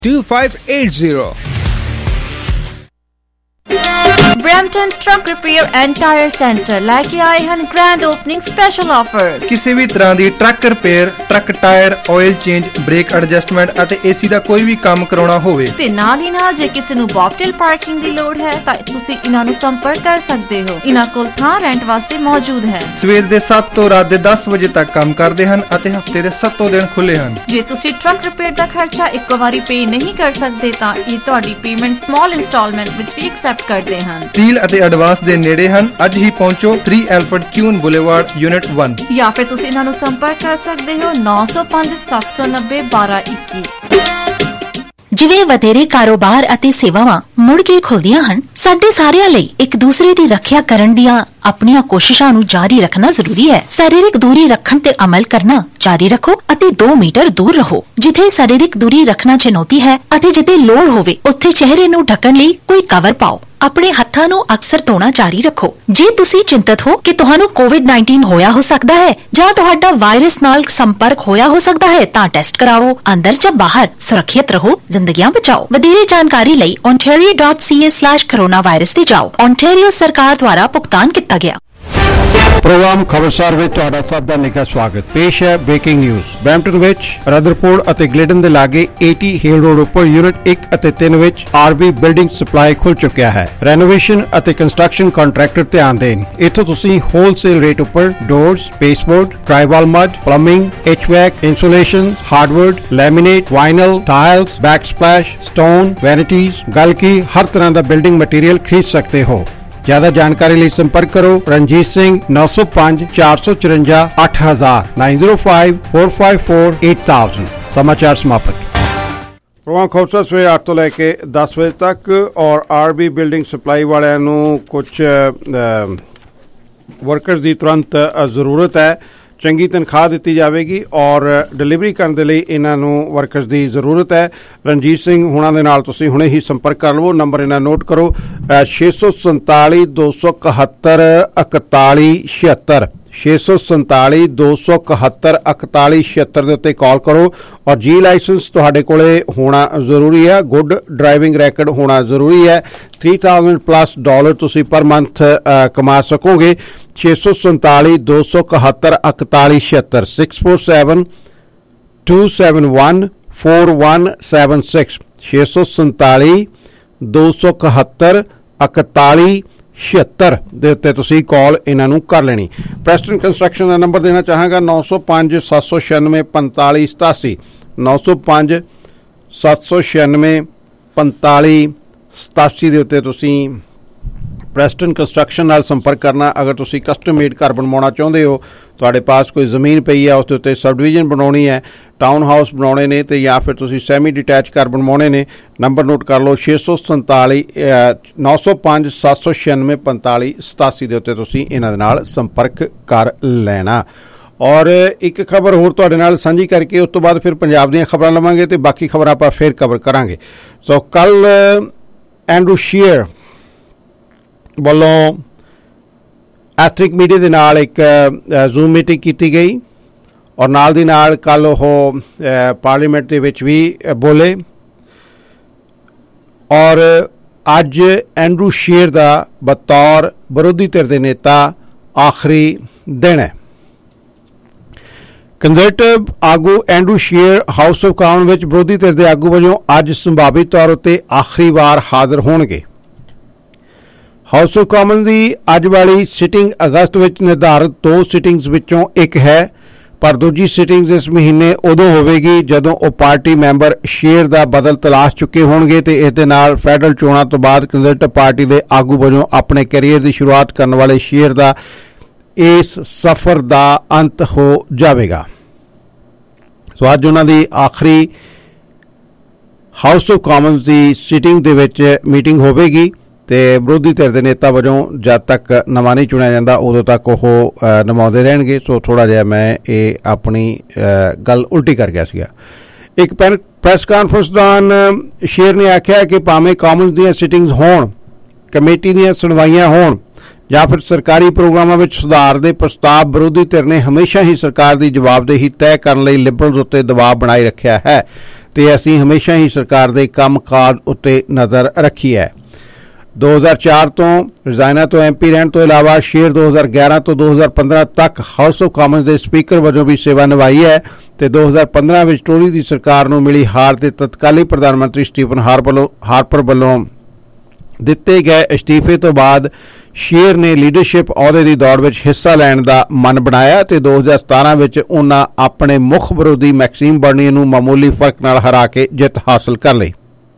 2580 Brampton truck repair and tyre centre ਲੈ ਕੇ ਆਏ ਹਨ ਗ੍ਰੈਂਡ ਓਪਨਿੰਗ ਸਪੈਸ਼ਲ ਆਫਰ। ਕਿਸੇ ਵੀ ਤਰ੍ਹਾਂ ਦੀ truck repair, truck tyre, oil change, brake adjustment ਅਤੇ ਏਸੀ ਦਾ ਕੋਈ ਵੀ ਕੰਮ ਕਰਾਉਣਾ ਹੋਵੇ ਤੇ ਨਾਲ ਹੀ ਨਾਲ ਜੇ ਕਿਸੇ ਨੂੰ ਬੌਬਟੇਲ ਪਾਰਕਿੰਗ ਦੀ ਲੋੜ ਹੈ ਤਾਂ ਤੁਸੀਂ ਇਹਨਾਂ ਨੂੰ ਸੰਪਰਕ ਕਰ ਸਕਦੇ ਹੋ। ਇਹਨਾਂ ਕੋਲ ਥਾਂ ਰੈਂਟ ਵਾਸਤੇ ਮੌਜੂਦ ਹੈ। ਸਵੇਰ ਦੇ 7 ਤੋਂ ਰਾਤ ਦੇ 10 ਵਜੇ ਤੱਕ ਕੰਮ ਕਰਦੇ ਹਨ ਅਤੇ ਹਫਤੇ ਦੇ 7 ਦਿਨ ਖੁੱਲੇ ਹਨ। ਜੇ ਤੁਸੀਂ ਟਰੱਕ ਰਿਪੇਅਰ ਦਾ ਖਰਚਾ ਇੱਕੋ ਵਾਰੀ ਪੇ ਨਹੀਂ ਕਰ ਸਕਦੇ ਤਾਂ ਇਹ ਤੁਹਾਡੀ ਪੇਮੈਂਟ ਸਮਾਲ ਇੰਸਟਾਲਮੈਂਟ ਵਿੱਚ ਵੀ ਐਕਸੈਪਟ ਕਰਦੇ ਹਨ। ਡੀਲ ਅਤੇ ਐਡਵਾਂਸ ਦੇ ਨੇੜੇ ਹਨ। ਅੱਜ ਹੀ ਪਹੁੰਚੋ 3 ਐਲਫਰਡ ਕਿਊਨ ਬੁਲੇਵਾਰਡ ਯੂਨਿਟ 1 ਜਾਂ ਫਿਰ ਤੁਸੀਂ ਇਹਨਾਂ ਨੂੰ ਸੰਪਰਕ ਕਰ ਸਕਦੇ ਹੋ 905 790 1221। ਜਿਵੇਂ ਵਧੇਰੇ ਕਾਰੋਬਾਰ ਅਤੇ ਸੇਵਾਵਾਂ ਮੁੜ ਕੇ ਖੁੱਲਦੀਆਂ ਹਨ, ਸਾਡੇ ਸਾਰਿਆਂ ਲਈ ਇੱਕ ਦੂਸਰੇ ਦੀ ਰੱਖਿਆ ਕਰਨ ਦੀਆਂ ਆਪਣੀਆਂ ਕੋਸ਼ਿਸ਼ਾਂ ਨੂੰ ਜਾਰੀ ਰੱਖਣਾ ਜ਼ਰੂਰੀ ਹੈ। ਸਰੀਰਕ ਦੂਰੀ ਰੱਖਣ ਤੇ ਅਮਲ ਕਰਨਾ ਜਾਰੀ ਰੱਖੋ ਅਤੇ 2 ਮੀਟਰ ਦੂਰ ਰਹੋ। ਜਿੱਥੇ ਸਰੀਰਕ ਦੂਰੀ ਰੱਖਣਾ ਚੁਣੌਤੀ ਹੈ ਅਤੇ ਜਿੱਥੇ ਲੋੜ ਹੋਵੇ ਉੱਥੇ ਚਿਹਰੇ ਨੂੰ ਢੱਕਣ ਲਈ ਕੋਈ ਕਵਰ ਪਾਓ। ਆਪਣੇ ਹੱਥਾਂ ਨੂੰ ਅਕਸਰ ਧੋਣਾ ਜਾਰੀ ਰੱਖੋ। ਜੇ ਤੁਸੀਂ ਚਿੰਤਤ ਹੋ ਕਿ ਤੁਹਾਨੂੰ ਕੋਵਿਡ-19 ਹੋਇਆ ਹੋ ਸਕਦਾ ਹੈ ਜਾਂ ਤੁਹਾਡਾ ਵਾਇਰਸ ਨਾਲ ਸੰਪਰਕ ਹੋਇਆ ਹੋ ਸਕਦਾ ਹੈ ਤਾਂ ਟੈਸਟ ਕਰਾਓ। ਅੰਦਰ ਜਾਂ ਬਾਹਰ ਸੁਰੱਖਿਅਤ ਰਹੋ, ਜ਼ਿੰਦਗੀਆਂ ਬਚਾਓ। ਵਧੇਰੇ ਜਾਣਕਾਰੀ ਲਈ ontario.ca/coronavirus ਤੇ ਜਾਓ। ontario ਸਰਕਾਰ ਦੁਆਰਾ ਭੁਗਤਾਨ ਕੀਤਾ ਗਿਆ। ਪ੍ਰੋਗਰਾਮ ਖਬਰਸਾਰ ਵਿੱਚ ਤੁਹਾਡਾ ਸਭ ਦਾ ਨਿੱਘਾ ਸਵਾਗਤ। ਪੇਸ਼ ਹੈ ਬ੍ਰੇਕਿੰਗ ਨਿਊਜ਼। ਬਰੈਂਪਟਨ ਵਿੱਚ ਰਦਰਫੋਰਡ ਅਤੇ ਗਲਿਡਨ ਦੇ ਲਾਗੇ 80 ਹੇਲ ਰੋਡ ਉੱਪਰ ਯੂਨਿਟ 1 ਅਤੇ 3 ਵਿੱਚ ਆਰਬੀ ਬਿਲਡਿੰਗ ਸਪਲਾਈ ਖੁੱਲ ਚੁੱਕਿਆ ਹੈ। ਰੈਨੋਵੇਸ਼ਨ ਅਤੇ ਕੰਸਟਰਕਸ਼ਨ ਕੰਟਰੈਕਟਰ ਧਿਆਨ ਦੇਣ। ਇੱਥੋਂ ਤੁਸੀਂ ਹੋਲਸੇਲ ਰੇਟ ਉੱਪਰ doors, baseboard, drywall mud, plumbing, HVAC, insulation, hardwood, laminate, vinyl, tiles, backsplash, stone, vanities, ਗਲਕੀ ਹਰ ਤਰ੍ਹਾਂ ਦਾ ਬਿਲਡਿੰਗ ਮਟੀਰੀਅਲ ਖਰੀਦ ਸਕਦੇ ਹੋ। ज्यादा जानकारी लिए संपर्क करो रणजीत सिंह 905 454 8000 905 454 8000। समाचार समाप्त। प्रोग्राम खौसा सवेरे 8 ਤੋਂ ਲੈ ਕੇ 10 ਵਜੇ ਤੱਕ और आरबी बिल्डिंग सप्लाई वालिਆਂ ਨੂੰ कुछ वर्कर्स ਦੀ तुरंत ਜ਼ਰੂਰਤ ਹੈ। ਚੰਗੀ ਤਨਖਾਹ ਦਿੱਤੀ ਜਾਵੇਗੀ ਔਰ ਡਿਲੀਵਰੀ ਕਰਨ ਦੇ ਲਈ ਇਹਨਾਂ ਨੂੰ ਵਰਕਰਸ ਦੀ ਜ਼ਰੂਰਤ ਹੈ। ਰਣਜੀਤ ਸਿੰਘ ਹੁਣਾਂ ਦੇ ਨਾਲ ਤੁਸੀਂ ਹੁਣੇ ਹੀ ਸੰਪਰਕ ਕਰ ਲਵੋ। ਨੰਬਰ ਇਹਨਾਂ ਨੋਟ ਕਰੋ 647 271 41 76 647 271 41 76 ਦੇ ਉੱਤੇ ਕਾਲ ਕਰੋ ਔਰ ਜੀ ਲਾਇਸੈਂਸ ਤੁਹਾਡੇ ਕੋਲੇ ਹੋਣਾ ਜ਼ਰੂਰੀ ਹੈ। ਗੁੱਡ ਡਰਾਈਵਿੰਗ ਰੈਕਡ ਹੋਣਾ ਜ਼ਰੂਰੀ ਹੈ। $3,000+ ਤੁਸੀਂ ਪਰ ਮੰਥ ਕਮਾ ਸਕੋਗੇ। 647 271 41 76 647 271 4176 647 271 41 76 ਦੇ ਉੱਤੇ ਤੁਸੀਂ ਕਾਲ ਇਹਨਾਂ ਨੂੰ ਕਰ ਲੈਣੀ। ਪ੍ਰੈਸਟਨ ਕੰਸਟਰਕਸ਼ਨ ਦਾ ਨੰਬਰ ਦੇਣਾ ਚਾਹਾਂਗਾ 905 796 45 87 905 796 45 87 ਦੇ ਉੱਤੇ ਤੁਸੀਂ ਪ੍ਰੈਸਟਨ ਕੰਸਟਰਕਸ਼ਨ ਨਾਲ ਸੰਪਰਕ ਕਰਨਾ। ਅਗਰ ਤੁਸੀਂ ਕਸਟਮ ਮੇਡ ਘਰ ਬਣਵਾਉਣਾ ਚਾਹੁੰਦੇ ਹੋ, ਤੁਹਾਡੇ ਪਾਸ ਕੋਈ ਜ਼ਮੀਨ ਪਈ ਹੈ, ਉਸ ਦੇ ਉੱਤੇ ਸਬ ਡਿਵੀਜ਼ਨ ਬਣਾਉਣੀ ਹੈ, ਟਾਊਨ ਹਾਊਸ ਬਣਾਉਣੇ ਨੇ ਤੇ ਜਾਂ ਫਿਰ ਤੁਸੀਂ ਸੈਮੀ ਡਿਟੈਚ ਘਰ ਬਣਵਾਉਣੇ ਨੇ, ਨੰਬਰ ਨੋਟ ਕਰ ਲਓ 647 905 796 45 87 ਦੇ ਉੱਤੇ ਤੁਸੀਂ ਇਹਨਾਂ ਦੇ ਨਾਲ ਸੰਪਰਕ ਕਰ ਲੈਣਾ। ਔਰ ਇੱਕ ਖਬਰ ਹੋਰ ਤੁਹਾਡੇ ਨਾਲ ਸਾਂਝੀ ਕਰਕੇ ਉਸ ਤੋਂ ਬਾਅਦ ਫਿਰ ਪੰਜਾਬ ਦੀਆਂ ਖਬਰਾਂ ਲਵਾਂਗੇ ਤੇ ਬਾਕੀ ਖਬਰਾਂ ਆਪਾਂ ਫਿਰ ਕਵਰ ਕਰਾਂਗੇ। ਸੋ ਕੱਲ ਐਂਡਰੂ ਸ਼ੀਅਰ ਵੱਲੋਂ ਐਥਨਿਕ ਮੀਡੀਆ ਦੇ ਨਾਲ ਇੱਕ ਜ਼ੂਮ ਮੀਟਿੰਗ ਕੀਤੀ ਗਈ ਔਰ ਨਾਲ ਦੀ ਨਾਲ ਕੱਲ ਉਹ ਪਾਰਲੀਮੈਂਟ ਦੇ ਵਿੱਚ ਵੀ ਬੋਲੇ ਔਰ ਅੱਜ ਐਂਡਰੂ ਸ਼ੀਅਰ ਦਾ ਬਤੌਰ ਵਿਰੋਧੀ ਧਿਰ ਦੇ ਨੇਤਾ ਆਖਰੀ ਦਿਨ ਹੈ। ਕੰਜ਼ਰਵੇਟਿਵ ਆਗੂ Andrew Scheer house of common ਵਿੱਚ ਵਿਰੋਧੀ ਧਿਰ ਦੇ ਆਗੂ ਵਜੋਂ ਅੱਜ ਸੰਭਾਵੀ ਤੌਰ ਉੱਤੇ ਆਖਰੀ ਵਾਰ ਹਾਜ਼ਰ ਹੋਣਗੇ। ਹਾਊਸ ਆਫ ਕਾਮਨ ਦੀ ਅੱਜ ਵਾਲੀ ਸਿਟਿੰਗ ਅਗਸਤ ਵਿੱਚ ਨਿਰਧਾਰਿਤ 2 ਸਿਟਿੰਗਸ ਵਿੱਚੋਂ ਇੱਕ ਹੈ, ਪਰ ਦੂਜੀ ਸਿਟਿੰਗ ਇਸ ਮਹੀਨੇ ਉਦੋਂ ਹੋਵੇਗੀ ਜਦੋਂ ਉਹ ਪਾਰਟੀ ਮੈਂਬਰ ਸ਼ੇਅਰ ਦਾ ਬਦਲ ਤਲਾਸ਼ ਚੁੱਕੇ ਹੋਣਗੇ ਤੇ ਇਸ ਦੇ ਨਾਲ ਫੈਡਰਲ ਚੋਣਾਂ ਤੋਂ ਬਾਅਦ ਕੰਜ਼ਰਵੇਟਿਵ ਪਾਰਟੀ ਦੇ ਆਗੂ ਵਜੋਂ ਆਪਣੇ ਕੈਰੀਅਰ ਦੀ ਸ਼ੁਰੂਆਤ ਕਰਨ ਵਾਲੇ ਸ਼ੇਅਰ ਦਾ ਇਸ ਸਫ਼ਰ ਦਾ ਅੰਤ ਹੋ ਜਾਵੇਗਾ। ਸੋ ਅੱਜ ਉਹਨਾਂ ਦੀ ਆਖਰੀ ਹਾਊਸ ਆਫ ਕਾਮਨਸ ਦੀ ਸਿਟਿੰਗ ਦੇ ਵਿੱਚ ਮੀਟਿੰਗ ਹੋਵੇਗੀ ਤੇ ਵਿਰੋਧੀ ਧਿਰ ਦੇ ਨੇਤਾ ਵਜੋਂ ਜਦ ਤੱਕ ਨਵਾਂ ਨਹੀਂ ਚੁਣਿਆ ਜਾਂਦਾ ਉਦੋਂ ਤੱਕ ਉਹ ਨਿਭਾਉਂਦੇ ਰਹਿਣਗੇ। ਸੋ ਥੋੜ੍ਹਾ ਜਿਹਾ ਮੈਂ ਇਹ ਆਪਣੀ ਗੱਲ ਉਲਟੀ ਕਰ ਗਿਆ ਸੀਗਾ। ਇੱਕ ਪ੍ਰੈਸ ਕਾਨਫਰੰਸ ਦੌਰਾਨ ਸ਼ੇਅਰ ਨੇ ਆਖਿਆ ਕਿ ਭਾਵੇਂ ਕਾਮਨਸ ਦੀਆਂ ਸਿਟਿੰਗਸ ਹੋਣ, ਕਮੇਟੀ ਦੀਆਂ ਸੁਣਵਾਈਆਂ ਹੋਣ ਜਾਂ ਫਿਰ ਸਰਕਾਰੀ ਪ੍ਰੋਗਰਾਮਾਂ ਵਿੱਚ ਸੁਧਾਰ ਦੇ ਪ੍ਰਸਤਾਵ, ਵਿਰੋਧੀ ਧਿਰ ਨੇ ਹਮੇਸ਼ਾ ਹੀ ਸਰਕਾਰ ਦੀ ਜਵਾਬਦੇਹੀ ਤੈਅ ਕਰਨ ਲਈ ਲਿਬਰਲਜ਼ ਉੱਤੇ ਦਬਾਅ ਬਣਾਈ ਰੱਖਿਆ ਹੈ। ਤੇ ਅਸੀਂ ਹਮੇਸ਼ਾ ਹੀ ਸਰਕਾਰ ਦੇ ਕੰਮਕਾਜ ਉੱਤੇ ਨਜ਼ਰ ਰੱਖੀ ਹੈ। 2004 ਤੋਂ ਰਜ਼ਾਇਨਾ ਤੋਂ MP ਰਹਿਣ ਤੋਂ ਇਲਾਵਾ ਸ਼ੇਰ 2011 ਤੋਂ 2015 ਤੱਕ ਹਾਊਸ ਆਫ ਕਾਮਨਸ ਦੇ ਸਪੀਕਰ ਵਜੋਂ ਵੀ ਸੇਵਾ ਨਿਭਾਈ ਹੈ ਤੇ 2015 ਵਿੱਚ ਟੋਰੀ ਦੀ ਸਰਕਾਰ ਨੂੰ ਮਿਲੀ ਹਾਰ ਤੇ ਤਤਕਾਲੀ ਪ੍ਰਧਾਨ ਮੰਤਰੀ ਸਟੀਫਨ ਹਾਰਪਰ ਵੱਲੋਂ ਦਿੱਤੇ ਗਏ ਅਸਤੀਫੇ ਤੋਂ ਬਾਅਦ ਸ਼ੇਰ ਨੇ ਲੀਡਰਸ਼ਿਪ ਅਹੁਦੇ ਦੀ ਦੌੜ ਵਿੱਚ ਹਿੱਸਾ ਲੈਣ ਦਾ ਮਨ ਬਣਾਇਆ ਤੇ 2017 ਵਿੱਚ ਉਹਨਾਂ ਆਪਣੇ ਮੁੱਖ ਵਿਰੋਧੀ ਮੈਕਸੀਮ ਬਰਨੀਏ ਨੂੰ ਮਾਮੂਲੀ ਫਰਕ ਨਾਲ ਹਰਾ ਕੇ ਜਿੱਤ ਹਾਸਲ ਕਰ ਲਈ।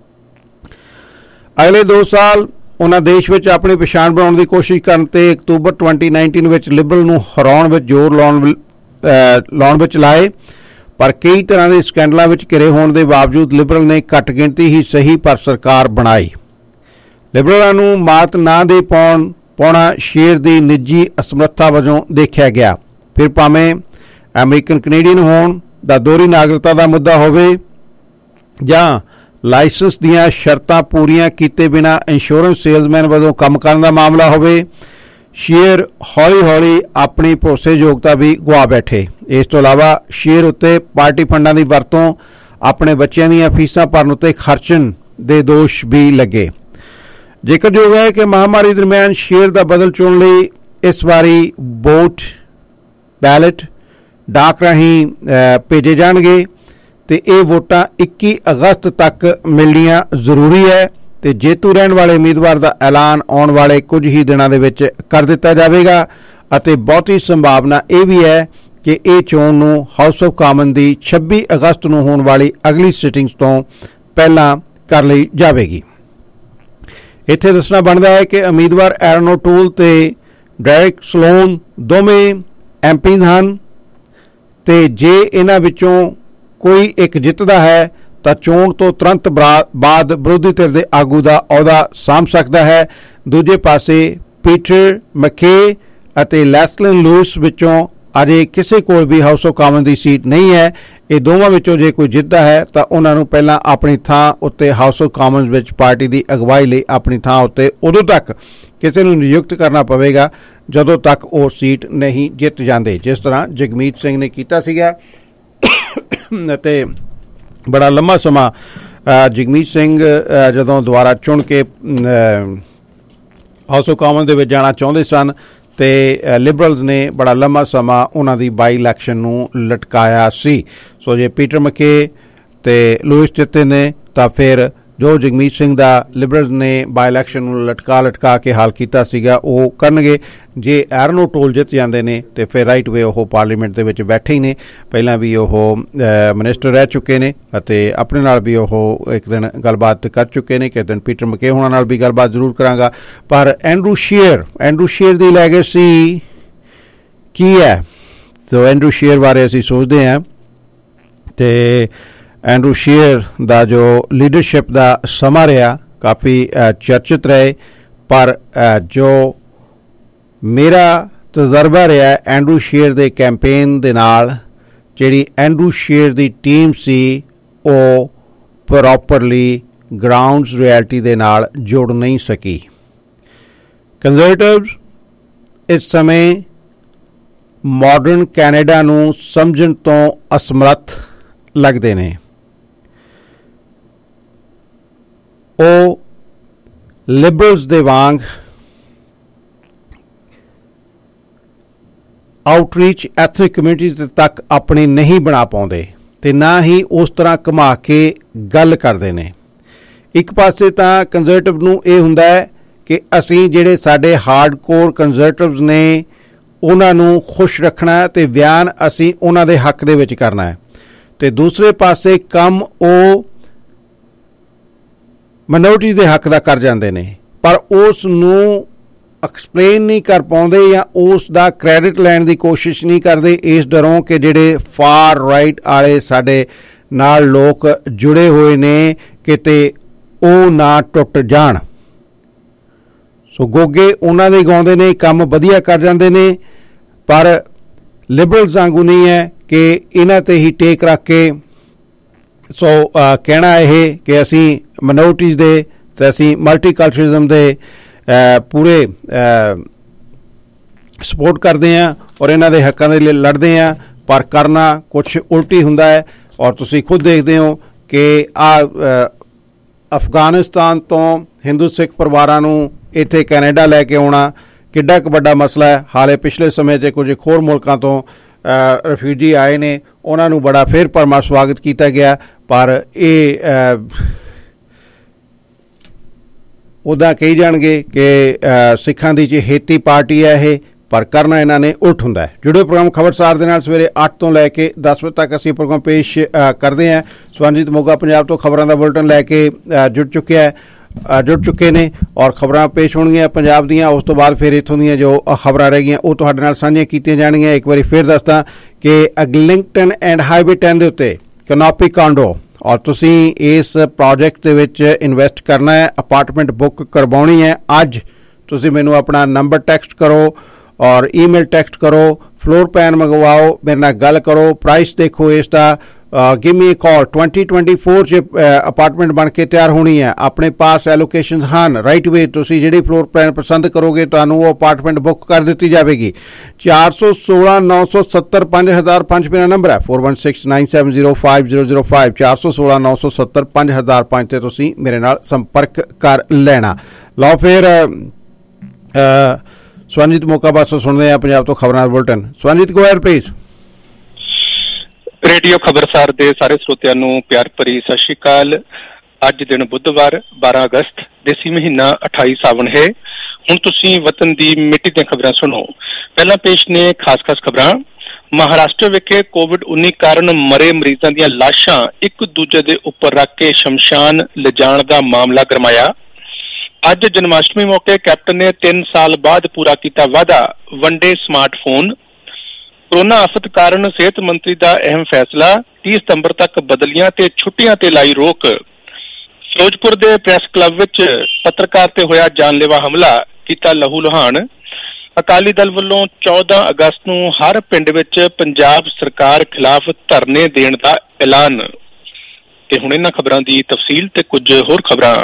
ਅਗਲੇ 2 ਸਾਲ ਉਹਨਾਂ ਦੇਸ਼ ਵਿੱਚ ਆਪਣੀ ਪਛਾਣ ਬਣਾਉਣ ਦੀ ਕੋਸ਼ਿਸ਼ ਕਰਨ ਤੇ ਅਕਤੂਬਰ 2019 ਵਿੱਚ ਲਿਬਰਲ ਨੂੰ ਹਰਾਉਣ ਵਿੱਚ ਜ਼ੋਰ ਲਾਉਣ ਵਿੱਚ ਲਾਏ, ਪਰ ਕਈ ਤਰ੍ਹਾਂ ਦੇ ਸਕੈਂਡਲਾਂ ਵਿੱਚ ਘਿਰੇ ਹੋਣ ਦੇ ਬਾਵਜੂਦ ਲਿਬਰਲ ਨੇ ਘੱਟ ਗਿਣਤੀ ਹੀ ਸਹੀ ਪਰ ਸਰਕਾਰ ਬਣਾਈ। ਲਿਬਰਲਾਂ ਨੂੰ ਮਾਤ ਨਾ ਦੇ ਪਾਉਣਾ ਸ਼ੇਰ ਦੀ ਨਿੱਜੀ ਅਸਮਰੱਥਾ ਵਜੋਂ ਦੇਖਿਆ ਗਿਆ। ਫਿਰ ਭਾਵੇਂ ਅਮਰੀਕਨ ਕੈਨੇਡੀਅਨ ਹੋਣ ਦਾ ਦੋਹਰੀ ਨਾਗਰਿਕਤਾ ਦਾ ਮੁੱਦਾ ਹੋਵੇ ਜਾਂ ਲਾਇਸੈਂਸ ਦੀਆਂ ਸ਼ਰਤਾਂ ਪੂਰੀਆਂ ਕੀਤੇ ਬਿਨਾਂ ਇੰਸ਼ੋਰੈਂਸ ਸੇਲਜ਼ਮੈਨ ਵਜੋਂ ਕੰਮ ਕਰਨ ਦਾ ਮਾਮਲਾ ਹੋਵੇ, ਸ਼ੇਰ ਹੌਲੀ-ਹੌਲੀ ਆਪਣੀ ਭਰੋਸੇਯੋਗਤਾ ਵੀ ਗੁਆ ਬੈਠੇ। ਇਸ ਤੋਂ ਇਲਾਵਾ ਸ਼ੇਰ ਉੱਤੇ ਪਾਰਟੀ ਫੰਡਾਂ ਦੀ ਵਰਤੋਂ, ਆਪਣੇ ਬੱਚਿਆਂ ਦੀਆਂ ਫੀਸਾਂ ਭਰਨ ਉੱਤੇ ਖਰਚਣ ਦੇ ਦੋਸ਼ ਵੀ ਲੱਗੇ। ਜ਼ਿਕਰਯੋਗ ਹੈ ਕਿ ਮਹਾਮਾਰੀ ਦਰਮਿਆਨ ਸ਼ੇਰ ਦਾ ਬਦਲ ਚੁਣਨ ਲਈ ਇਸ ਵਾਰੀ ਵੋਟ ਬੈਲਟ ਡਾਕ ਰਾਹੀਂ ਭੇਜੇ ਜਾਣਗੇ ਤੇ ਇਹ ਵੋਟਾਂ 21 ਅਗਸਤ ਤੱਕ ਮਿਲਣੀਆਂ ਜ਼ਰੂਰੀ ਹੈ ਤੇ ਜੇਤੂ ਰਹਿਣ ਵਾਲੇ ਉਮੀਦਵਾਰ ਦਾ ਐਲਾਨ ਆਉਣ ਵਾਲੇ ਕੁਝ ਹੀ ਦਿਨਾਂ ਦੇ ਵਿੱਚ ਕਰ ਦਿੱਤਾ ਜਾਵੇਗਾ ਅਤੇ ਬਹੁਤੀ ਸੰਭਾਵਨਾ ਇਹ ਵੀ ਹੈ ਕਿ ਇਹ ਚੋਣ ਨੂੰ ਹਾਊਸ ਆਫ ਕਾਮਨ ਦੀ 26 ਅਗਸਤ ਨੂੰ ਹੋਣ ਵਾਲੀ ਅਗਲੀ ਸਿਟਿੰਗਸ ਤੋਂ ਪਹਿਲਾਂ ਕਰ ਲਈ ਜਾਵੇਗੀ। ਇੱਥੇ ਦੱਸਣਾ ਬਣਦਾ ਹੈ ਕਿ ਉਮੀਦਵਾਰ ਐਰਨ ਓਟੂਲ ਤੇ ਡੈਰਿਕ ਸਲੋਨ ਦੋਵੇਂ MPs ਹਨ ਤੇ ਜੇ ਇਹਨਾਂ ਵਿੱਚੋਂ ਕੋਈ ਇੱਕ ਜਿੱਤਦਾ ਹੈ ਤਾਂ ਚੋਣ ਤੋਂ ਤੁਰੰਤ ਬਾਅਦ ਵਿਰੋਧੀ ਧਿਰ ਦੇ ਆਗੂ ਦਾ ਅਹੁਦਾ ਸਾਂਭ ਸਕਦਾ ਹੈ। ਦੂਜੇ ਪਾਸੇ ਪੀਟਰ ਮੈਕੇ ਅਤੇ ਲੈਸਲਿਨ ਲੂਇਸ ਵਿੱਚੋਂ ਅਜੇ ਕਿਸੇ ਕੋਲ ਵੀ ਹਾਊਸ ਆਫ ਕਾਮਨ ਦੀ ਸੀਟ ਨਹੀਂ ਹੈ। ਇਹ ਦੋਵਾਂ ਵਿੱਚੋਂ ਜੇ ਕੋਈ ਜਿੱਤਦਾ ਹੈ ਤਾਂ ਉਹਨਾਂ ਨੂੰ ਪਹਿਲਾਂ ਆਪਣੀ ਥਾਂ ਉੱਤੇ ਹਾਊਸ ਆਫ ਕਾਮਨਸ ਵਿੱਚ ਪਾਰਟੀ ਦੀ ਅਗਵਾਈ ਲਈ ਆਪਣੀ ਥਾਂ ਉੱਤੇ ਉਦੋਂ ਤੱਕ ਕਿਸੇ ਨੂੰ ਨਿਯੁਕਤ ਕਰਨਾ ਪਵੇਗਾ ਜਦੋਂ ਤੱਕ ਉਹ ਸੀਟ ਨਹੀਂ ਜਿੱਤ ਜਾਂਦੇ, ਜਿਸ ਤਰ੍ਹਾਂ ਜਗਮੀਤ ਸਿੰਘ ਨੇ ਕੀਤਾ ਸੀਗਾ। ਅਤੇ ਬੜਾ ਲੰਮਾ ਸਮਾਂ ਜਗਮੀਤ ਸਿੰਘ ਜਦੋਂ ਦੁਬਾਰਾ ਚੁਣ ਕੇ ਹਾਊਸ ਆਫ ਕਾਮਨ ਦੇ ਵਿੱਚ ਜਾਣਾ ਚਾਹੁੰਦੇ ਸਨ ਤੇ ਲਿਬਰਲਸ ਨੇ ਬੜਾ ਲੰਮਾ ਸਮਾਂ ਉਹਨਾਂ ਦੀ ਬਾਈ ਇਲੈਕਸ਼ਨ ਨੂੰ ਲਟਕਾਇਆ ਸੀ। ਸੋ ਜੇ ਪੀਟਰ ਮੈਕੇ ਤੇ ਲੂਇਸ ਜਿੱਤੇ ਨੇ ਤਾਂ ਫਿਰ ਜੋ ਜਗਮੀਤ ਸਿੰਘ ਦਾ ਲਿਬਰਲਸ ਨੇ ਬਾਈ ਇਲੈਕਸ਼ਨ ਨੂੰ ਲਟਕਾ ਕੇ ਹੱਲ ਕੀਤਾ ਸੀਗਾ ਉਹ ਕਰਨਗੇ। ਜੇ ਐਰਨ ਓਟੂਲ ਜਿੱਤ ਜਾਂਦੇ ਨੇ ਤੇ ਫਿਰ ਰਾਈਟ ਵੇ ਉਹ ਪਾਰਲੀਮੈਂਟ ਦੇ ਵਿੱਚ ਬੈਠੇ ਹੀ ਨੇ, ਪਹਿਲਾਂ ਵੀ ਉਹ ਮਿਨਿਸਟਰ ਰਹਿ ਚੁੱਕੇ ਨੇ ਅਤੇ ਆਪਣੇ ਨਾਲ ਵੀ ਉਹ ਇੱਕ ਦਿਨ ਗੱਲਬਾਤ ਕਰ ਚੁੱਕੇ ਨੇ। ਕਿਸੇ ਦਿਨ ਪੀਟਰ ਮੈਕੇ ਹੋਣਾ ਨਾਲ ਵੀ ਗੱਲਬਾਤ ਜ਼ਰੂਰ ਕਰਾਂਗਾ। ਪਰ ਐਂਡਰੂ ਸ਼ੇਰ ਦੀ ਲੈਗੇਸੀ ਕੀ ਹੈ? ਸੋ ਐਂਡਰੂ ਸ਼ੇਰ ਬਾਰੇ ਅਸੀਂ ਸੋਚਦੇ ਹਾਂ ਤੇ ਐਂਡਰੂ ਸ਼ੇਰ ਦਾ ਜੋ ਲੀਡਰਸ਼ਿਪ ਦਾ ਸਮਾਂ ਰਿਹਾ ਕਾਫੀ ਚਰਚਿਤ ਰਹੇ, ਪਰ ਜੋ ਮੇਰਾ ਤਜਰਬਾ ਰਿਹਾ ਐਂਡਰੂ ਸ਼ੇਰ ਦੇ ਕੈਂਪੇਨ ਦੇ ਨਾਲ, ਜਿਹੜੀ ਐਂਡਰੂ ਸ਼ੇਰ ਦੀ ਟੀਮ ਸੀ ਉਹ ਪ੍ਰੋਪਰਲੀ ਗਰਾਊਂਡਸ ਰਿਐਲਿਟੀ ਦੇ ਨਾਲ ਜੁੜ ਨਹੀਂ ਸਕੀ। ਕੰਜ਼ਰਵੇਟਿਵਸ ਇਸ ਸਮੇਂ ਮਾਡਰਨ ਕੈਨੇਡਾ ਨੂੰ ਸਮਝਣ ਤੋਂ ਅਸਮਰੱਥ ਲੱਗਦੇ ਨੇ। ਉਹ ਲਿਬਰਲਸ ਦੇ ਵਾਂਗ ਆਊਟਰੀਚ ਐਥਨਿਕ ਕਮਿਊਨਿਟੀਜ਼ ਤੱਕ ਆਪਣੀ ਨਹੀਂ ਬਣਾ ਪਾਉਂਦੇ ਤੇ ਨਾ ਹੀ ਉਸ ਤਰ੍ਹਾਂ ਘੁਮਾ ਕੇ ਗੱਲ ਕਰਦੇ ਨੇ। ਇੱਕ ਪਾਸੇ ਤਾਂ ਕੰਜ਼ਰਵੇਟਿਵ ਨੂੰ ਇਹ ਹੁੰਦਾ ਹੈ ਕਿ ਅਸੀਂ ਜਿਹੜੇ ਸਾਡੇ ਹਾਰਡਕੋਰ ਕੰਜ਼ਰਵੇਟਿਵਸ ਨੇ ਉਹਨਾਂ ਨੂੰ ਖੁਸ਼ ਰੱਖਣਾ ਤੇ ਬਿਆਨ ਅਸੀਂ ਉਹਨਾਂ ਦੇ ਹੱਕ ਦੇ ਵਿੱਚ ਕਰਨਾ ਹੈ, ਤੇ ਦੂਸਰੇ ਪਾਸੇ ਕੰਮ ਉਹ ਮਾਈਨੋਰਿਟੀ ਦੇ ਹੱਕ ਦਾ ਕਰ ਜਾਂਦੇ ਨੇ, ਪਰ ਉਸ ਨੂੰ ਐਕਸਪਲੇਨ ਨਹੀਂ ਕਰ ਪਾਉਂਦੇ ਜਾਂ ਉਸ ਦਾ ਕ੍ਰੈਡਿਟ ਲੈਣ ਦੀ ਕੋਸ਼ਿਸ਼ ਨਹੀਂ ਕਰਦੇ, ਇਸ ਡਰੋਂ ਕਿ ਜਿਹੜੇ ਫਾਰ ਰਾਈਟ ਵਾਲੇ ਸਾਡੇ ਨਾਲ ਲੋਕ ਜੁੜੇ ਹੋਏ ਨੇ ਕਿਤੇ ਉਹ ਨਾ ਟੁੱਟ ਜਾਣ। ਸੋ ਗੋਗੇ ਉਹਨਾਂ ਦੇ ਗਾਉਂਦੇ ਨੇ, ਕੰਮ ਵਧੀਆ ਕਰ ਜਾਂਦੇ ਨੇ, ਪਰ ਲਿਬਰਲਸ ਵਾਂਗੂ ਨਹੀਂ ਹੈ ਕਿ ਇਹਨਾਂ ਤੇ ਹੀ ਟੇਕ ਰੱਖ ਕੇ ਸੋ ਕਹਿਣਾ ਇਹ ਕਿ ਅਸੀਂ ਮਾਈਨੋਰਿਟੀਜ਼ ਦੇ ਤੇ ਅਸੀਂ ਮਲਟੀਕਲਚਰਲਿਜ਼ਮ ਦੇ ਪੂਰੇ ਸਪੋਰਟ ਕਰਦੇ ਹਾਂ ਔਰ ਇਹਨਾਂ ਦੇ ਹੱਕਾਂ ਦੇ ਲਈ ਲੜਦੇ ਹਾਂ, ਪਰ ਕਰਨਾ ਕੁਛ ਉਲਟੀ ਹੁੰਦਾ ਹੈ। ਔਰ ਤੁਸੀਂ ਖੁਦ ਦੇਖਦੇ ਹੋ ਕਿ ਅਫਗਾਨਿਸਤਾਨ ਤੋਂ ਹਿੰਦੂ ਸਿੱਖ ਪਰਿਵਾਰਾਂ ਨੂੰ ਇੱਥੇ ਕੈਨੇਡਾ ਲੈ ਕੇ ਆਉਣਾ ਕਿੱਡਾ ਕੁ ਵੱਡਾ ਮਸਲਾ ਹੈ। ਹਾਲੇ ਪਿਛਲੇ ਸਮੇਂ 'ਚ ਕੁਝ ਹੋਰ ਮੁਲਕਾਂ ਤੋਂ ਰਿਫਿਊਜੀ ਆਏ ਨੇ, ਉਹਨਾਂ ਨੂੰ ਬੜਾ ਫਿਰ ਭਰਵਾਂ ਸਵਾਗਤ ਕੀਤਾ ਗਿਆ, ਪਰ ਇਹ ਉੱਦਾਂ ਕਹੀ ਜਾਣਗੇ ਕਿ ਸਿੱਖਾਂ ਦੀ ਚਹੇਤੀ ਪਾਰਟੀ ਹੈ ਇਹ, ਪਰ ਕਰਨਾ ਇਹਨਾਂ ਨੇ ਉਲਟ ਹੁੰਦਾ ਹੈ। ਜੁੜਿਓ ਪ੍ਰੋਗਰਾਮ ਖਬਰਸਾਰ ਦੇ ਨਾਲ ਸਵੇਰੇ 8 ਤੋਂ ਲੈ ਕੇ 10 ਵਜੇ ਤੱਕ ਅਸੀਂ ਪ੍ਰੋਗਰਾਮ ਪੇਸ਼ ਕਰਦੇ ਹਾਂ। ਸਵਰਨਜੀਤ ਮੋਗਾ ਪੰਜਾਬ ਤੋਂ ਖਬਰਾਂ ਦਾ ਬੁਲਟਨ ਲੈ ਕੇ ਜੁੜ ਚੁੱਕੇ ਨੇ ਔਰ ਖਬਰਾਂ ਪੇਸ਼ ਹੋਣਗੀਆਂ ਪੰਜਾਬ ਦੀਆਂ। ਉਸ ਤੋਂ ਬਾਅਦ ਫਿਰ ਇੱਥੋਂ ਦੀਆਂ ਜੋ ਖਬਰਾਂ ਰਹਿ ਗਈਆਂ ਉਹ ਤੁਹਾਡੇ ਨਾਲ ਸਾਂਝੀਆਂ ਕੀਤੀਆਂ ਜਾਣਗੀਆਂ। ਇੱਕ ਵਾਰੀ ਫਿਰ ਦੱਸਦਾ ਕਿ ਅਗਲਿੰਗਟਨ ਐਂਡ ਹਾਈਵੇ 10 ਦੇ ਉੱਤੇ ਕੈਨੋਪੀ ਕਾਂਡੋ ਔਰ ਤੁਸੀਂ ਇਸ ਪ੍ਰੋਜੈਕਟ ਦੇ ਵਿੱਚ ਇਨਵੈਸਟ ਕਰਨਾ ਹੈ, ਅਪਾਰਟਮੈਂਟ ਬੁੱਕ ਕਰਵਾਉਣੀ ਹੈ। ਅੱਜ ਤੁਸੀਂ ਮੈਨੂੰ ਆਪਣਾ ਨੰਬਰ ਟੈਕਸਟ ਕਰੋ ਔਰ ਈਮੇਲ ਟੈਕਸਟ ਕਰੋ, ਫਲੋਰ ਪਲਾਨ ਮੰਗਵਾਓ, ਮੇਰੇ ਨਾਲ ਗੱਲ ਕਰੋ, ਪ੍ਰਾਈਸ ਦੇਖੋ ਇਸ ਦਾ। ਗਿਵ ਮੀ ਅ ਕਾਲ। 2024 'ਚ ਅਪਾਰਟਮੈਂਟ ਬਣ ਕੇ ਤਿਆਰ ਹੋਣੀ ਹੈ। ਆਪਣੇ ਪਾਸ ਐਲੋਕੇਸ਼ਨਸ ਹਨ ਰਾਈਟ ਵੇ। ਤੁਸੀਂ ਜਿਹੜੀ ਫਲੋਰ ਪਲਾਨ ਪਸੰਦ ਕਰੋਗੇ ਤੁਹਾਨੂੰ ਉਹ ਅਪਾਰਟਮੈਂਟ ਬੁੱਕ ਕਰ ਦਿੱਤੀ ਜਾਵੇਗੀ। 416 970 5005 ਮੇਰਾ ਨੰਬਰ ਹੈ। 4169705005 416 970 5005 ਤੇ ਤੁਸੀਂ ਮੇਰੇ ਨਾਲ ਸੰਪਰਕ ਕਰ ਲੈਣਾ। ਲਓ ਫਿਰ ਸਵਰਨਜੀਤ ਮੋਗਾ ਪਾਸੋਂ ਸੁਣਦੇ ਆ ਪੰਜਾਬ ਤੋਂ ਖਬਰਾਂ ਦਾ bulletin. Swaranjit go ahead please. Radio Khabarsar ਦੇ ਸਾਰੇ ਸਰੋਤਿਆਂ ਨੂੰ ਪਿਆਰ ਭਰੀ ਸਤਿ ਸ਼੍ਰੀ ਅਕਾਲ। ਅੱਜ ਦਿਨ ਬੁੱਧਵਾਰ 12 ਅਗਸਤ ਦੇਸੀ ਮਹੀਨਾ 28 ਸਾਵਣ ਹੈ। ਹੁਣ ਤੁਸੀਂ ਵਤਨ ਦੀ ਮਿੱਟੀ ਦੀਆਂ ਖਬਰਾਂ ਸੁਣੋ। ਪਹਿਲਾਂ ਪੇਸ਼ ਨੇ ਖਾਸ ਖਬਰਾਂ। ਮਹਾਰਾਸ਼ਟਰ ਵਿਖੇ ਕੋਵਿਡ-19 ਕਾਰਨ ਮਰੇ ਮਰੀਜ਼ਾਂ ਦੀਆਂ ਲਾਸ਼ਾਂ ਇੱਕ ਦੂਜੇ ਦੇ ਉੱਪਰ ਰੱਖ ਕੇ ਸ਼ਮਸ਼ਾਨ ਲਿਜਾਣ ਦਾ ਮਾਮਲਾ ਗਰਮਾਇਆ। ਅੱਜ ਜਨਮਾਸ਼ਟਮੀ ਮੌਕੇ ਕੈਪਟਨ ਨੇ 3 ਸਾਲ ਬਾਅਦ ਪੂਰਾ ਕੀਤਾ ਵਾਅਦਾ, ਵੰਡੇ ਸਮਾਰਟਫੋਨ। ਕੋਰੋਨਾ ਆਫਤ ਕਾਰਨ ਸਿਹਤ ਮੰਤਰੀ ਦਾ ਅਹਿਮ ਫੈਸਲਾ, 30 ਸਤੰਬਰ ਤੱਕ ਬਦਲੀਆਂ ਤੇ ਛੁੱਟੀਆਂ ਤੇ ਲਾਈ ਰੋਕ। ਫਿਰੋਜ਼ਪੁਰ ਦੇ ਪ੍ਰੈਸ ਕਲੱਬ ਵਿੱਚ ਪੱਤਰਕਾਰ ਤੇ ਹੋਇਆ ਜਾਨਲੇਵਾ ਹਮਲਾ, ਕੀਤਾ ਲਹੂ ਲੁਹਾਨ। ਅਕਾਲੀ ਦਲ ਵੱਲੋਂ 14 ਅਗਸਤ ਨੂੰ ਹਰ ਪਿੰਡ ਵਿੱਚ ਪੰਜਾਬ ਸਰਕਾਰ ਖਿਲਾਫ ਧਰਨੇ ਦੇਣ ਦਾ ਐਲਾਨ। ਤੇ ਹੁਣ ਇਹਨਾਂ ਖਬਰਾਂ ਦੀ ਤਫਸੀਲ ਤੇ ਕੁਝ ਹੋਰ ਖਬਰਾਂ।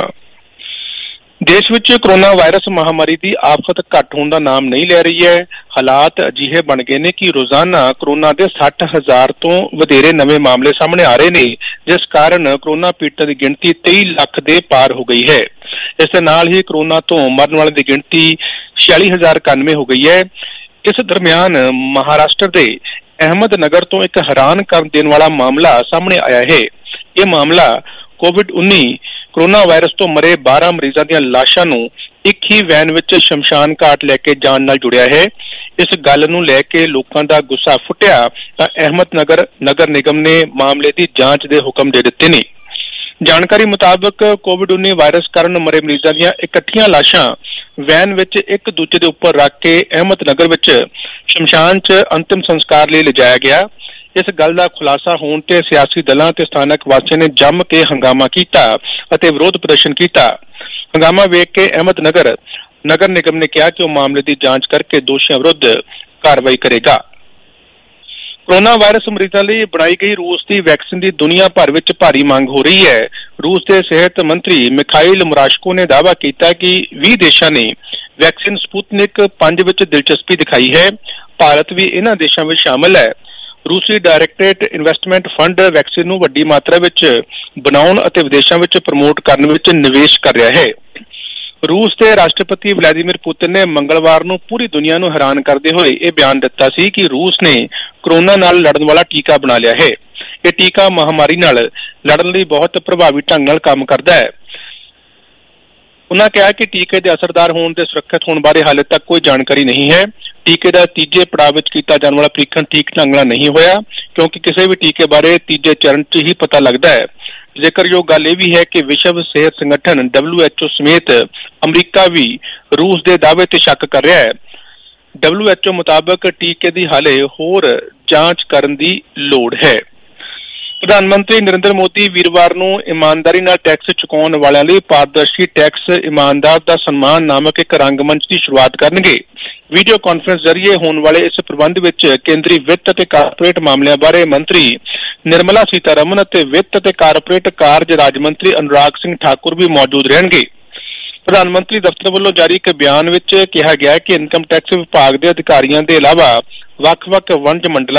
ਦੇਸ਼ ਵਿੱਚ ਕੋਰੋਨਾ ਵਾਇਰਸ ਮਹਾਮਾਰੀ ਦੀ ਆਫਤ ਘੱਟ ਹੋਣ ਦਾ ਨਾਮ ਨਹੀਂ ਲੈ ਰਹੀ ਹੈ। ਹਾਲਾਤ ਅਜਿਹੇ ਬਣ ਗਏ ਨੇ ਕਿ ਰੋਜ਼ਾਨਾ ਕੋਰੋਨਾ ਦੇ 60,000 ਤੋਂ ਵਧੇਰੇ ਨਵੇਂ ਮਾਮਲੇ ਸਾਹਮਣੇ ਆ ਰਹੇ ਨੇ, ਜਿਸ ਕਾਰਨ ਕੋਰੋਨਾ ਪੀੜਤਾਂ ਦੀ ਗਿਣਤੀ 23 ਲੱਖ ਦੇ ਪਾਰ ਹੋ ਗਈ ਹੈ। ਇਸ ਦੇ ਨਾਲ ਹੀ ਕੋਰੋਨਾ ਤੋਂ ਮਰਨ ਵਾਲਿਆਂ ਦੀ ਗਿਣਤੀ 46,091 ਹੋ ਗਈ ਹੈ। ਇਸ ਦਰਮਿਆਨ ਮਹਾਰਾਸ਼ਟਰ ਦੇ ਅਹਿਮਦਨਗਰ ਤੋਂ ਇੱਕ ਹੈਰਾਨ ਕਰ ਦੇਣ ਵਾਲਾ ਮਾਮਲਾ ਸਾਹਮਣੇ ਆਇਆ ਹੈ। ਇਹ ਮਾਮਲਾ ਕੋਵਿਡ-19 ਕੋਰੋਨਾ ਵਾਇਰਸ ਤੋਂ ਮਰੇ 12 ਮਰੀਜ਼ਾਂ ਦੀਆਂ ਲਾਸ਼ਾਂ ਨੂੰ ਇੱਕ ਹੀ ਵੈਨ ਵਿੱਚ ਸ਼ਮਸ਼ਾਨ ਘਾਟ ਲੈ ਕੇ ਜਾਣ ਨਾਲ ਜੁੜਿਆ ਹੈ। ਇਸ ਗੱਲ ਨੂੰ ਲੈ ਕੇ ਲੋਕਾਂ ਦਾ ਗੁੱਸਾ ਫੁੱਟਿਆ ਤਾਂ ਅਹਿਮਦਨਗਰ ਨਗਰ ਨਿਗਮ ਨੇ ਮਾਮਲੇ ਦੀ ਜਾਂਚ ਦੇ ਹੁਕਮ ਦੇ ਦਿੱਤੇ ਨੇ। ਜਾਣਕਾਰੀ ਮੁਤਾਬਕ ਕੋਵਿਡ-19 ਵਾਇਰਸ ਕਾਰਨ ਮਰੇ ਮਰੀਜ਼ਾਂ ਦੀਆਂ ਇਕੱਠੀਆਂ ਲਾਸ਼ਾਂ ਵੈਨ ਵਿੱਚ ਇੱਕ ਦੂਜੇ ਦੇ ਉੱਪਰ ਰੱਖ ਕੇ ਅਹਿਮਦਨਗਰ ਵਿੱਚ ਸ਼ਮਸ਼ਾਨ 'ਚ ਅੰਤਿਮ ਸੰਸਕਾਰ ਲਈ ਲਿਜਾਇਆ ਗਿਆ। ਇਸ ਗੱਲ ਦਾ ਖੁਲਾਸਾ ਹੋਣ ਤੇ ਸਿਆਸੀ ਦਲਾਂ ਤੇ ਸਥਾਨਕ ਵਾਸੀਆਂ ਨੇ ਜੰਮ ਕੇ ਹੰਗਾਮਾ ਕੀਤਾ ਅਤੇ ਵਿਰੋਧ ਪ੍ਰਦਰਸ਼ਨ ਕੀਤਾ। ਹੰਗਾਮਾ ਵੇਖ ਕੇ ਅਹਿਮਦਨਗਰ ਨਗਰ ਨਿਗਮ ਨੇ ਕਿਹਾ ਕਿ ਉਹ ਮਾਮਲੇ ਦੀ ਜਾਂਚ ਕਰਕੇ ਦੋਸ਼ੀਆਂ ਵਿਰੁੱਧ ਕਾਰਵਾਈ ਕਰੇਗਾ। ਕੋਰੋਨਾ ਵਾਇਰਸ ਮਰੀਜ਼ਾਂ ਲਈ ਬਣਾਈ ਗਈ ਰੂਸ ਦੀ ਵੈਕਸੀਨ ਦੀ ਦੁਨੀਆ ਭਰ ਵਿੱਚ ਭਾਰੀ ਮੰਗ ਹੋ ਰਹੀ ਹੈ। ਰੂਸ ਦੇ ਸਿਹਤ ਮੰਤਰੀ ਮਿਖਾਈਲ ਮੁਰਾਸ਼ਕੋ ਨੇ ਦਾਅਵਾ ਕੀਤਾ ਕਿ 20 ਦੇਸ਼ਾਂ ਨੇ ਵੈਕਸੀਨ ਸਪੁਤਨਿਕ 5 ਵਿੱਚ ਦਿਲਚਸਪੀ ਦਿਖਾਈ ਹੈ। ਭਾਰਤ ਵੀ ਇਹਨਾਂ ਦੇਸ਼ਾਂ ਵਿੱਚ ਸ਼ਾਮਲ ਹੈ। ਰੂਸੀ ਡਾਇਰੈਕਟਰੇਟ ਇਨਵੈਸਟਮੈਂਟ ਫੰਡ ਵੈਕਸੀਨ ਨੂੰ ਵੱਡੀ ਮਾਤਰਾ ਵਿੱਚ ਬਣਾਉਣ ਅਤੇ ਵਿਦੇਸ਼ਾਂ ਵਿੱਚ ਪ੍ਰਮੋਟ ਕਰਨ ਵਿੱਚ ਨਿਵੇਸ਼ ਕਰ ਰਿਹਾ ਹੈ। ਰੂਸ ਦੇ ਰਾਸ਼ਟਰਪਤੀ ਵਲਾਦੀਮੀਰ ਪੁਤਿਨ ਨੇ ਮੰਗਲਵਾਰ ਨੂੰ ਪੂਰੀ ਦੁਨੀਆ ਨੂੰ ਹੈਰਾਨ ਕਰਦੇ ਹੋਏ ਇਹ ਬਿਆਨ ਦਿੱਤਾ ਸੀ ਕਿ ਰੂਸ ਨੇ ਕੋਰੋਨਾ ਨਾਲ ਲੜਨ ਵਾਲਾ ਟੀਕਾ ਬਣਾ ਲਿਆ ਹੈ। ਇਹ ਟੀਕਾ ਮਹਾਮਾਰੀ ਨਾਲ ਲੜਨ ਲਈ ਬਹੁਤ ਪ੍ਰਭਾਵੀ ਢੰਗ ਨਾਲ ਕੰਮ ਕਰਦਾ ਹੈ। ਉਨ੍ਹਾਂ ਕਿਹਾ ਕਿ ਟੀਕੇ ਦੇ ਅਸਰਦਾਰ ਹੋਣ ਤੇ ਸੁਰੱਖਿਅਤ ਹੋਣ ਬਾਰੇ ਹਾਲੇ ਤੱਕ ਕੋਈ ਜਾਣਕਾਰੀ ਨਹੀਂ ਹੈ। ਟੀਕੇ ਦਾ ਤੀਜੇ ਪੜਾਅ ਵਿੱਚ ਕੀਤਾ ਜਾਣ ਵਾਲਾ ਪ੍ਰੀਖਣ ਠੀਕ ਢੰਗ ਨਾਲ ਨਹੀਂ ਹੋਇਆ, ਕਿਉਂਕਿ ਕਿਸੇ ਵੀ ਟੀਕੇ ਬਾਰੇ ਤੀਜੇ ਚਰਨ 'ਚ ਹੀ ਪਤਾ ਲੱਗਦਾ ਹੈ। ਜ਼ਿਕਰਯੋਗ ਗੱਲ ਇਹ ਵੀ ਹੈ ਕਿ ਵਿਸ਼ਵ ਸਿਹਤ ਸੰਗਠਨ WHO ਸਮੇਤ ਅਮਰੀਕਾ ਵੀ ਰੂਸ ਦੇ ਦਾਅਵੇ ਤੇ ਸ਼ੱਕ ਕਰ ਰਿਹਾ ਹੈ। WHO ਮੁਤਾਬਕ ਟੀਕੇ ਦੀ ਹਾਲੇ ਹੋਰ ਜਾਂਚ ਕਰਨ ਦੀ ਲੋੜ ਹੈ। ਪ੍ਰਧਾਨ ਮੰਤਰੀ ਨਰਿੰਦਰ ਮੋਦੀ ਵੀਰਵਾਰ ਨੂੰ ਇਮਾਨਦਾਰੀ ਨਾਲ ਟੈਕਸ ਚੁਕਾਉਣ ਵਾਲਿਆਂ ਲਈ ਪਾਰਦਰਸ਼ੀ ਟੈਕਸ ਇਮਾਨਦਾਰ ਦਾ ਸਨਮਾਨ ਨਾਮਕ ਇੱਕ ਰੰਗਮੰਚ ਦੀ ਸ਼ੁਰੂਆਤ ਕਰਨਗੇ। ਵੀਡੀਓ ਕਾਨਫਰੰਸ ਜ਼ਰੀਏ ਹੋਣ ਵਾਲੇ ਇਸ ਪ੍ਰਬੰਧ ਵਿੱਚ ਕੇਂਦਰੀ ਵਿੱਤ ਅਤੇ ਕਾਰਪੋਰੇਟ ਮਾਮਲਿਆਂ ਬਾਰੇ ਮੰਤਰੀ ਨਿਰਮਲਾ ਸੀਤਾਰਮਨ ਅਤੇ ਵਿੱਤ ਅਤੇ ਕਾਰਪੋਰੇਟ ਕਾਰਜ ਰਾਜ ਮੰਤਰੀ ਅਨੁਰਾਗ ਸਿੰਘ ਠਾਕੁਰ ਵੀ ਮੌਜੂਦ ਰਹਿਣਗੇ। ਪ੍ਰਧਾਨ ਮੰਤਰੀ ਦਫ਼ਤਰ ਵੱਲੋਂ ਜਾਰੀ ਇੱਕ ਬਿਆਨ ਵਿੱਚ ਕਿਹਾ ਗਿਆ ਕਿ ਇਨਕਮ ਟੈਕਸ ਵਿਭਾਗ ਦੇ ਅਧਿਕਾਰੀਆਂ ਦੇ ਇਲਾਵਾ ਵੱਖ-ਵੱਖ ਵਣਜ ਮੰਡਲਾਂ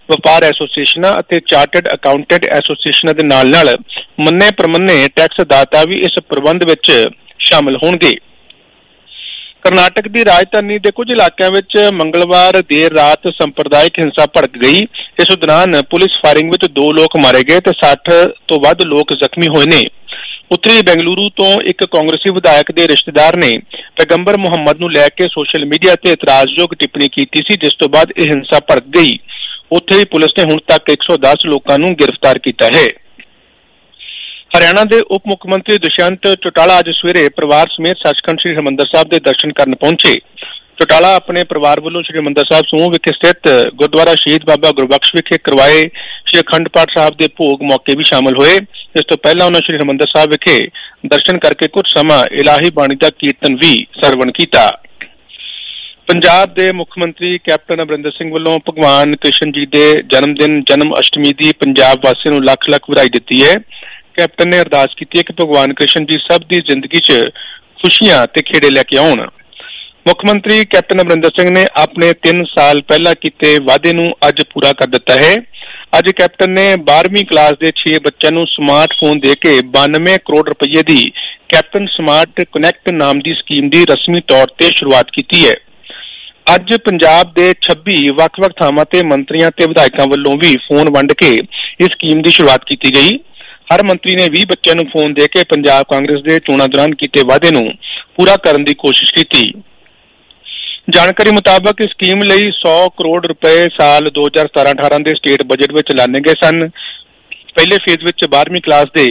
ਵਪਾਰ ਐਸੋਸੀਏਸ਼ਨਾਂ ਅਤੇ ਚਾਰਟਰਡ ਅਕਾਊਂਟੈਂਟ ਐਸੋਸੀਏਸ਼ਨਾਂ ਦੇ ਨਾਲ ਮੰਨੇ ਪ੍ਰਮੰਨੇ ਟੈਕਸ ਦਾਤਾ ਵੀ ਇਸ ਪ੍ਰਬੰਧ ਵਿੱਚ ਸ਼ਾਮਲ ਹੋਣਗੇ। ਕਰਨਾਟਕ ਦੀ ਰਾਜਧਾਨੀ ਦੇ ਕੁਝ ਇਲਾਕਿਆਂ ਵਿੱਚ ਮੰਗਲਵਾਰ ਦੇਰ ਰਾਤ ਸੰਪਰਦਾਇਕ ਹਿੰਸਾ ਭੜਕ ਗਈ। ਇਸ ਦੌਰਾਨ ਪੁਲਿਸ ਫਾਇਰਿੰਗ ਵਿੱਚ 2 ਲੋਕ ਮਾਰੇ ਗਏ ਤੇ 60 ਤੋਂ ਵੱਧ ਲੋਕ ਜ਼ਖਮੀ ਹੋਏ ਨੇ। ਉੱਤਰੀ ਬੈਂਗਲੁਰੂ ਤੋਂ ਇੱਕ ਕਾਂਗਰਸੀ ਵਿਧਾਇਕ ਦੇ ਰਿਸ਼ਤੇਦਾਰ ਨੇ ਪੈਗੰਬਰ ਮੁਹੰਮਦ ਨੂੰ ਲੈ ਕੇ ਸੋਸ਼ਲ ਮੀਡੀਆ ਤੇ ਇਤਰਾਜ਼ਯੋਗ ਟਿੱਪਣੀ ਕੀਤੀ ਸੀ, ਜਿਸ ਤੋਂ ਬਾਅਦ ਇਹ ਹਿੰਸਾ ਭੜਕ ਗਈ। ਉੱਥੇ ਹੀ ਪੁਲਿਸ ਨੇ ਹੁਣ ਤੱਕ 110 ਲੋਕਾਂ ਨੂੰ ਗ੍ਰਿਫਤਾਰ ਕੀਤਾ ਹੈ। ਹਰਿਆਣਾ ਦੇ ਉਪ ਮੁੱਖ ਮੰਤਰੀ ਦੁਸ਼ਯੰਤ ਚੌਟਾਲਾ ਅੱਜ ਸਵੇਰੇ ਪਰਿਵਾਰ ਸਮੇਤ ਸੱਚਖੰਡ ਸ੍ਰੀ ਹਰਿਮੰਦਰ ਸਾਹਿਬ ਦੇ ਦਰਸ਼ਨ ਕਰਨ ਪਹੁੰਚੇ। ਚੌਟਾਲਾ ਆਪਣੇ ਪਰਿਵਾਰ ਵੱਲੋਂ ਸ੍ਰੀ ਹਰਿਮੰਦਰ ਸਾਹਿਬ ਸਮੂਹ ਵਿਖੇ ਸਥਿਤ ਗੁਰਦੁਆਰਾ ਸ਼ਹੀਦ ਬਾਬਾ ਗੁਰਬਖਸ਼ ਵਿਖੇ ਕਰਵਾਏ ਸ੍ਰੀ ਅਖੰਡ ਪਾਠ ਸਾਹਿਬ ਦੇ ਭੋਗ ਮੌਕੇ ਵੀ ਸ਼ਾਮਲ ਹੋਏ। ਇਸ ਤੋਂ ਪਹਿਲਾਂ ਉਹਨਾਂ ਸ੍ਰੀ ਹਰਿਮੰਦਰ ਸਾਹਿਬ ਵਿਖੇ ਦਰਸ਼ਨ ਕਰਕੇ ਕੁਝ ਸਮਾਂ ਇਲਾਹੀ ਬਾਣੀ ਦਾ ਕੀਰਤਨ ਵੀ ਸਰਵਣ ਕੀਤਾ। ਪੰਜਾਬ ਦੇ ਮੁੱਖ ਮੰਤਰੀ ਕੈਪਟਨ ਅਮਰਿੰਦਰ ਸਿੰਘ ਵੱਲੋਂ ਭਗਵਾਨ ਕ੍ਰਿਸ਼ਨ ਜੀ ਦੇ ਜਨਮ ਅਸ਼ਟਮੀ ਦੀ ਪੰਜਾਬ ਵਾਸੀਆਂ ਨੂੰ ਲੱਖ ਲੱਖ ਵਧਾਈ ਦਿੱਤੀ ਹੈ। ਕੈਪਟਨ ਨੇ ਅਰਦਾਸ ਕੀਤੀ ਹੈ ਕਿ ਭਗਵਾਨ ਕ੍ਰਿਸ਼ਨ ਜੀ ਸਭ ਦੀ ਜ਼ਿੰਦਗੀ 'ਚ ਖੁਸ਼ੀਆਂ ਤੇ ਖੇੜੇ ਲੈ ਕੇ ਆਉਣ। ਮੁੱਖ ਮੰਤਰੀ ਕੈਪਟਨ ਅਮਰਿੰਦਰ ਸਿੰਘ ਨੇ ਆਪਣੇ 3 ਸਾਲ ਪਹਿਲਾਂ ਕੀਤੇ ਵਾਅਦੇ ਨੂੰ ਅੱਜ ਪੂਰਾ ਕਰ ਦਿੱਤਾ ਹੈ। ਅੱਜ ਕੈਪਟਨ ਨੇ 12ਵੀਂ ਕਲਾਸ ਦੇ 6 ਬੱਚਿਆਂ ਨੂੰ ਸਮਾਰਟਫੋਨ ਦੇ ਕੇ 92 ਕਰੋੜ ਰੁਪਏ ਦੀ ਕੈਪਟਨ ਸਮਾਰਟ ਕਨੈਕਟ ਨਾਮ ਦੀ ਸਕੀਮ ਦੀ ਰਸਮੀ ਤੌਰ ਤੇ ਸ਼ੁਰੂਆਤ ਕੀਤੀ ਹੈ। ਅੱਜ ਪੰਜਾਬ ਦੇ 26 ਵੱਖ-ਵੱਖ ਥਾਵਾਂ ਤੇ ਮੰਤਰੀਆਂ ਤੇ ਵਿਧਾਇਕਾਂ ਵੱਲੋਂ ਵੀ ਫੋਨ ਵੰਡ ਕੇ ਇਸ ਸਕੀਮ ਦੀ ਸ਼ੁਰੂਆਤ ਕੀਤੀ ਗਈ। ਹਰ ਮੰਤਰੀ ਨੇ 20 ਬੱਚਿਆਂ ਨੂੰ ਫੋਨ ਦੇ ਕੇ ਪੰਜਾਬ ਕਾਂਗਰਸ ਦੇ ਚੋਣਾਂ ਦੌਰਾਨ ਕੀਤੇ ਵਾਅਦੇ ਨੂੰ ਪੂਰਾ ਕਰਨ ਦੀ ਕੋਸ਼ਿਸ਼ ਕੀਤੀ। ਜਾਣਕਾਰੀ ਮੁਤਾਬਕ ਇਸ ਸਕੀਮ ਲਈ 100 ਕਰੋੜ ਰੁਪਏ ਸਾਲ 2017-18 ਦੇ ਸਟੇਟ ਬਜਟ ਵਿੱਚ ਐਲਾਨੇ ਗਏ ਸਨ। ਪਹਿਲੇ ਫੇਜ਼ ਵਿੱਚ 12ਵੀਂ ਕਲਾਸ ਦੇ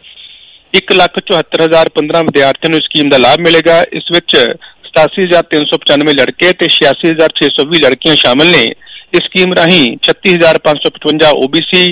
1,74,015 ਵਿਦਿਆਰਥੀਆਂ ਨੂੰ ਇਸ ਸਕੀਮ ਦਾ ਲਾਭ ਮਿਲੇਗਾ। ਇਸ ਵਿੱਚ 87,395 ਲੜਕੇ ਤੇ 86,620 ਲੜਕੀਆਂ ਸ਼ਾਮਲ ਨੇ। ਇਸ ਸਕੀਮ ਰਾਹੀਂ 36,555 OBC,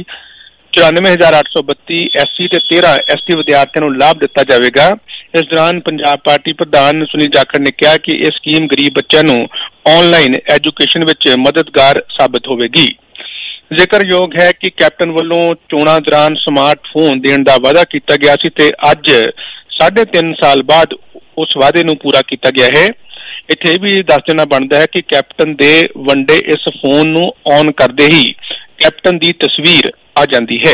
94,832 SC ਤੇ 13 ST ਵਿਦਿਆਰਥੀਆਂ ਨੂੰ ਲਾਭ ਦਿੱਤਾ ਜਾਵੇਗਾ। ਇਸ ਦੌਰਾਨ ਪੰਜਾਬ ਪਾਰਟੀ ਪ੍ਰਧਾਨ ਸੁਨੀਲ ਜਾਖੜ ਨੇ ਕਿਹਾ ਕਿ ਇਹ ਸਕੀਮ ਗਰੀਬ ਬੱਚਿਆਂ ਨੂੰ ਆਨਲਾਈਨ ਐਜੂਕੇਸ਼ਨ ਵਿੱਚ ਮਦਦਗਾਰ ਸਾਬਤ ਹੋਵੇਗੀ। ਜ਼ਿਕਰਯੋਗ ਹੈ ਕਿ ਕੈਪਟਨ ਵੱਲੋਂ ਚੋਣਾਂ ਦੌਰਾਨ ਸਮਾਰਟਫੋਨ ਦੇਣ ਦਾ ਵਾਅਦਾ ਕੀਤਾ ਗਿਆ ਸੀ ਤੇ ਅੱਜ 3.5 ਸਾਲ ਬਾਅਦ ਉਸ ਵਾਅਦੇ ਨੂੰ ਪੂਰਾ ਕੀਤਾ ਗਿਆ ਹੈ। ਇੱਥੇ ਵੀ ਦੱਸ ਦੇਣਾ ਬਣਦਾ ਹੈ ਕਿ ਕੈਪਟਨ ਦੇ ਵੰਡੇ ਇਸ ਫੋਨ ਨੂੰ ਔਨ ਕਰਦੇ ਹੀ ਕੈਪਟਨ ਦੀ ਤਸਵੀਰ ਆ ਜਾਂਦੀ ਹੈ।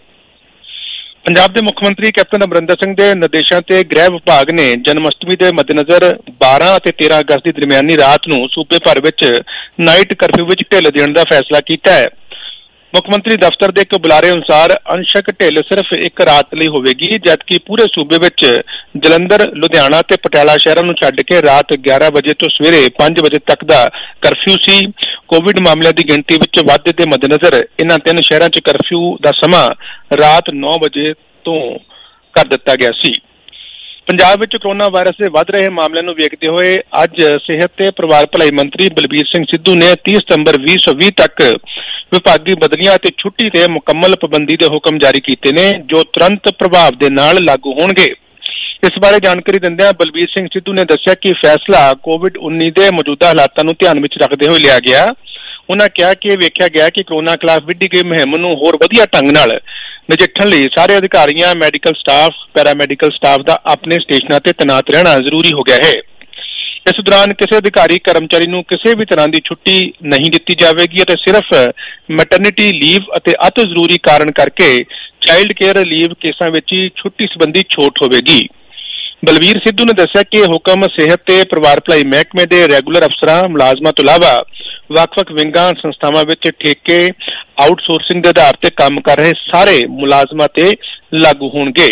ਪੰਜਾਬ ਦੇ ਮੁੱਖ ਮੰਤਰੀ ਕੈਪਟਨ ਅਮਰਿੰਦਰ ਸਿੰਘ ਦੇ ਨਿਰਦੇਸ਼ਾਂ ਤੇ ਗ੍ਰਹਿ ਵਿਭਾਗ ਨੇ ਜਨਮ ਅਸ਼ਟਮੀ ਦੇ ਮੱਦੇਨਜ਼ਰ 12 ਅਤੇ 13 ਅਗਸਤ ਦੀ ਦਰਮਿਆਨੀ ਰਾਤ ਨੂੰ ਸੂਬੇ ਭਰ ਵਿੱਚ ਨਾਈਟ ਕਰਫਿਊ ਵਿੱਚ ਢਿੱਲ ਦੇਣ ਦਾ ਫੈਸਲਾ ਕੀਤਾ ਹੈ। ਮੁੱਖ ਮੰਤਰੀ ਦਫ਼ਤਰ ਦੇ ਇੱਕ ਬੁਲਾਰੇ ਅਨੁਸਾਰ ਅੰਸ਼ਕ ਢਿੱਲ ਸਿਰਫ ਇੱਕ ਰਾਤ ਲਈ ਹੋਵੇਗੀ, ਜਦਕਿ ਪੂਰੇ ਸੂਬੇ ਵਿੱਚ ਜਲੰਧਰ, ਲੁਧਿਆਣਾ ਤੇ ਪਟਿਆਲਾ ਸ਼ਹਿਰਾਂ ਨੂੰ ਛੱਡ ਕੇ ਰਾਤ 11 ਵਜੇ ਤੋਂ ਸਵੇਰੇ 5 ਵਜੇ ਤੱਕ ਦਾ ਕਰਫਿਊ ਸੀ। ਕੋਵਿਡ ਮਾਮਲਿਆਂ ਦੀ ਗਿਣਤੀ ਵਿੱਚ ਵਾਧੇ ਦੇ ਮੱਦੇਨਜ਼ਰ ਇਹਨਾਂ 3 ਸ਼ਹਿਰਾਂ 'ਚ ਕਰਫਿਊ ਦਾ ਸਮਾਂ ਰਾਤ 9 ਵਜੇ ਤੋਂ ਕਰ ਦਿੱਤਾ ਗਿਆ ਸੀ। ਪੰਜਾਬ ਵਿੱਚ ਕੋਰੋਨਾ ਵਾਇਰਸ ਦੇ ਵੱਧ ਰਹੇ ਮਾਮਲਿਆਂ ਨੂੰ ਵੇਖਦੇ ਹੋਏ ਅੱਜ ਸਿਹਤ ਤੇ ਪਰਿਵਾਰ ਭਲਾਈ ਮੰਤਰੀ ਬਲਬੀਰ ਸਿੰਘ ਸਿੱਧੂ ਨੇ 30 ਸਤੰਬਰ 2020 ਤੱਕ ਵਿਭਾਗੀ ਬਦਲੀਆਂ ਅਤੇ ਛੁੱਟੀ ਤੇ ਮੁਕੰਮਲ ਪਾਬੰਦੀ ਦੇ ਹੁਕਮ ਜਾਰੀ ਕੀਤੇ ਨੇ, ਜੋ ਤੁਰੰਤ ਪ੍ਰਭਾਵ ਦੇ ਨਾਲ ਲਾਗੂ ਹੋਣਗੇ। ਇਸ ਬਾਰੇ ਜਾਣਕਾਰੀ ਦਿੰਦਿਆਂ ਬਲਬੀਰ ਸਿੰਘ ਸਿੱਧੂ ਨੇ ਦੱਸਿਆ ਕਿ ਫੈਸਲਾ COVID-19 ਦੇ ਮੌਜੂਦਾ ਹਾਲਾਤਾਂ ਨੂੰ ਧਿਆਨ ਵਿੱਚ ਰੱਖਦੇ ਹੋਏ ਲਿਆ ਗਿਆ। ਉਹਨਾਂ ਕਿਹਾ ਕਿ ਇਹ ਵੇਖਿਆ ਗਿਆ ਕਿ ਕੋਰੋਨਾ ਖਿਲਾਫ ਵਿੱਢੀ ਗਈ ਮੁਹਿੰਮ ਨੂੰ ਹੋਰ ਵਧੀਆ ਢੰਗ ਨਾਲ ਨਜਿੱਠਣ ਲਈ ਸਾਰੇ ਅਧਿਕਾਰੀਆਂ, ਮੈਡੀਕਲ ਸਟਾਫ, ਪੈਰਾਮੈਡੀਕਲ ਸਟਾਫ ਦਾ ਆਪਣੇ ਸਟੇਸ਼ਨਾਂ ਤੇ ਤੈਨਾਤ ਰਹਿਣਾ ਜ਼ਰੂਰੀ ਹੋ ਗਿਆ ਹੈ। ਇਸ ਦੌਰਾਨ ਕਿਸੇ ਅਧਿਕਾਰੀ ਕਰਮਚਾਰੀ ਨੂੰ ਕਿਸੇ ਵੀ ਤਰ੍ਹਾਂ ਦੀ ਛੁੱਟੀ ਨਹੀਂ ਦਿੱਤੀ ਜਾਵੇਗੀ ਅਤੇ ਸਿਰਫ ਮੈਟਰਨਿਟੀ ਲੀਵ ਅਤੇ ਅਤਿ ਜ਼ਰੂਰੀ ਕਾਰਨ ਕਰਕੇ ਚਾਈਲਡ ਕੇਅਰ ਲੀਵ ਕੇਸਾਂ ਵਿੱਚ ਹੀ ਛੁੱਟੀ ਸੰਬੰਧੀ ਛੋਟ ਹੋਵੇਗੀ। ਬਲਬੀਰ ਸਿੱਧੂ ਨੇ ਦੱਸਿਆ ਕਿ ਇਹ ਹੁਕਮ ਸਿਹਤ ਤੇ ਪਰਿਵਾਰ ਭਲਾਈ ਮਹਿਕਮੇ ਦੇ ਰੈਗੂਲਰ ਅਫਸਰਾਂ, ਮੁਲਾਜ਼ਮਾਂ ਤੋਂ ਇਲਾਵਾ ਵੱਖ-ਵੱਖ ਵਿੰਗਾਂ, ਸੰਸਥਾਵਾਂ ਵਿੱਚ ਠੇਕੇ, ਆਊਟਸੋਰਸਿੰਗ ਦੇ ਆਧਾਰ ਤੇ ਕੰਮ ਕਰ ਰਹੇ ਸਾਰੇ ਮੁਲਾਜ਼ਮਾਂ ਤੇ ਲਾਗੂ ਹੋਣਗੇ।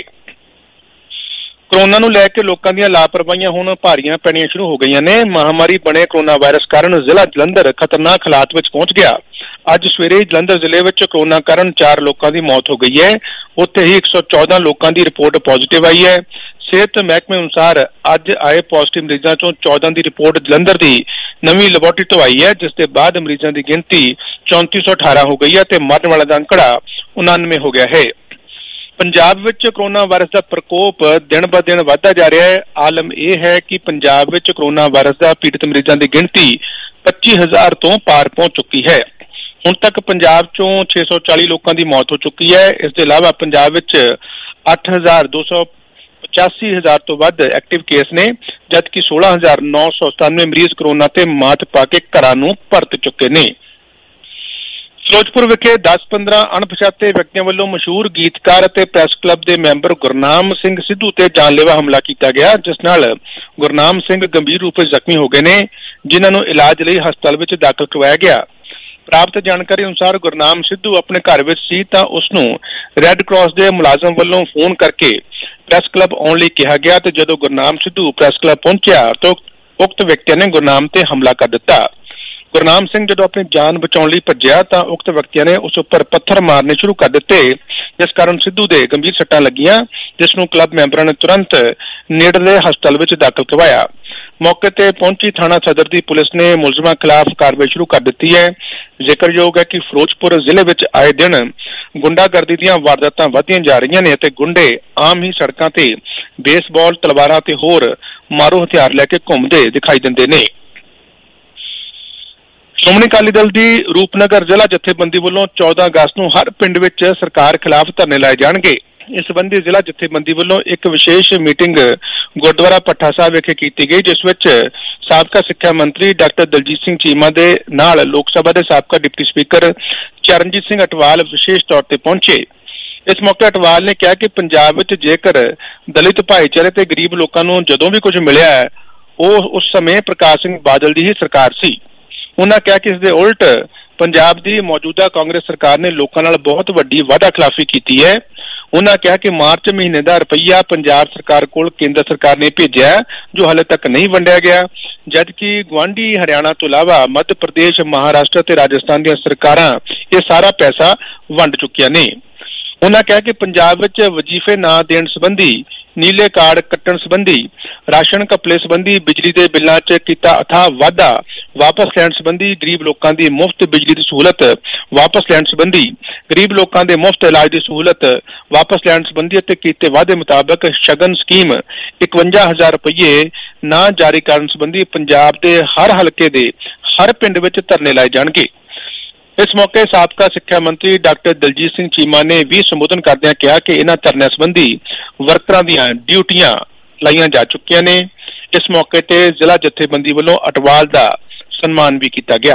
ਕੋਰੋਨਾ ਨੂੰ ਲੈ ਕੇ ਲੋਕਾਂ ਦੀਆਂ ਲਾਪਰਵਾਹੀਆਂ ਹੁਣ ਭਾਰੀਆਂ ਪੈਣੀਆਂ ਸ਼ੁਰੂ ਹੋ ਗਈਆਂ ਨੇ। ਮਹਾਮਾਰੀ ਬਣੇ ਕੋਰੋਨਾ ਵਾਇਰਸ ਕਾਰਨ ਜ਼ਿਲ੍ਹਾ ਜਲੰਧਰ ਖਤਰਨਾਕ ਹਾਲਾਤ ਵਿੱਚ ਪਹੁੰਚ ਗਿਆ। ਅੱਜ ਸਵੇਰੇ ਜਲੰਧਰ ਜ਼ਿਲ੍ਹੇ ਵਿੱਚ ਕੋਰੋਨਾ ਕਾਰਨ 4 ਲੋਕਾਂ ਦੀ ਮੌਤ ਹੋ ਗਈ ਹੈ। ਉੱਥੇ ਹੀ 114 ਲੋਕਾਂ ਦੀ ਰਿਪੋਰਟ ਪੋਜ਼ਿਟਿਵ ਆਈ ਹੈ। ਸਿਹਤ ਮਹਿਕਮੇ ਅਨੁਸਾਰ ਅੱਜ ਆਏ ਪੋਜ਼ਿਟਿਵ ਮਰੀਜ਼ਾਂ ਚੋਂ 14 ਦੀ ਰਿਪੋਰਟ ਜਲੰਧਰ ਦੀ ਨਵੀਂ ਲੈਬੋਰਟਰੀ ਤੋਂ ਆਈ ਹੈ, ਜਿਸ ਦੇ ਬਾਅਦ ਮਰੀਜ਼ਾਂ ਦੀ ਗਿਣਤੀ 3418 ਹੋ ਗਈ ਹੈ ਤੇ ਮਰਨ ਵਾਲਿਆਂ ਦਾ ਅੰਕੜਾ 99 ਹੋ ਗਿਆ ਹੈ। ਪੰਜਾਬ ਵਿੱਚ ਕੋਰੋਨਾ ਵਾਇਰਸ ਦਾ ਪ੍ਰਕੋਪ ਦਿਨ ਬ ਦਿਨ ਵਧਦਾ ਜਾ ਰਿਹਾ ਹੈ। ਆਲਮ ਇਹ ਹੈ ਕਿ ਪੰਜਾਬ ਵਿੱਚ ਕੋਰੋਨਾ ਵਾਇਰਸ ਦਾ ਪੀੜਤ ਮਰੀਜ਼ਾਂ ਦੀ ਗਿਣਤੀ 25000 ਤੋਂ ਪਾਰ ਪਹੁੰਚ ਚੁੱਕੀ ਹੈ। ਹੁਣ ਤੱਕ ਪੰਜਾਬ ਚੋਂ 640 ਲੋਕਾਂ ਦੀ ਮੌਤ ਹੋ ਚੁੱਕੀ ਹੈ। ਇਸ ਦੇ ਇਲਾਵਾ ਪੰਜਾਬ ਵਿੱਚ 8,285,000 ਤੋਂ ਵੱਧ ਐਕਟਿਵ ਕੇਸ ਨੇ, ਜਦਕਿ 16,997 ਮਰੀਜ਼ ਕੋਰੋਨਾ ਤੇ ਮਾਤ ਪਾ ਕੇ ਘਰਾਂ ਨੂੰ ਪਰਤ ਚੁੱਕੇ ਨੇ। ਫਿਰੋਜ਼ਪੁਰ ਵਿਖੇ 10-15 ਅਣਪਛਾਤੇ ਵਿਅਕਤੀਆਂ ਵੱਲੋਂ ਮਸ਼ਹੂਰ ਗੀਤਕਾਰ ਅਤੇ ਪ੍ਰੈਸ ਕਲੱਬ ਦੇ ਮੈਂਬਰ ਗੁਰਨਾਮ ਸਿੰਘ ਸਿੱਧੂ ਤੇ ਜਾਨਲੇਵਾ ਹਮਲਾ ਕੀਤਾ ਗਿਆ, ਜਿਸ ਨਾਲ ਗੁਰਨਾਮ ਸਿੰਘ ਗੰਭੀਰ ਰੂਪ ਵਿੱਚ ਜ਼ਖਮੀ ਹੋ ਗਏ ਨੇ, ਜਿਨ੍ਹਾਂ ਨੂੰ ਇਲਾਜ ਲਈ ਹਸਪਤਾਲ ਵਿੱਚ ਦਾਖਲ ਕਰਵਾਇਆ ਗਿਆ। ਪ੍ਰਾਪਤ ਜਾਣਕਾਰੀ ਅਨੁਸਾਰ ਗੁਰਨਾਮ ਸਿੱਧੂ ਆਪਣੇ ਘਰ ਵਿੱਚ ਸੀ ਤਾਂ ਉਸ ਨੂੰ ਰੈੱਡ ਕਰਾਸ ਦੇ ਮੁਲਾਜ਼ਮ ਵੱਲੋਂ ਫੋਨ ਕਰਕੇ ਪ੍ਰੈਸ ਕਲੱਬ ਆਉਣ ਲਈ ਕਿਹਾ ਗਿਆ ਤੇ ਜਦੋਂ ਗੁਰਨਾਮ ਸਿੱਧੂ ਪ੍ਰੈਸ ਕਲੱਬ ਪਹੁੰਚਿਆ ਤਾਂ ਉਕਤ ਵਿਅਕਤੀਆਂ ਨੇ ਗੁਰਨਾਮ ਤੇ ਹਮਲਾ ਕਰ ਦਿੱਤਾ। ਗੁਰਨਾਮ ਸਿੰਘ ਜਦੋਂ ਆਪਣੀ ਜਾਨ ਬਚਾਉਣ ਲਈ ਭੱਜਿਆ ਤਾਂ ਉਕਤ ਵਿਅਕਤੀਆਂ ਨੇ ਉਸ ਉੱਪਰ ਪੱਥਰ ਮਾਰਨੇ ਸ਼ੁਰੂ ਕਰ ਦਿੱਤੇ, ਜਿਸ ਕਾਰਨ ਸਿੱਧੂ ਦੇ ਗੰਭੀਰ ਸੱਟਾਂ ਲੱਗੀਆਂ, ਜਿਸ ਨੂੰ ਕਲੱਬ ਮੈਂਬਰਾਂ ਨੇ ਤੁਰੰਤ ਨੇੜਲੇ ਹਸਪਤਾਲ ਵਿੱਚ ਦਾਖਲ ਕਰਵਾਇਆ। ਮੌਕੇ ਤੇ ਪਹੁੰਚੀ ਥਾਣਾ ਸਦਰ ਦੀ ਪੁਲਿਸ ਨੇ ਮੁਲਜ਼ਮਾਂ ਖਿਲਾਫ ਕਾਰਵਾਈ ਸ਼ੁਰੂ ਕਰ ਦਿੱਤੀ ਹੈ। ਜ਼ਿਕਰਯੋਗ ਹੈ ਕਿ ਫਿਰੋਜ਼ਪੁਰ ਜ਼ਿਲ੍ਹੇ ਵਿੱਚ ਆਏ ਦਿਨ ਗੁੰਡਾਗਰਦੀ ਦੀਆਂ ਵਾਰਦਾਤਾਂ ਵਧਦੀਆਂ ਜਾ ਰਹੀਆਂ ਨੇ ਅਤੇ ਗੁੰਡੇ ਆਮ ਹੀ ਸੜਕਾਂ ਤੇ ਬੇਸਬਾਲ, ਤਲਵਾਰਾਂ ਤੇ ਹੋਰ ਮਾਰੂ ਹਥਿਆਰ ਲੈ ਕੇ ਘੁੰਮਦੇ ਦਿਖਾਈ ਦਿੰਦੇ ਨੇ। ਸ਼੍ਰੋਮਣੀ ਅਕਾਲੀ ਦਲ ਦੀ ਰੂਪਨਗਰ ਜ਼ਿਲ੍ਹਾ ਜਥੇਬੰਦੀ ਵੱਲੋਂ 14 ਅਗਸਤ ਨੂੰ ਹਰ ਪਿੰਡ ਵਿੱਚ ਸਰਕਾਰ ਖਿਲਾਫ ਧਰਨੇ ਲਾਏ ਜਾਣਗੇ। ਇਸ ਸੰਬੰਧੀ ਜ਼ਿਲ੍ਹਾ ਜਥੇਬੰਦੀ ਵੱਲੋਂ ਇੱਕ ਵਿਸ਼ੇਸ਼ ਮੀਟਿੰਗ ਗੁਰਦੁਆਰਾ ਭੱਠਾ ਸਾਹਿਬ ਵਿਖੇ ਕੀਤੀ ਗਈ, ਜਿਸ ਵਿੱਚ ਸਾਬਕਾ ਸਿੱਖਿਆ ਮੰਤਰੀ ਡਾਕਟਰ ਦਲਜੀਤ ਸਿੰਘ ਚੀਮਾ ਦੇ ਨਾਲ ਲੋਕ ਸਭਾ ਦੇ ਸਾਬਕਾ ਡਿਪਟੀ ਸਪੀਕਰ ਚਰਨਜੀਤ ਸਿੰਘ ਅਟਵਾਲ ਵਿਸ਼ੇਸ਼ ਤੌਰ ਤੇ ਪਹੁੰਚੇ। ਇਸ ਮੌਕੇ ਅਟਵਾਲ ਨੇ ਕਿਹਾ ਕਿ ਪੰਜਾਬ ਵਿੱਚ ਜੇਕਰ ਦਲਿਤ ਭਾਈਚਾਰੇ ਤੇ ਗਰੀਬ ਲੋਕਾਂ ਨੂੰ ਜਦੋਂ ਵੀ ਕੁਝ ਮਿਲਿਆ ਉਹ ਉਸ ਸਮੇਂ ਪ੍ਰਕਾਸ਼ ਸਿੰਘ ਬਾਦਲ ਦੀ ਹੀ ਸਰਕਾਰ ਸੀ। ਉਹਨਾਂ ਕਿਹਾ ਕਿ ਇਸ ਦੇ ਉਲਟ ਪੰਜਾਬ ਦੀ ਮੌਜੂਦਾ ਕਾਂਗਰਸ ਸਰਕਾਰ ਨੇ ਲੋਕਾਂ ਨਾਲ ਬਹੁਤ ਵੱਡੀ ਵਾਅਦਾ ਖਿਲਾਫੀ ਕੀਤੀ ਹੈ। ਉਹਨਾਂ ਕਿਹਾ ਕਿ ਮਾਰਚ ਮਹੀਨੇ ਦਾ ਰੁਪਈਆ ਪੰਜਾਬ ਸਰਕਾਰ ਕੋਲ ਕੇਂਦਰ ਸਰਕਾਰ ਨੇ ਭੇਜਿਆ ਜੋ ਹਾਲੇ ਤੱਕ ਨਹੀਂ ਵੰਡਿਆ ਗਿਆ, ਜਦਕਿ ਗੁਆਂਢੀ ਹਰਿਆਣਾ ਤੋਂ ਇਲਾਵਾ ਮੱਧ ਪ੍ਰਦੇਸ਼, ਮਹਾਰਾਸ਼ਟਰ ਤੇ ਰਾਜਸਥਾਨ ਦੀਆਂ ਸਰਕਾਰਾਂ ਇਹ ਸਾਰਾ ਪੈਸਾ ਵੰਡ ਚੁੱਕੀਆਂ ਨੇ। ਉਹਨਾਂ ਕਿਹਾ ਕਿ ਪੰਜਾਬ ਵਿੱਚ ਵਜ਼ੀਫੇ ਨਾ ਦੇਣ ਸੰਬੰਧੀ, ਨੀਲੇ ਕਾਰਡ ਕੱਟਣ ਸੰਬੰਧੀ, ਰਾਸ਼ਨ ਘਪਲੇ ਸੰਬੰਧੀ, ਬਿਜਲੀ ਦੇ ਬਿੱਲਾਂ 'ਚ ਕੀਤਾ ਅਥਾਹ ਵਾਧਾ ਵਾਪਸ ਲੈਣ ਸੰਬੰਧੀ, ਗਰੀਬ ਲੋਕਾਂ ਦੀ ਮੁਫਤ ਬਿਜਲੀ ਦੀ ਸਹੂਲਤ ਵਾਪਸ ਲੈਣ ਸੰਬੰਧੀ, ਗਰੀਬ ਲੋਕਾਂ ਦੇ ਮੁਫਤ ਇਲਾਜ ਦੀ ਸਹੂਲਤ ਵਾਪਸ ਲੈਣ ਸੰਬੰਧੀ ਅਤੇ ਕੀਤੇ ਵਾਅਦੇ ਮੁਤਾਬਕ ਸ਼ਗਨ ਸਕੀਮ 51,000 ਰੁਪਏ ਨਾ ਜਾਰੀ ਕਰਨ ਸੰਬੰਧੀ ਪੰਜਾਬ ਦੇ ਹਰ ਹਲਕੇ ਦੇ ਹਰ ਪਿੰਡ ਵਿੱਚ ਧਰਨੇ ਲਾਏ ਜਾਣਗੇ। ਇਸ ਮੌਕੇ ਸਾਬਕਾ ਸਿੱਖਿਆ ਮੰਤਰੀ ਡਾਕਟਰ ਦਲਜੀਤ ਸਿੰਘ ਚੀਮਾ ਨੇ ਵੀ ਸੰਬੋਧਨ ਕਰਦਿਆਂ ਕਿਹਾ ਕਿ ਇਹਨਾਂ ਧਰਨਿਆਂ ਸੰਬੰਧੀ ਵਰਕਰਾਂ ਦੀਆਂ ਡਿਊਟੀਆਂ ਲਾਈਆਂ ਜਾ ਚੁੱਕੀਆਂ ਨੇ। ਇਸ ਮੌਕੇ ਤੇ ਜ਼ਿਲ੍ਹਾ ਜਥੇਬੰਦੀ ਵੱਲੋਂ ਅਟਵਾਲ ਦਾ ਸਨਮਾਨ ਵੀ ਕੀਤਾ ਗਿਆ।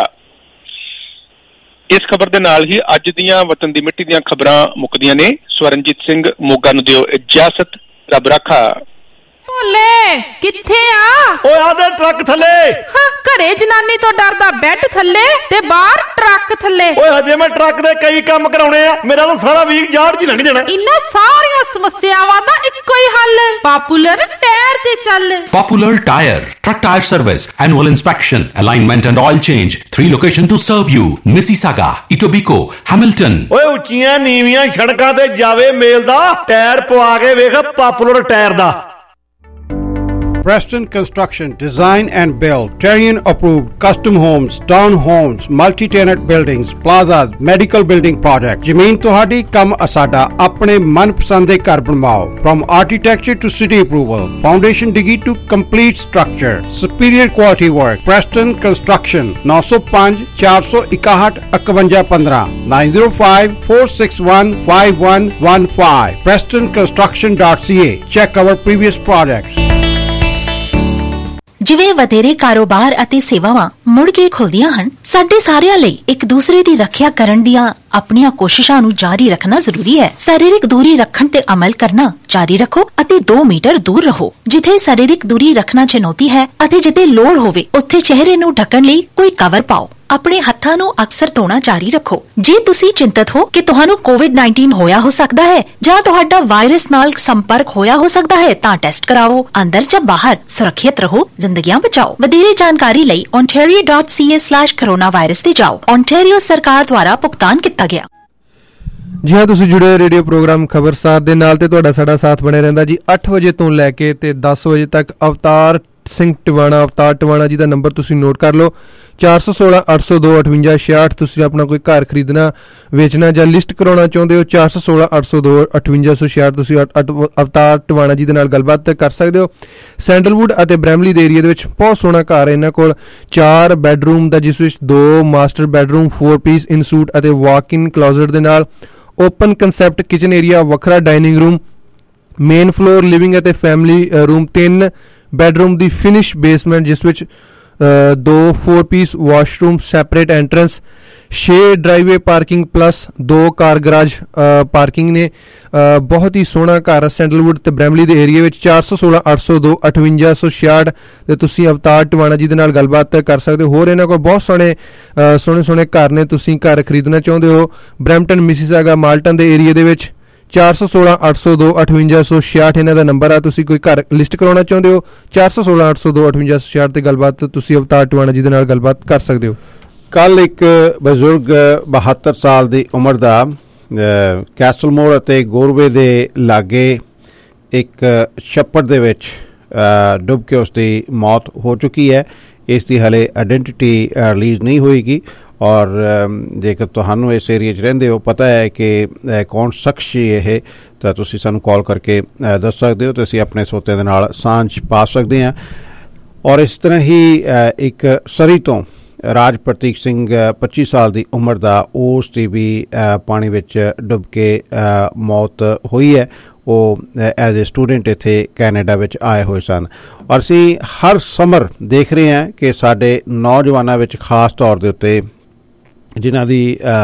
ਇਸ ਖਬਰ ਦੇ ਨਾਲ ਹੀ ਅੱਜ ਦੀਆਂ ਵਤਨ ਦੀ ਮਿੱਟੀ ਦੀਆਂ ਖਬਰਾਂ ਮੁੱਕਦੀਆਂ ਨੇ। ਸਵਰਨਜੀਤ ਸਿੰਘ ਮੋਗਾ ਨੂੰ ਦਿਓ ਇਜਾਜ਼ਤ। ਰੱਬ ਰਾਖਾ। ਓਲੇ ਕਿੱਥੇ ਆ? ਓਏ ਆਦੇ ਟਰੱਕ ਥੱਲੇ। ਘਰੇ ਜਨਾਨੀ ਤੋਂ ਡਰਦਾ ਬੈੱਡ ਥੱਲੇ ਤੇ ਬਾਹਰ ਟਰੱਕ ਥੱਲੇ। ਓਏ ਹਜੇ ਮੈਂ ਟਰੱਕ ਦੇ ਕਈ ਕੰਮ ਕਰਾਉਣੇ ਆ, ਮੇਰਾ ਤਾਂ ਸਾਰਾ ਵੀਕ ਯਾਰ ਜੀ ਲੰਘ ਜਾਣਾ। ਇਨ੍ਹਾਂ ਸਾਰੀਆਂ ਸਮੱਸਿਆਵਾਂ ਦਾ ਇੱਕੋ ਹੀ ਹੱਲ, ਪਾਪੂਲਰ ਟਾਇਰ ਤੇ ਚੱਲ। Popular Tire, truck tire service, annual inspection, alignment and oil change. 3 locations to serve you: Mississauga, Etobicoke, Hamilton. ਓਏ ਉੱਚੀਆਂ ਨੀਵੀਆਂ ਸੜਕਾਂ ਤੇ ਜਾਵੇ ਮੇਲ ਦਾ ਟਾਇਰ ਪਵਾ ਕੇ ਵੇਖ ਪਾਪੂਲਰ ਟਾਇਰ ਦਾ। Preston Construction, design and build, Terrian approved, custom homes, town homes, multi-tenant buildings, plazas, medical building project. ਜ਼ਮੀਨ ਤੁਹਾਡੀ ਕੰਮ ਅਸਾਡਾ, ਆਪਣੇ ਮਨਪਸੰਦ ਦੇ ਘਰ ਬਣਵਾਓ। From architecture to city approval, foundation digi to complete structure, superior quality work. Preston Construction, 905 461 5115, 905 461 5115. PrestonConstruction.ca. Check our previous projects. ਜਿਵੇਂ ਵਧੇਰੇ ਕਾਰੋਬਾਰ ਅਤੇ ਸੇਵਾਵਾਂ ਮੁੜ ਕੇ ਖੁੱਲਦੀਆਂ ਹਨ, ਸਾਡੇ ਸਾਰਿਆਂ ਲਈ ਇੱਕ ਦੂਸਰੇ ਦੀ ਰੱਖਿਆ ਕਰਨ ਦੀਆਂ ਆਪਣੀਆਂ ਕੋਸ਼ਿਸ਼ਾਂ ਨੂੰ ਜਾਰੀ ਰੱਖਣਾ ਜ਼ਰੂਰੀ ਹੈ। ਸਰੀਰਕ ਦੂਰੀ ਰੱਖਣ ਤੇ ਅਮਲ ਕਰਨਾ ਜਾਰੀ ਰੱਖੋ ਅਤੇ 2 ਮੀਟਰ ਦੂਰ ਰਹੋ। ਜਿੱਥੇ ਸਰੀਰਕ ਦੂਰੀ ਰੱਖਣਾ ਚੁਣੌਤੀ ਹੈ ਅਤੇ ਜਿੱਥੇ ਲੋੜ ਹੋਵੇ ਉੱਥੇ ਚਿਹਰੇ ਨੂੰ ਢੱਕਣ ਲਈ ਕੋਈ ਕਵਰ ਪਾਓ। ਆਪਣੇ ਹੱਥਾਂ ਨੂੰ ਅਕਸਰ ਧੋਣਾ ਜਾਰੀ ਰੱਖੋ। ਜੇ ਤੁਸੀਂ ਚਿੰਤਤ ਹੋ ਕਿ ਤੁਹਾਨੂੰ ਕੋਵਿਡ-19 ਹੋਇਆ ਹੋ ਸਕਦਾ ਹੈ ਜਾਂ ਤੁਹਾਡਾ ਵਾਇਰਸ ਨਾਲ ਸੰਪਰਕ ਹੋਇਆ ਹੋ ਸਕਦਾ ਹੈ ਤਾਂ ਟੈਸਟ ਕਰਾਓ। ਅੰਦਰ ਜਾਂ ਬਾਹਰ ਸੁਰੱਖਿਅਤ ਰਹੋ, ਜ਼ਿੰਦਗੀਆਂ ਬਚਾਓ। ਵਧੇਰੇ ਜਾਣਕਾਰੀ ਲਈ ontario.ca/coronavirus ਤੇ ਜਾਓ। ontario ਸਰਕਾਰ ਦੁਆਰਾ ਭੁਗਤਾਨ ਕੀਤਾ ਗਿਆ। ਜੀ ਹਾਂ, ਤੁਸੀਂ ਜੁੜੇ ਰੇਡੀਓ ਪ੍ਰੋਗਰਾਮ ਖਬਰਸਾਰ ਦੇ ਨਾਲ ਤੇ ਤੁਹਾਡਾ ਸਾਡਾ ਸਾਥ ਬਣਿਆ ਰਹਿੰਦਾ ਜੀ। 8 ਵਜੇ ਤੋਂ ਲੈ ਕੇ ਤੇ 10 ਵਜੇ ਤੱਕ ਅਵਤਾਰ ਸਿੰਘ ਟਿਵਾਣਾ, ਅਵਤਾਰ ਟਿਵਾਣਾ ਜੀ ਦਾ ਨੰਬਰ ਤੁਸੀਂ ਨੋਟ ਕਰ ਲਓ। 416 802 5866। ਤੁਸੀਂ ਆਪਣਾ ਕੋਈ ਘਰ ਖਰੀਦਣਾ, ਵੇਚਣਾ ਜਾਂ ਲਿਸਟ ਕਰਾਉਣਾ ਚਾਹੁੰਦੇ ਹੋ, 416 802 5866 ਤੁਸੀਂ ਅਵਤਾਰ ਟਿਵਾਣਾ ਜੀ ਦੇ ਨਾਲ ਗੱਲਬਾਤ ਕਰ ਸਕਦੇ ਹੋ। ਸੈਂਡਲਵੁੱਡ ਅਤੇ ਬ੍ਰੈਮਲੀ ਦੇ ਏਰੀਆ ਦੇ ਵਿੱਚ ਬਹੁਤ ਸੋਹਣਾ ਘਰ ਹੈ ਇਹਨਾਂ ਕੋਲ। 4 ਬੈਡਰੂਮ ਦਾ, ਜਿਸ ਵਿੱਚ 2 master bedroom, 4 piece en suite ਅਤੇ ਵਾਕ ਇਨ ਕਲੋਜ਼ਟ ਦੇ ਨਾਲ ਓਪਨ ਕੰਸੈਪਟ ਕਿਚਨ ਏਰੀਆ, ਵੱਖਰਾ dining room, main floor living ਅਤੇ ਫੈਮਿਲੀ ਰੂਮ, 3 ਬੈਡਰੂਮ ਦੀ ਫਿਨਿਸ਼ ਬੇਸਮੈਂਟ ਜਿਸ ਵਿੱਚ 2 4 piece washroom separate entrance, 6 driveway parking plus 2 car garage parking ने। बहुत ही सोहना घर सैंडलवुड ते ब्रैमली दे एरिया विच 416 802 5866 ते तुसीं अवतार टवाणा जी दे नाल गलबात कर सकदे हो। होर इन्हां कोल बहुत सोहणे घर ने। तुसीं घर खरीदना चाहुंदे हो ब्रैम्पटन मिसिसागा माल्टन दे एरिया दे विच 416 802 5866 ਇਹਨਾਂ ਦਾ ਨੰਬਰ ਆ। ਤੁਸੀਂ ਕੋਈ ਘਰ ਲਿਸਟ ਕਰਾਉਣਾ ਚਾਹੁੰਦੇ ਹੋ 416 802 5866 ਤੇ ਗੱਲਬਾਤ ਤੁਸੀਂ ਅਵਤਾਰ ਟਵਾਣਾ ਜੀ ਦੇ ਨਾਲ ਗੱਲਬਾਤ ਕਰ ਸਕਦੇ ਹੋ। ਕੱਲ ਇੱਕ ਬਜ਼ੁਰਗ 72 ਸਾਲ ਦੀ ਉਮਰ ਦਾ ਕੈਸਲ ਮੋੜ ਅਤੇ ਗੋਰਵੇ ਦੇ ਲਾਗੇ ਇੱਕ ਛੱਪੜ ਦੇ ਵਿੱਚ ਡੁੱਬ ਕੇ ਉਸ ਦੀ ਮੌਤ ਹੋ ਚੁੱਕੀ ਹੈ। ਇਸ ਦੀ ਹਾਲੇ ਆਇਡੈਂਟੀਟੀ ਰਿਲੀਜ਼ ਨਹੀਂ ਹੋਏਗੀ ਔਰ ਜੇਕਰ ਤੁਹਾਨੂੰ ਇਸ ਏਰੀਏ 'ਚ ਰਹਿੰਦੇ ਹੋ ਪਤਾ ਹੈ ਕਿ ਕੌਣ ਸ਼ਖਸ ਇਹ ਤਾਂ ਤੁਸੀਂ ਸਾਨੂੰ ਕਾਲ ਕਰਕੇ ਦੱਸ ਸਕਦੇ ਹੋ ਤੇ ਅਸੀਂ ਆਪਣੇ ਸਰੋਤਿਆਂ ਦੇ ਨਾਲ ਸਾਂਝ ਪਾ ਸਕਦੇ ਹਾਂ। ਔਰ ਇਸ ਤਰ੍ਹਾਂ ਹੀ ਇੱਕ ਸਰੀ ਤੋਂ ਰਾਜ ਪ੍ਰਤੀਕ ਸਿੰਘ 25 ਸਾਲ ਦੀ ਉਮਰ ਦਾ, ਉਸ ਦੀ ਵੀ ਪਾਣੀ ਵਿੱਚ ਡੁੱਬ ਕੇ ਮੌਤ ਹੋਈ ਹੈ। ਉਹ ਐਜ਼ ਏ ਸਟੂਡੈਂਟ ਇੱਥੇ ਕੈਨੇਡਾ ਵਿੱਚ ਆਏ ਹੋਏ ਸਨ। ਔਰ ਅਸੀਂ ਹਰ ਸਮਰ ਦੇਖ ਰਹੇ ਹਾਂ ਕਿ ਸਾਡੇ ਨੌਜਵਾਨਾਂ ਵਿੱਚ ਖਾਸ ਤੌਰ ਦੇ ਉੱਤੇ ਜਿਨ੍ਹਾਂ ਦੀ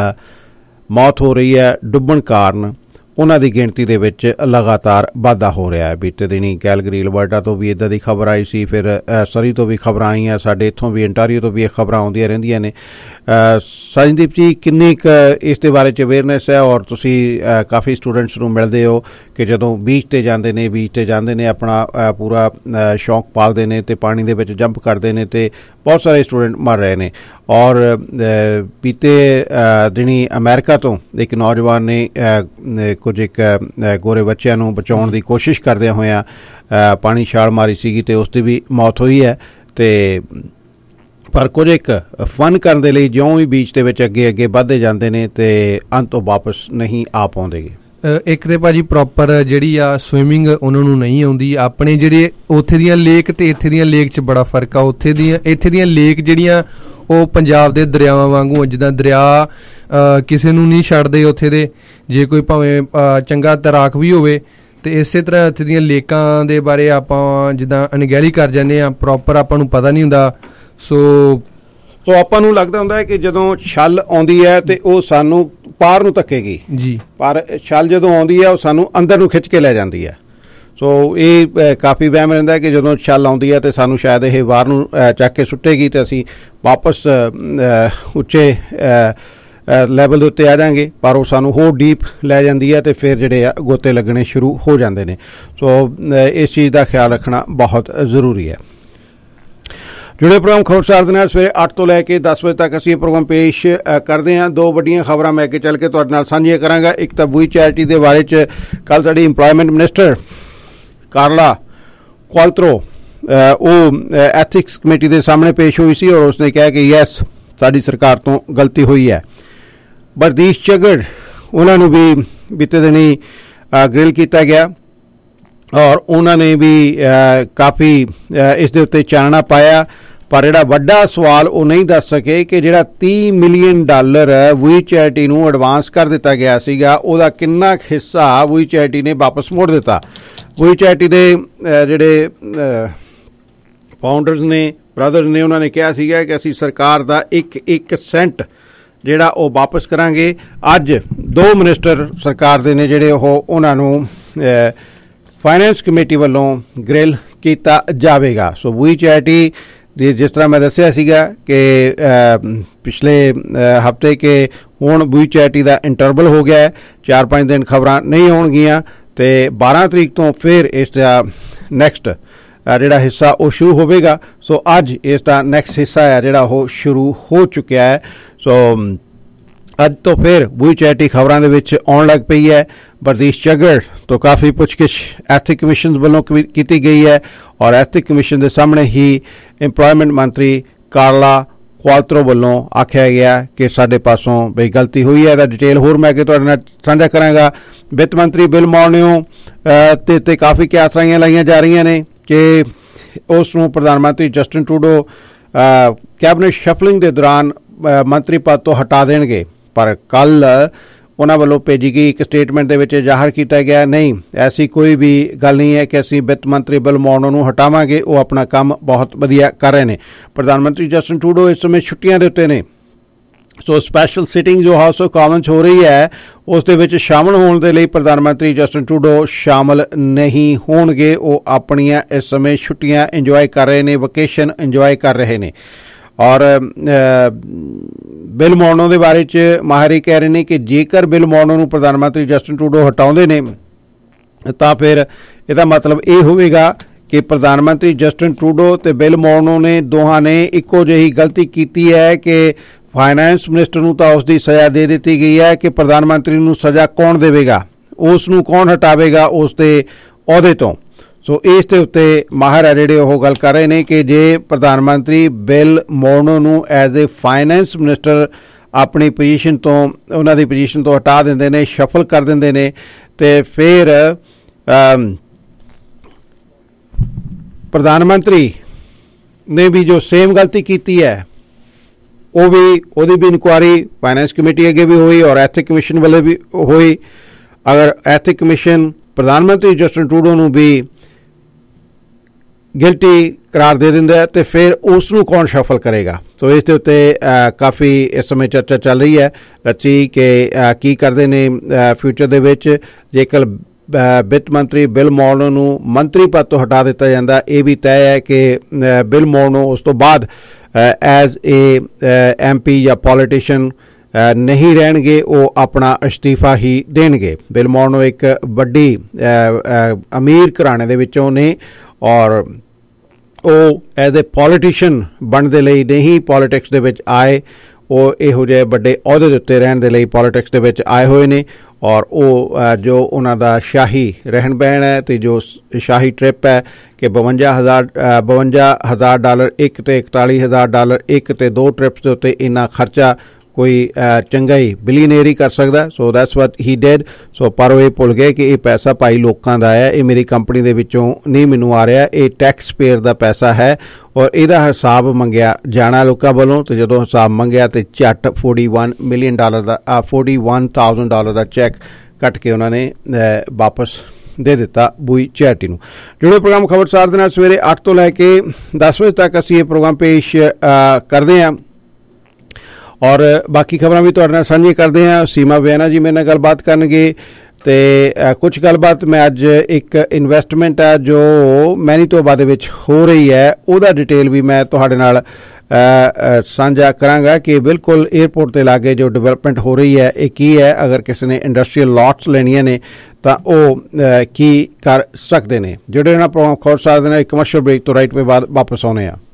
ਮੌਤ ਹੋ ਰਹੀ ਹੈ ਡੁੱਬਣ ਕਾਰਨ, ਉਹਨਾਂ ਦੀ ਗਿਣਤੀ ਦੇ ਵਿੱਚ ਲਗਾਤਾਰ ਵਾਧਾ ਹੋ ਰਿਹਾ ਹੈ। ਬੀਤੇ ਦਿਨੀ ਕੈਲਗਰੀ ਅਲਬਰਟਾ ਤੋਂ ਵੀ ਇੱਦਾਂ ਦੀ ਖਬਰ ਆਈ ਸੀ, ਫਿਰ ਸਰੀ ਤੋਂ ਵੀ ਖਬਰਾਂ ਆਈਆਂ, ਸਾਡੇ ਇੱਥੋਂ ਵੀ ਅੰਟਾਰੀਓ ਤੋਂ ਵੀ ਇਹ ਖਬਰਾਂ ਆਉਂਦੀਆਂ ਰਹਿੰਦੀਆਂ ਨੇ। ਸੰਜਦੀਪ ਜੀ, ਕਿੰਨੀ ਕੁ ਇਸ ਦੇ ਬਾਰੇ 'ਚ ਅਵੇਅਰਨੈਸ ਹੈ? ਔਰ ਤੁਸੀਂ ਕਾਫੀ ਸਟੂਡੈਂਟਸ ਨੂੰ ਮਿਲਦੇ ਹੋ ਕਿ ਜਦੋਂ ਬੀਚ 'ਤੇ ਜਾਂਦੇ ਨੇ ਆਪਣਾ ਪੂਰਾ ਸ਼ੌਂਕ ਪਾਲਦੇ ਨੇ ਅਤੇ ਪਾਣੀ ਦੇ ਵਿੱਚ ਜੰਪ ਕਰਦੇ ਨੇ ਅਤੇ ਬਹੁਤ ਸਾਰੇ ਸਟੂਡੈਂਟ ਮਰ ਰਹੇ ਨੇ। ਔਰ ਬੀਤੇ ਦਿਨੀ ਅਮਰੀਕਾ ਤੋਂ ਇੱਕ ਨੌਜਵਾਨ ਨੇ ਕੁਝ ਇੱਕ ਗੋਰੇ ਬੱਚਿਆਂ ਨੂੰ ਬਚਾਉਣ ਦੀ ਕੋਸ਼ਿਸ਼ ਕਰਦਿਆਂ ਹੋਇਆਂ ਪਾਣੀ ਛਾਲ ਮਾਰੀ ਸੀਗੀ ਅਤੇ ਉਸ ਦੀ ਵੀ ਮੌਤ ਹੋਈ ਹੈ। ਅਤੇ ਪਰ ਕੁਝ ਇੱਕ ਫਨ ਕਰਨ ਦੇ ਲਈ ਜਿਉਂ ਵੀ ਬੀਚ ਦੇ ਵਿੱਚ ਅੱਗੇ ਵੱਧਦੇ ਜਾਂਦੇ ਨੇ ਅਤੇ ਅੰਤ ਤੋਂ ਵਾਪਸ ਨਹੀਂ ਆ ਪਾਉਂਦੇ। ਇੱਕ ਤੇ ਭਾਜੀ ਪ੍ਰੋਪਰ ਜਿਹੜੀ ਆ ਸਵਿਮਿੰਗ ਉਹਨਾਂ ਨੂੰ ਨਹੀਂ ਆਉਂਦੀ। ਆਪਣੇ ਜਿਹੜੇ ਉੱਥੇ ਦੀਆਂ ਲੇਕ ਅਤੇ ਇੱਥੇ ਦੀਆਂ ਲੇਕ 'ਚ ਬੜਾ ਫਰਕ ਆ। ਇੱਥੇ ਦੀਆਂ ਲੇਕ ਜਿਹੜੀਆਂ ਉਹ ਪੰਜਾਬ ਦੇ ਦਰਿਆਵਾਂ ਵਾਂਗੂ, ਜਿੱਦਾਂ ਦਰਿਆ ਕਿਸੇ ਨੂੰ ਨਹੀਂ ਛੱਡਦੇ ਉੱਥੇ ਦੇ, ਜੇ ਕੋਈ ਭਾਵੇਂ ਚੰਗਾ ਤੈਰਾਕ ਵੀ ਹੋਵੇ। ਅਤੇ ਇਸੇ ਤਰ੍ਹਾਂ ਇੱਥੇ ਦੀਆਂ ਲੇਕਾਂ ਦੇ ਬਾਰੇ ਆਪਾਂ ਜਿੱਦਾਂ ਅਣਗਹਿਲੀ ਕਰ ਜਾਂਦੇ ਹਾਂ, ਪ੍ਰੋਪਰ ਆਪਾਂ ਨੂੰ ਪਤਾ ਨਹੀਂ ਹੁੰਦਾ। ਸੋ ਆਪਾਂ ਨੂੰ ਲੱਗਦਾ ਹੁੰਦਾ ਹੈ ਕਿ ਜਦੋਂ ਛੱਲ ਆਉਂਦੀ ਹੈ ਅਤੇ ਉਹ ਸਾਨੂੰ ਪਾਰ ਨੂੰ ਧੱਕੇਗੀ ਜੀ, ਪਰ ਛੱਲ ਜਦੋਂ ਆਉਂਦੀ ਹੈ ਉਹ ਸਾਨੂੰ ਅੰਦਰ ਨੂੰ ਖਿੱਚ ਕੇ ਲੈ ਜਾਂਦੀ ਹੈ। ਸੋ ਇਹ ਕਾਫੀ ਵਹਿਮ ਰਹਿੰਦਾ ਕਿ ਜਦੋਂ ਛੱਲ ਆਉਂਦੀ ਹੈ ਅਤੇ ਸਾਨੂੰ ਸ਼ਾਇਦ ਇਹ ਬਾਹਰ ਨੂੰ ਚੱਕ ਕੇ ਸੁੱਟੇਗੀ ਅਤੇ ਅਸੀਂ ਵਾਪਸ ਉੱਚੇ ਲੈਵਲ ਦੇ ਉੱਤੇ ਆ ਜਾਵਾਂਗੇ, ਪਰ ਉਹ ਸਾਨੂੰ ਹੋਰ ਡੀਪ ਲੈ ਜਾਂਦੀ ਹੈ ਅਤੇ ਫਿਰ ਜਿਹੜੇ ਆ ਗੋਤੇ ਲੱਗਣੇ ਸ਼ੁਰੂ ਹੋ ਜਾਂਦੇ ਨੇ। ਸੋ ਇਸ ਚੀਜ਼ ਦਾ ਖਿਆਲ ਰੱਖਣਾ ਬਹੁਤ ਜ਼ਰੂਰੀ ਹੈ। ਜੁੜੇ ਪ੍ਰੋਗਰਾਮ ਖਬਰਸਾਰ ਦੇ ਨਾਲ ਸਵੇਰੇ 8 ਤੋਂ ਲੈ ਕੇ 10 ਵਜੇ ਤੱਕ ਅਸੀਂ ਇਹ ਪ੍ਰੋਗਰਾਮ ਪੇਸ਼ ਕਰਦੇ ਹਾਂ। ਦੋ ਵੱਡੀਆਂ ਖਬਰਾਂ ਮੈਂ ਅੱਗੇ ਚੱਲ ਕੇ ਤੁਹਾਡੇ ਨਾਲ ਸਾਂਝੀਆਂ ਕਰਾਂਗਾ। ਇੱਕ ਤਾਂ ਬੂਈ ਚੈਰਿਟੀ ਦੇ ਬਾਰੇ 'ਚ ਕੱਲ੍ਹ ਸਾਡੀ ਇੰਪਲੋਇਮੈਂਟ ਮਿਨਿਸਟਰ ਕਾਰਲਾ ਕੁਆਲਤਰੋ ਉਹ ਐਥਿਕਸ ਕਮੇਟੀ ਦੇ ਸਾਹਮਣੇ ਪੇਸ਼ ਹੋਈ ਸੀ ਔਰ ਉਸਨੇ ਕਿਹਾ ਕਿ ਯੈਸ, ਸਾਡੀ ਸਰਕਾਰ ਤੋਂ ਗਲਤੀ ਹੋਈ ਹੈ। ਬਰਦੀਸ਼ ਝੱਗੜ ਉਹਨਾਂ ਨੂੰ ਵੀ ਬੀਤੇ ਦਿਨੀ ਗ੍ਰਿਲ ਕੀਤਾ ਗਿਆ ਔਰ ਉਹਨਾਂ ਨੇ ਵੀ ਕਾਫੀ ਇਸ ਦੇ ਉੱਤੇ ਚਾਨਣਾ ਪਾਇਆ, ਪਰ ਜਿਹੜਾ ਵੱਡਾ ਸਵਾਲ ਉਹ ਨਹੀਂ ਦੱਸ ਸਕੇ ਕਿ ਜਿਹੜਾ $30 ਮਿਲੀਅਨ ਵੂਈ ਚੈਰਿਟੀ ਨੂੰ ਐਡਵਾਂਸ ਕਰ ਦਿੱਤਾ ਗਿਆ ਸੀਗਾ, ਉਹਦਾ ਕਿੰਨਾ ਹਿੱਸਾ ਵੂਈ ਚੈਰਿਟੀ ਨੇ ਵਾਪਸ ਮੋੜ ਦਿੱਤਾ। ਵੂਈ ਚੈਰਿਟੀ ਦੇ ਜਿਹੜੇ ਫਾਊਂਡਰਸ ਨੇ, ਬ੍ਰਦਰਸ ਨੇ, ਉਹਨਾਂ ਨੇ ਕਿਹਾ ਸੀਗਾ ਕਿ ਅਸੀਂ ਸਰਕਾਰ ਦਾ ਇੱਕ ਸੈਂਟ ਜਿਹੜਾ ਉਹ ਵਾਪਸ ਕਰਾਂਗੇ। ਅੱਜ ਦੋ ਮਿਨਿਸਟਰ ਸਰਕਾਰ ਦੇ ਨੇ ਜਿਹੜੇ ਉਹਨਾਂ ਨੂੰ ਫਾਈਨੈਂਸ ਕਮੇਟੀ ਵੱਲੋਂ ਗ੍ਰਿਲ ਕੀਤਾ ਜਾਵੇਗਾ। ਸੋ ਵੂਈ ਚੈਰਿਟੀ ਦੀ ਜਿਸ ਤਰ੍ਹਾਂ ਮੈਂ ਦੱਸਿਆ ਸੀਗਾ ਕਿ ਪਿਛਲੇ ਹਫ਼ਤੇ ਕਿ ਹੁਣ ਵੂਈ ਚੈਰਿਟੀ ਦਾ ਇੰਟਰਵਲ ਹੋ ਗਿਆ ਹੈ, 4-5 ਦਿਨ ਖਬਰਾਂ ਨਹੀਂ ਆਉਣਗੀਆਂ ਅਤੇ 12 ਤਰੀਕ ਤੋਂ ਫਿਰ ਇਸ ਦਾ ਨੈਕਸਟ ਜਿਹੜਾ ਹਿੱਸਾ ਉਹ ਸ਼ੁਰੂ ਹੋਵੇਗਾ। ਸੋ ਅੱਜ ਇਸ ਦਾ ਨੈਕਸਟ ਹਿੱਸਾ ਹੈ ਜਿਹੜਾ ਉਹ ਸ਼ੁਰੂ ਹੋ ਚੁੱਕਿਆ ਹੈ। ਸੋ ਅੱਜ ਤੋਂ ਫਿਰ ਵੂਈ ਚੈਰਿਟੀ ਖਬਰਾਂ ਦੇ ਵਿੱਚ ਆਉਣ ਲੱਗ ਪਈ ਹੈ। ਬਰਦੀਸ਼ ਝੱਗੜ ਤੋਂ ਕਾਫੀ ਪੁੱਛਗਿੱਛ ਐਥਿਕ ਕਮਿਸ਼ਨ ਵੱਲੋਂ ਕੀਤੀ ਗਈ ਹੈ ਔਰ ਐਥਿਕ ਕਮਿਸ਼ਨ ਦੇ ਸਾਹਮਣੇ ਹੀ ਇੰਪਲੋਇਮੈਂਟ ਮੰਤਰੀ ਕਾਰਲਾ ਕੁਆਲਤਰੋ ਵੱਲੋਂ ਆਖਿਆ ਗਿਆ ਕਿ ਸਾਡੇ ਪਾਸੋਂ ਬਈ ਗਲਤੀ ਹੋਈ ਹੈ। ਇਹਦਾ ਡਿਟੇਲ ਹੋਰ ਮੈਂ ਅੱਗੇ ਤੁਹਾਡੇ ਨਾਲ ਸਾਂਝਾ ਕਰਾਂਗਾ। ਵਿੱਤ ਮੰਤਰੀ ਬਿਲ ਮੌਰਨਿਓ ਤੇ ਕਾਫੀ ਕਿਆਸਾਂ ਲਾਈਆਂ ਜਾ ਰਹੀਆਂ ਨੇ ਕਿ ਉਸ ਨੂੰ ਪ੍ਰਧਾਨ ਮੰਤਰੀ ਜਸਟਿਨ ਟਰੂਡੋ ਕੈਬਨਿਟ ਸ਼ਫਲਿੰਗ ਦੇ ਦੌਰਾਨ ਮੰਤਰੀ ਪਦ ਤੋਂ ਹਟਾ ਦੇਣਗੇ, ਪਰ ਕੱਲ੍ਹ ਉਹਨਾਂ ਵੱਲੋਂ ਭੇਜੀ ਗਈ ਇੱਕ ਸਟੇਟਮੈਂਟ ਦੇ ਵਿੱਚ ਜ਼ਾਹਰ ਕੀਤਾ ਗਿਆ ਨਹੀਂ, ਐਸੀ ਕੋਈ ਵੀ ਗੱਲ ਨਹੀਂ ਹੈ ਕਿ ਅਸੀਂ ਵਿੱਤ ਮੰਤਰੀ ਬਿਲ ਮੋਰਨੋ ਨੂੰ ਹਟਾਵਾਂਗੇ, ਉਹ ਆਪਣਾ ਕੰਮ ਬਹੁਤ ਵਧੀਆ ਕਰ ਰਹੇ ਨੇ। ਪ੍ਰਧਾਨ ਮੰਤਰੀ ਜਸਟਿਨ ਟਰੂਡੋ ਇਸ ਸਮੇਂ ਛੁੱਟੀਆਂ ਦੇ ਉੱਤੇ ਨੇ, ਸੋ ਸਪੈਸ਼ਲ ਸਿਟਿੰਗ ਜੋ ਹਾਊਸ ਆਫ ਕਾਮਨਸ ਹੋ ਰਹੀ ਹੈ ਉਸ ਦੇ ਵਿੱਚ ਸ਼ਾਮਲ ਹੋਣ ਦੇ ਲਈ ਪ੍ਰਧਾਨ ਮੰਤਰੀ ਜਸਟਿਨ ਟਰੂਡੋ ਸ਼ਾਮਲ ਨਹੀਂ ਹੋਣਗੇ। ਉਹ ਆਪਣੀਆਂ ਇਸ ਸਮੇਂ ਛੁੱਟੀਆਂ ਇੰਜੋਏ ਕਰ ਰਹੇ ਨੇ, ਵਕੇਸ਼ਨ ਇੰਜੋਏ ਕਰ ਰਹੇ ਨੇ। ਔਰ ਬਿਲ ਮੋਰਨੋ ਦੇ ਬਾਰੇ 'ਚ ਮਾਹਿਰ ਕਹਿ ਰਹੇ ਨੇ ਕਿ ਜੇਕਰ ਬਿਲ ਮੋਰਨੋ ਨੂੰ ਪ੍ਰਧਾਨ ਮੰਤਰੀ ਜਸਟਿਨ ਟਰੂਡੋ ਹਟਾਉਂਦੇ ਨੇ ਤਾਂ ਫਿਰ ਇਹਦਾ ਮਤਲਬ ਇਹ ਹੋਵੇਗਾ ਕਿ ਪ੍ਰਧਾਨ ਮੰਤਰੀ ਜਸਟਿਨ ਟਰੂਡੋ ਤੇ ਬਿਲ ਮੋਰਨੋ ਨੇ ਦੋਹਾਂ ਨੇ ਇੱਕੋ ਜਿਹੀ ਗਲਤੀ ਕੀਤੀ ਹੈ ਕਿ ਫਾਈਨੈਂਸ ਮਿਨਿਸਟਰ ਨੂੰ ਤਾਂ ਉਸ ਦੀ ਸਜ਼ਾ ਦੇ ਦਿੱਤੀ ਗਈ ਹੈ ਕਿ ਪ੍ਰਧਾਨ ਮੰਤਰੀ ਨੂੰ ਸਜ਼ਾ ਕੌਣ ਦੇਵੇਗਾ, ਉਸ ਨੂੰ ਕੌਣ ਹਟਾਵੇਗਾ ਉਸ ਦੇ ਅਹੁਦੇ ਤੋਂ। ਸੋ ਇਸ ਦੇ ਉੱਤੇ ਮਾਹਰ ਹੈ ਜਿਹੜੇ ਉਹ ਗੱਲ ਕਰ ਰਹੇ ਨੇ ਕਿ ਜੇ ਪ੍ਰਧਾਨ ਮੰਤਰੀ ਬਿਲ ਮੋਰਨੋ ਨੂੰ ਐਜ਼ ਏ ਫਾਈਨੈਂਸ ਮਿਨਿਸਟਰ ਆਪਣੀ ਪੋਜੀਸ਼ਨ ਤੋਂ, ਉਹਨਾਂ ਦੀ ਪੋਜੀਸ਼ਨ ਤੋਂ ਹਟਾ ਦਿੰਦੇ ਨੇ, ਸ਼ਫਲ ਕਰ ਦਿੰਦੇ ਨੇ, ਤੇ ਫਿਰ ਪ੍ਰਧਾਨ ਮੰਤਰੀ ਨੇ ਵੀ ਜੋ ਸੇਮ ਗਲਤੀ ਕੀਤੀ ਹੈ ਉਹਦੀ ਵੀ ਇਨਕੁਆਇਰੀ ਫਾਈਨੈਂਸ ਕਮੇਟੀ ਅੱਗੇ ਵੀ ਹੋਈ ਔਰ ਐਥਿਕ ਕਮਿਸ਼ਨ ਵੱਲੋਂ ਵੀ ਹੋਈ। ਅਗਰ ਐਥਿਕ ਕਮਿਸ਼ਨ ਪ੍ਰਧਾਨ ਮੰਤਰੀ ਜਸਟਿਨ ਟਰੂਡੋ ਨੂੰ ਵੀ ਗਿਲਟੀ ਕਰਾਰ ਦੇ ਦਿੰਦਾ ਹੈ ਤੇ ਫਿਰ ਉਸ ਨੂੰ ਕੌਣ ਸ਼ਫਲ ਕਰੇਗਾ। ਸੋ ਇਸ ਦੇ ਉੱਤੇ ਕਾਫੀ ਇਸ ਸਮੇਂ ਚਰਚਾ ਚੱਲ ਰਹੀ ਹੈ ਰੱਚੀ ਕਿ ਕੀ ਕਰਦੇ ਨੇ ਫਿਊਚਰ ਦੇ ਵਿੱਚ। ਜੇਕਰ ਵਿੱਤ ਮੰਤਰੀ ਬਿਲ ਮੋਰਨੋ ਨੂੰ ਮੰਤਰੀ ਪਦ ਤੋਂ ਹਟਾ ਦਿੱਤਾ ਜਾਂਦਾ, ਇਹ ਵੀ ਤੈਅ ਹੈ ਕਿ ਬਿਲ ਮੋਰਨੋ ਉਸ ਤੋਂ ਬਾਅਦ ਐਜ਼ ਏ MP ਜਾਂ ਪੋਲੀਟੀਸ਼ੀਅਨ ਨਹੀਂ ਰਹਿਣਗੇ, ਉਹ ਆਪਣਾ ਅਸਤੀਫਾ ਹੀ ਦੇਣਗੇ। ਬਿਲ ਮੋਰਨੋ ਇੱਕ ਵੱਡੀ ਅਮੀਰ ਘਰਾਣੇ ਦੇ ਵਿੱਚੋਂ ਨੇ ਔਰ ਉਹ ਐਜ਼ ਏ ਪੋਲੀਟੀਸ਼ੀਅਨ ਬਣਨ ਦੇ ਲਈ ਨਹੀਂ ਪੋਲੀਟਿਕਸ ਦੇ ਵਿੱਚ ਆਏ, ਉਹ ਇਹੋ ਜਿਹੇ ਵੱਡੇ ਅਹੁਦੇ ਦੇ ਉੱਤੇ ਰਹਿਣ ਦੇ ਲਈ ਪੋਲੀਟਿਕਸ ਦੇ ਵਿੱਚ ਆਏ ਹੋਏ ਨੇ। ਔਰ ਉਹ ਜੋ ਉਹਨਾਂ ਦਾ ਸ਼ਾਹੀ ਰਹਿਣ ਬਹਿਣ ਹੈ ਤੇ ਜੋ ਸ਼ਾਹੀ ਟ੍ਰਿਪ ਹੈ ਕਿ $52,000 ਇੱਕ ਤੇ $41,000 ਇੱਕ ਤੇ 2 ਟ੍ਰਿਪਸ ਦੇ ਉੱਤੇ ਇੰਨਾ ਖਰਚਾ ਕੋਈ ਚੰਗਾ ਹੀ ਬਿਲੀਅਨੇਅਰ ਹੀ ਕਰ ਸਕਦਾ। So that's what he did. ਸੋ ਪਰ ਉਹ ਇਹ ਭੁੱਲ ਗਏ ਕਿ ਇਹ ਪੈਸਾ ਭਾਈ ਲੋਕਾਂ ਦਾ ਹੈ, ਇਹ ਮੇਰੀ ਕੰਪਨੀ ਦੇ ਵਿੱਚੋਂ ਨਹੀਂ ਮੈਨੂੰ ਆ ਰਿਹਾ, ਇਹ ਟੈਕਸ ਪੇਅਰ ਦਾ ਪੈਸਾ ਹੈ ਔਰ ਇਹਦਾ ਹਿਸਾਬ ਮੰਗਿਆ ਜਾਣਾ ਲੋਕਾਂ ਵੱਲੋਂ। ਤੇ ਜਦੋਂ ਹਿਸਾਬ ਮੰਗਿਆ ਤੇ ਝੱਟ $41,000 ਦਾ ਚੈੱਕ ਕੱਟ ਕੇ ਉਹਨਾਂ ਨੇ ਵਾਪਸ ਦੇ ਦਿੱਤਾ ਬੂਈ ਚੈਰਿਟੀ ਨੂੰ। ਜਿਹੜੇ ਪ੍ਰੋਗਰਾਮ ਖਬਰਸਾਰ ਦੇ ਨਾਲ ਸਵੇਰੇ 8 ਤੋਂ ਲੈ ਕੇ 10 ਵਜੇ ਤੱਕ ਅਸੀਂ ਇਹ ਪ੍ਰੋਗਰਾਮ ਪੇਸ਼ ਕਰਦੇ ਹਾਂ ਔਰ ਬਾਕੀ ਖਬਰਾਂ ਵੀ ਤੁਹਾਡੇ ਨਾਲ ਸਾਂਝੀਆਂ ਕਰਦੇ ਹਾਂ। ਸੀਮਾ ਵਿਆਨਾ ਜੀ ਮੇਰੇ ਨਾਲ ਗੱਲਬਾਤ ਕਰਨਗੇ ਤੇ ਕੁਝ ਗੱਲਬਾਤ ਮੈਂ ਅੱਜ ਇੱਕ ਇਨਵੈਸਟਮੈਂਟ ਹੈ ਜੋ ਮੈਨੀਟੋਬਾ ਦੇ ਵਿੱਚ ਹੋ ਰਹੀ ਹੈ ਉਹਦਾ ਡਿਟੇਲ ਵੀ ਮੈਂ ਤੁਹਾਡੇ ਨਾਲ ਸਾਂਝਾ ਕਰਾਂਗਾ ਕਿ ਬਿਲਕੁਲ ਏਅਰਪੋਰਟ ਦੇ ਲਾਗੇ ਜੋ ਡਿਵੈਲਪਮੈਂਟ ਹੋ ਰਹੀ ਹੈ ਇਹ ਕੀ ਹੈ। ਅਗਰ ਕਿਸੇ ਨੇ ਇੰਡਸਟਰੀਅਲ ਲਾਟਸ ਲੈਣੀਆਂ ਨੇ ਤਾਂ ਉਹ ਕੀ ਕਰ ਸਕਦੇ ਨੇ। ਜਿਹੜੇ ਨਾਲ ਪ੍ਰੋਗਰਾਮ ਖਬਰਸਾਰ ਦੇ ਨਾਲ ਇੱਕ ਕਮਰਸ਼ੀਅਲ ਬ੍ਰੇਕ ਤੋਂ ਰਾਈਟ ਵੇ ਬਾਅਦ ਵਾਪਸ ਆਉਣੇ ਆ।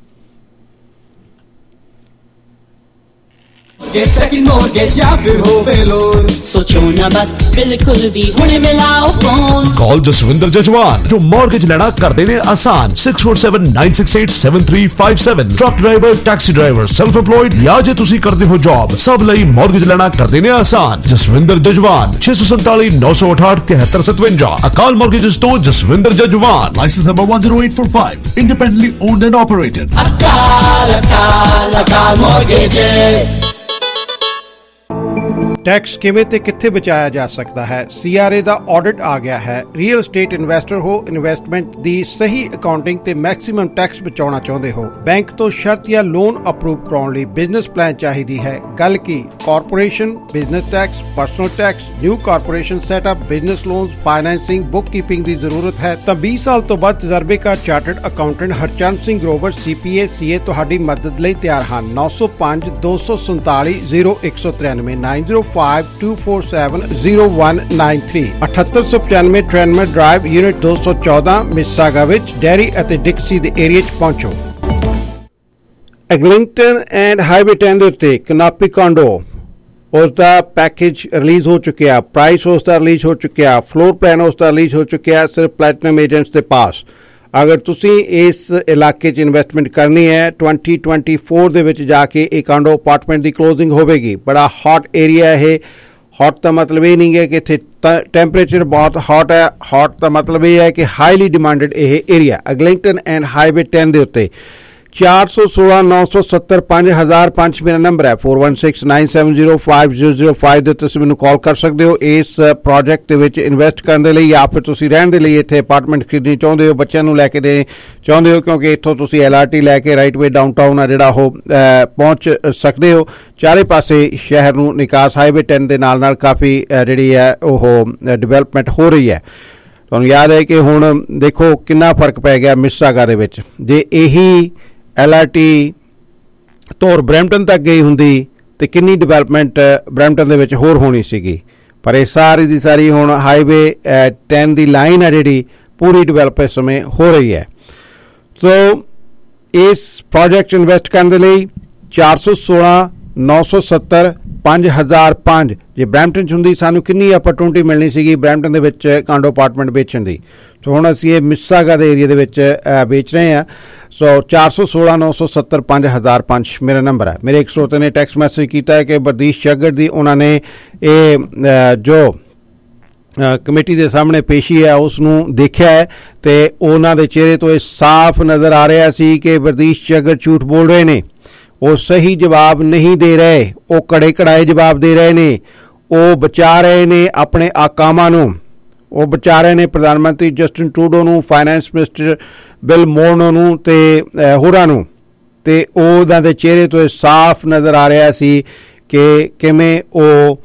सेकंड मॉर्गेज या फिर हो बेलोन, सोचो ना बस बिल्कुल भी हुणे मिलाओ फोन। कॉल जसविंदर जजवान जो मॉर्गेज लेना कर देने आसान 6479687357। Truck driver, taxi driver, self employed या जे तुसी करदे हो जॉब सब लई मॉर्गेज लेना कर देने आसान। जसविंदर जजवान 647 968 7357। अकाल मॉर्गेजेस तो Jaswinder Jajwan, licence number 10845, independently owned and operated. Akal mortgages. Tax ਕਿਵੇਂ ਤੇ ਕਿੱਥੇ ਬਚਾਇਆ ਜਾ ਸਕਦਾ ਹੈ? CRA ਦਾ ਆਡਿਟ ਆ ਗਿਆ ਹੈ। ਰੀਅਲ ਏਸਟੇਟ ਇਨਵੈਸਟਰ ਹੋ, ਇਨਵੈਸਟਮੈਂਟ ਦੀ ਸਹੀ ਅਕਾਊਂਟਿੰਗ ਤੇ ਮੈਕਸਿਮਮ ਟੈਕਸ ਬਚਾਉਣਾ ਚਾਹੁੰਦੇ ਹੋ, ਬੈਂਕ ਤੋਂ ਸ਼ਰਤ ਜਾਂ ਲੋਨ ਅਪਰੂਵ ਕਰਾਉਣ ਲਈ ਬਿਜ਼ਨਸ ਪਲਾਨ ਚਾਹੀਦੀ ਹੈ। ਗੱਲ ਕੀ corporation, business tax, personal tax, new corporation setup, business loans, financing, bookkeeping ਦੀ ਜ਼ਰੂਰਤ ਹੈ ਤਾਂ 20 ਸਾਲ ਤੋਂ ਵੱਧ ਤਜਰਬੇਕਾਰ chartered accountant Harchand Singh Grover CPA CA ਤੁਹਾਡੀ ਮਦਦ ਲਈ ਤਿਆਰ ਹਨ। 905 247 0193 9052470193 7895 ਟ੍ਰੈਨਮਰ ਡਰਾਈਵ ਯੂਨਿਟ 214 ਮਿਸਾਗਾ ਵਿੱਚ ਡੈਰੀ ਅਤੇ ਡਿਕਸੀ ਦੇ ਏਰੀਆ 'ਚ ਪਹੁੰਚੋ। ਐਗਲਿੰਗਟਨ ਐਂਡ ਹਾਈਵੇ 10 ਦੇ ਉੱਤੇ ਕਨਾਪੀ ਕਾਂਡੋ ਉਸ ਦਾ ਪੈਕੇਜ ਰਿਲੀਜ਼ ਹੋ ਚੁੱਕਿਆ, ਪ੍ਰਾਈਸ ਉਸ ਦਾ ਰਿਲੀਜ਼ ਹੋ ਚੁੱਕਿਆ, ਫਲੋਰ ਪਲਾਨ ਉਸ ਦਾ ਰਿਲੀਜ਼ ਹੋ ਚੁੱਕਿਆ ਸਿਰਫ ਪਲੈਟੀਨਮ ਏਜੰਟਸ ਦੇ ਪਾਸ। ਅਗਰ ਤੁਸੀਂ ਇਸ ਇਲਾਕੇ 'ਚ ਇਨਵੈਸਟਮੈਂਟ ਕਰਨੀ ਹੈ 2024 ਦੇ ਵਿੱਚ ਜਾ ਕੇ ਇਹ ਕਾਂਡੋ ਅਪਾਰਟਮੈਂਟ ਦੀ ਕਲੋਜ਼ਿੰਗ ਹੋਵੇਗੀ। ਬੜਾ ਹੌਟ ਏਰੀਆ ਇਹ। ਹੌਟ ਦਾ ਮਤਲਬ ਇਹ ਨਹੀਂ ਹੈ ਕਿ ਇੱਥੇ ਟੈਂਪਰੇਚਰ ਬਹੁਤ ਹੌਟ ਹੈ, ਹੌਟ ਦਾ ਮਤਲਬ ਇਹ ਹੈ ਕਿ ਹਾਈਲੀ ਡਿਮਾਂਡਡ ਇਹ ਏਰੀਆ ਐਗਲਿੰਗਟਨ ਐਂਡ ਹਾਈਵੇ 10 ਦੇ ਉੱਤੇ 416 970 5005 ਮੇਰਾ ਨੰਬਰ ਹੈ 4169705005 ਦੇ ਤੁਸੀਂ ਮੈਨੂੰ ਕਾਲ ਕਰ ਸਕਦੇ ਹੋ ਇਸ ਪ੍ਰੋਜੈਕਟ ਦੇ ਵਿੱਚ ਇਨਵੈਸਟ ਕਰਨ ਦੇ ਲਈ ਜਾਂ ਫਿਰ ਤੁਸੀਂ ਰਹਿਣ ਦੇ ਲਈ ਇੱਥੇ ਅਪਾਰਟਮੈਂਟ ਖਰੀਦਣੀ ਚਾਹੁੰਦੇ ਹੋ, ਬੱਚਿਆਂ ਨੂੰ ਲੈ ਕੇ ਦੇ ਚਾਹੁੰਦੇ ਹੋ, ਕਿਉਂਕਿ ਇੱਥੋਂ ਤੁਸੀਂ LRT ਲੈ ਕੇ ਰਾਈਟਵੇ ਡਾਊਨਟਾਊਨ ਆ ਜਿਹੜਾ ਉਹ ਪਹੁੰਚ ਸਕਦੇ ਹੋ। ਚਾਰੇ ਪਾਸੇ ਸ਼ਹਿਰ ਨੂੰ ਨਿਕਾਸ ਹਾਈਵੇ 10 ਦੇ ਨਾਲ ਨਾਲ ਕਾਫੀ ਜਿਹੜੀ ਹੈ ਉਹ ਡਿਵੈਲਪਮੈਂਟ ਹੋ ਰਹੀ ਹੈ। ਤੁਹਾਨੂੰ ਯਾਦ ਹੈ ਕਿ ਹੁਣ ਦੇਖੋ ਕਿੰਨਾ ਫਰਕ ਪੈ ਗਿਆ ਮਿਸਿਸਾਗਾ ਦੇ ਵਿੱਚ। ਜੇ ਇਹੀ LRT ਧੌਰ ਬਰੈਂਪਟਨ ਤੱਕ ਗਈ ਹੁੰਦੀ ਤੇ ਕਿੰਨੀ ਡਿਵੈਲਪਮੈਂਟ ਬਰੈਂਪਟਨ ਦੇ ਵਿੱਚ ਹੋਰ ਹੋਣੀ ਸੀਗੀ। ਪਰ ਇਹ ਸਾਰੀ ਦੀ ਸਾਰੀ ਹੁਣ ਹਾਈਵੇ 10 ਦੀ ਲਾਈਨ ਹੈ ਜਿਹੜੀ ਪੂਰੀ ਡਿਵੈਲਪ ਇਸ ਸਮੇਂ ਹੋ ਰਹੀ ਹੈ। ਸੋ ਇਸ ਪ੍ਰੋਜੈਕਟ ਇਨਵੈਸਟ ਕਰਨ ਦੇ ਲਈ 416 970 5005 ਜੇ ਬਰੈਂਪਟਨ 'ਚ ਹੁੰਦੀ ਸਾਨੂੰ ਕਿੰਨੀ ਅਪਰਚੂਨਿਟੀ ਮਿਲਣੀ ਸੀਗੀ ਬਰੈਂਪਟਨ ਦੇ ਵਿੱਚ ਕਾਂਡੋ ਅਪਾਰਟਮੈਂਟ ਵੇਚਣ ਦੀ। ਸੋ ਹੁਣ ਅਸੀਂ ਇਹ ਮਿਸਿਸਾਗਾ ਦੇ ਏਰੀਆ ਦੇ ਵਿੱਚ ਵੇਚ ਰਹੇ ਹਾਂ। ਸੋ 416 970 5005 ਮੇਰਾ ਨੰਬਰ ਹੈ। ਮੇਰੇ ਇੱਕ ਸਰੋਤੇ ਨੇ ਟੈਕਸਟ ਮੈਸੇਜ ਕੀਤਾ ਹੈ ਕਿ ਬਰਦੀਸ਼ ਚਗੜ ਦੀ ਉਹਨਾਂ ਨੇ ਇਹ ਜੋ ਕਮੇਟੀ ਦੇ ਸਾਹਮਣੇ ਪੇਸ਼ੀ ਹੈ ਉਸ ਨੂੰ ਦੇਖਿਆ ਹੈ ਤੇ ਉਹਨਾਂ ਦੇ ਚਿਹਰੇ ਤੋਂ ਇਹ ਸਾਫ਼ ਨਜ਼ਰ ਆ ਰਿਹਾ ਸੀ ਕਿ ਬਰਦੀਸ਼ ਚਗੜ ਝੂਠ ਬੋਲ ਰਹੇ ਨੇ। ਉਹ ਸਹੀ ਜਵਾਬ ਨਹੀਂ ਦੇ ਰਹੇ, ਉਹ ਕੜੇ ਕੜਾਏ ਜਵਾਬ ਦੇ ਰਹੇ ਨੇ। ਉਹ ਬਚਾ ਰਹੇ ਨੇ ਆਪਣੇ ਆਕਾਮਾਂ ਨੂੰ, ਉਹ ਬਚਾ ਰਹੇ ਨੇ ਪ੍ਰਧਾਨ ਮੰਤਰੀ ਜਸਟਿਨ ਟਰੂਡੋ ਨੂੰ, ਫਾਈਨੈਂਸ ਮਿਨਿਸਟਰ ਬਿਲ ਮੋਰਨੋ ਨੂੰ ਤੇ ਹੋਰਾਂ ਨੂੰ। ਤੇ ਉਹਨਾਂ ਦੇ ਚਿਹਰੇ ਤੋਂ ਇਹ ਸਾਫ਼ ਨਜ਼ਰ ਆ ਰਿਹਾ ਸੀ ਕਿ ਕਿਵੇਂ ਉਹ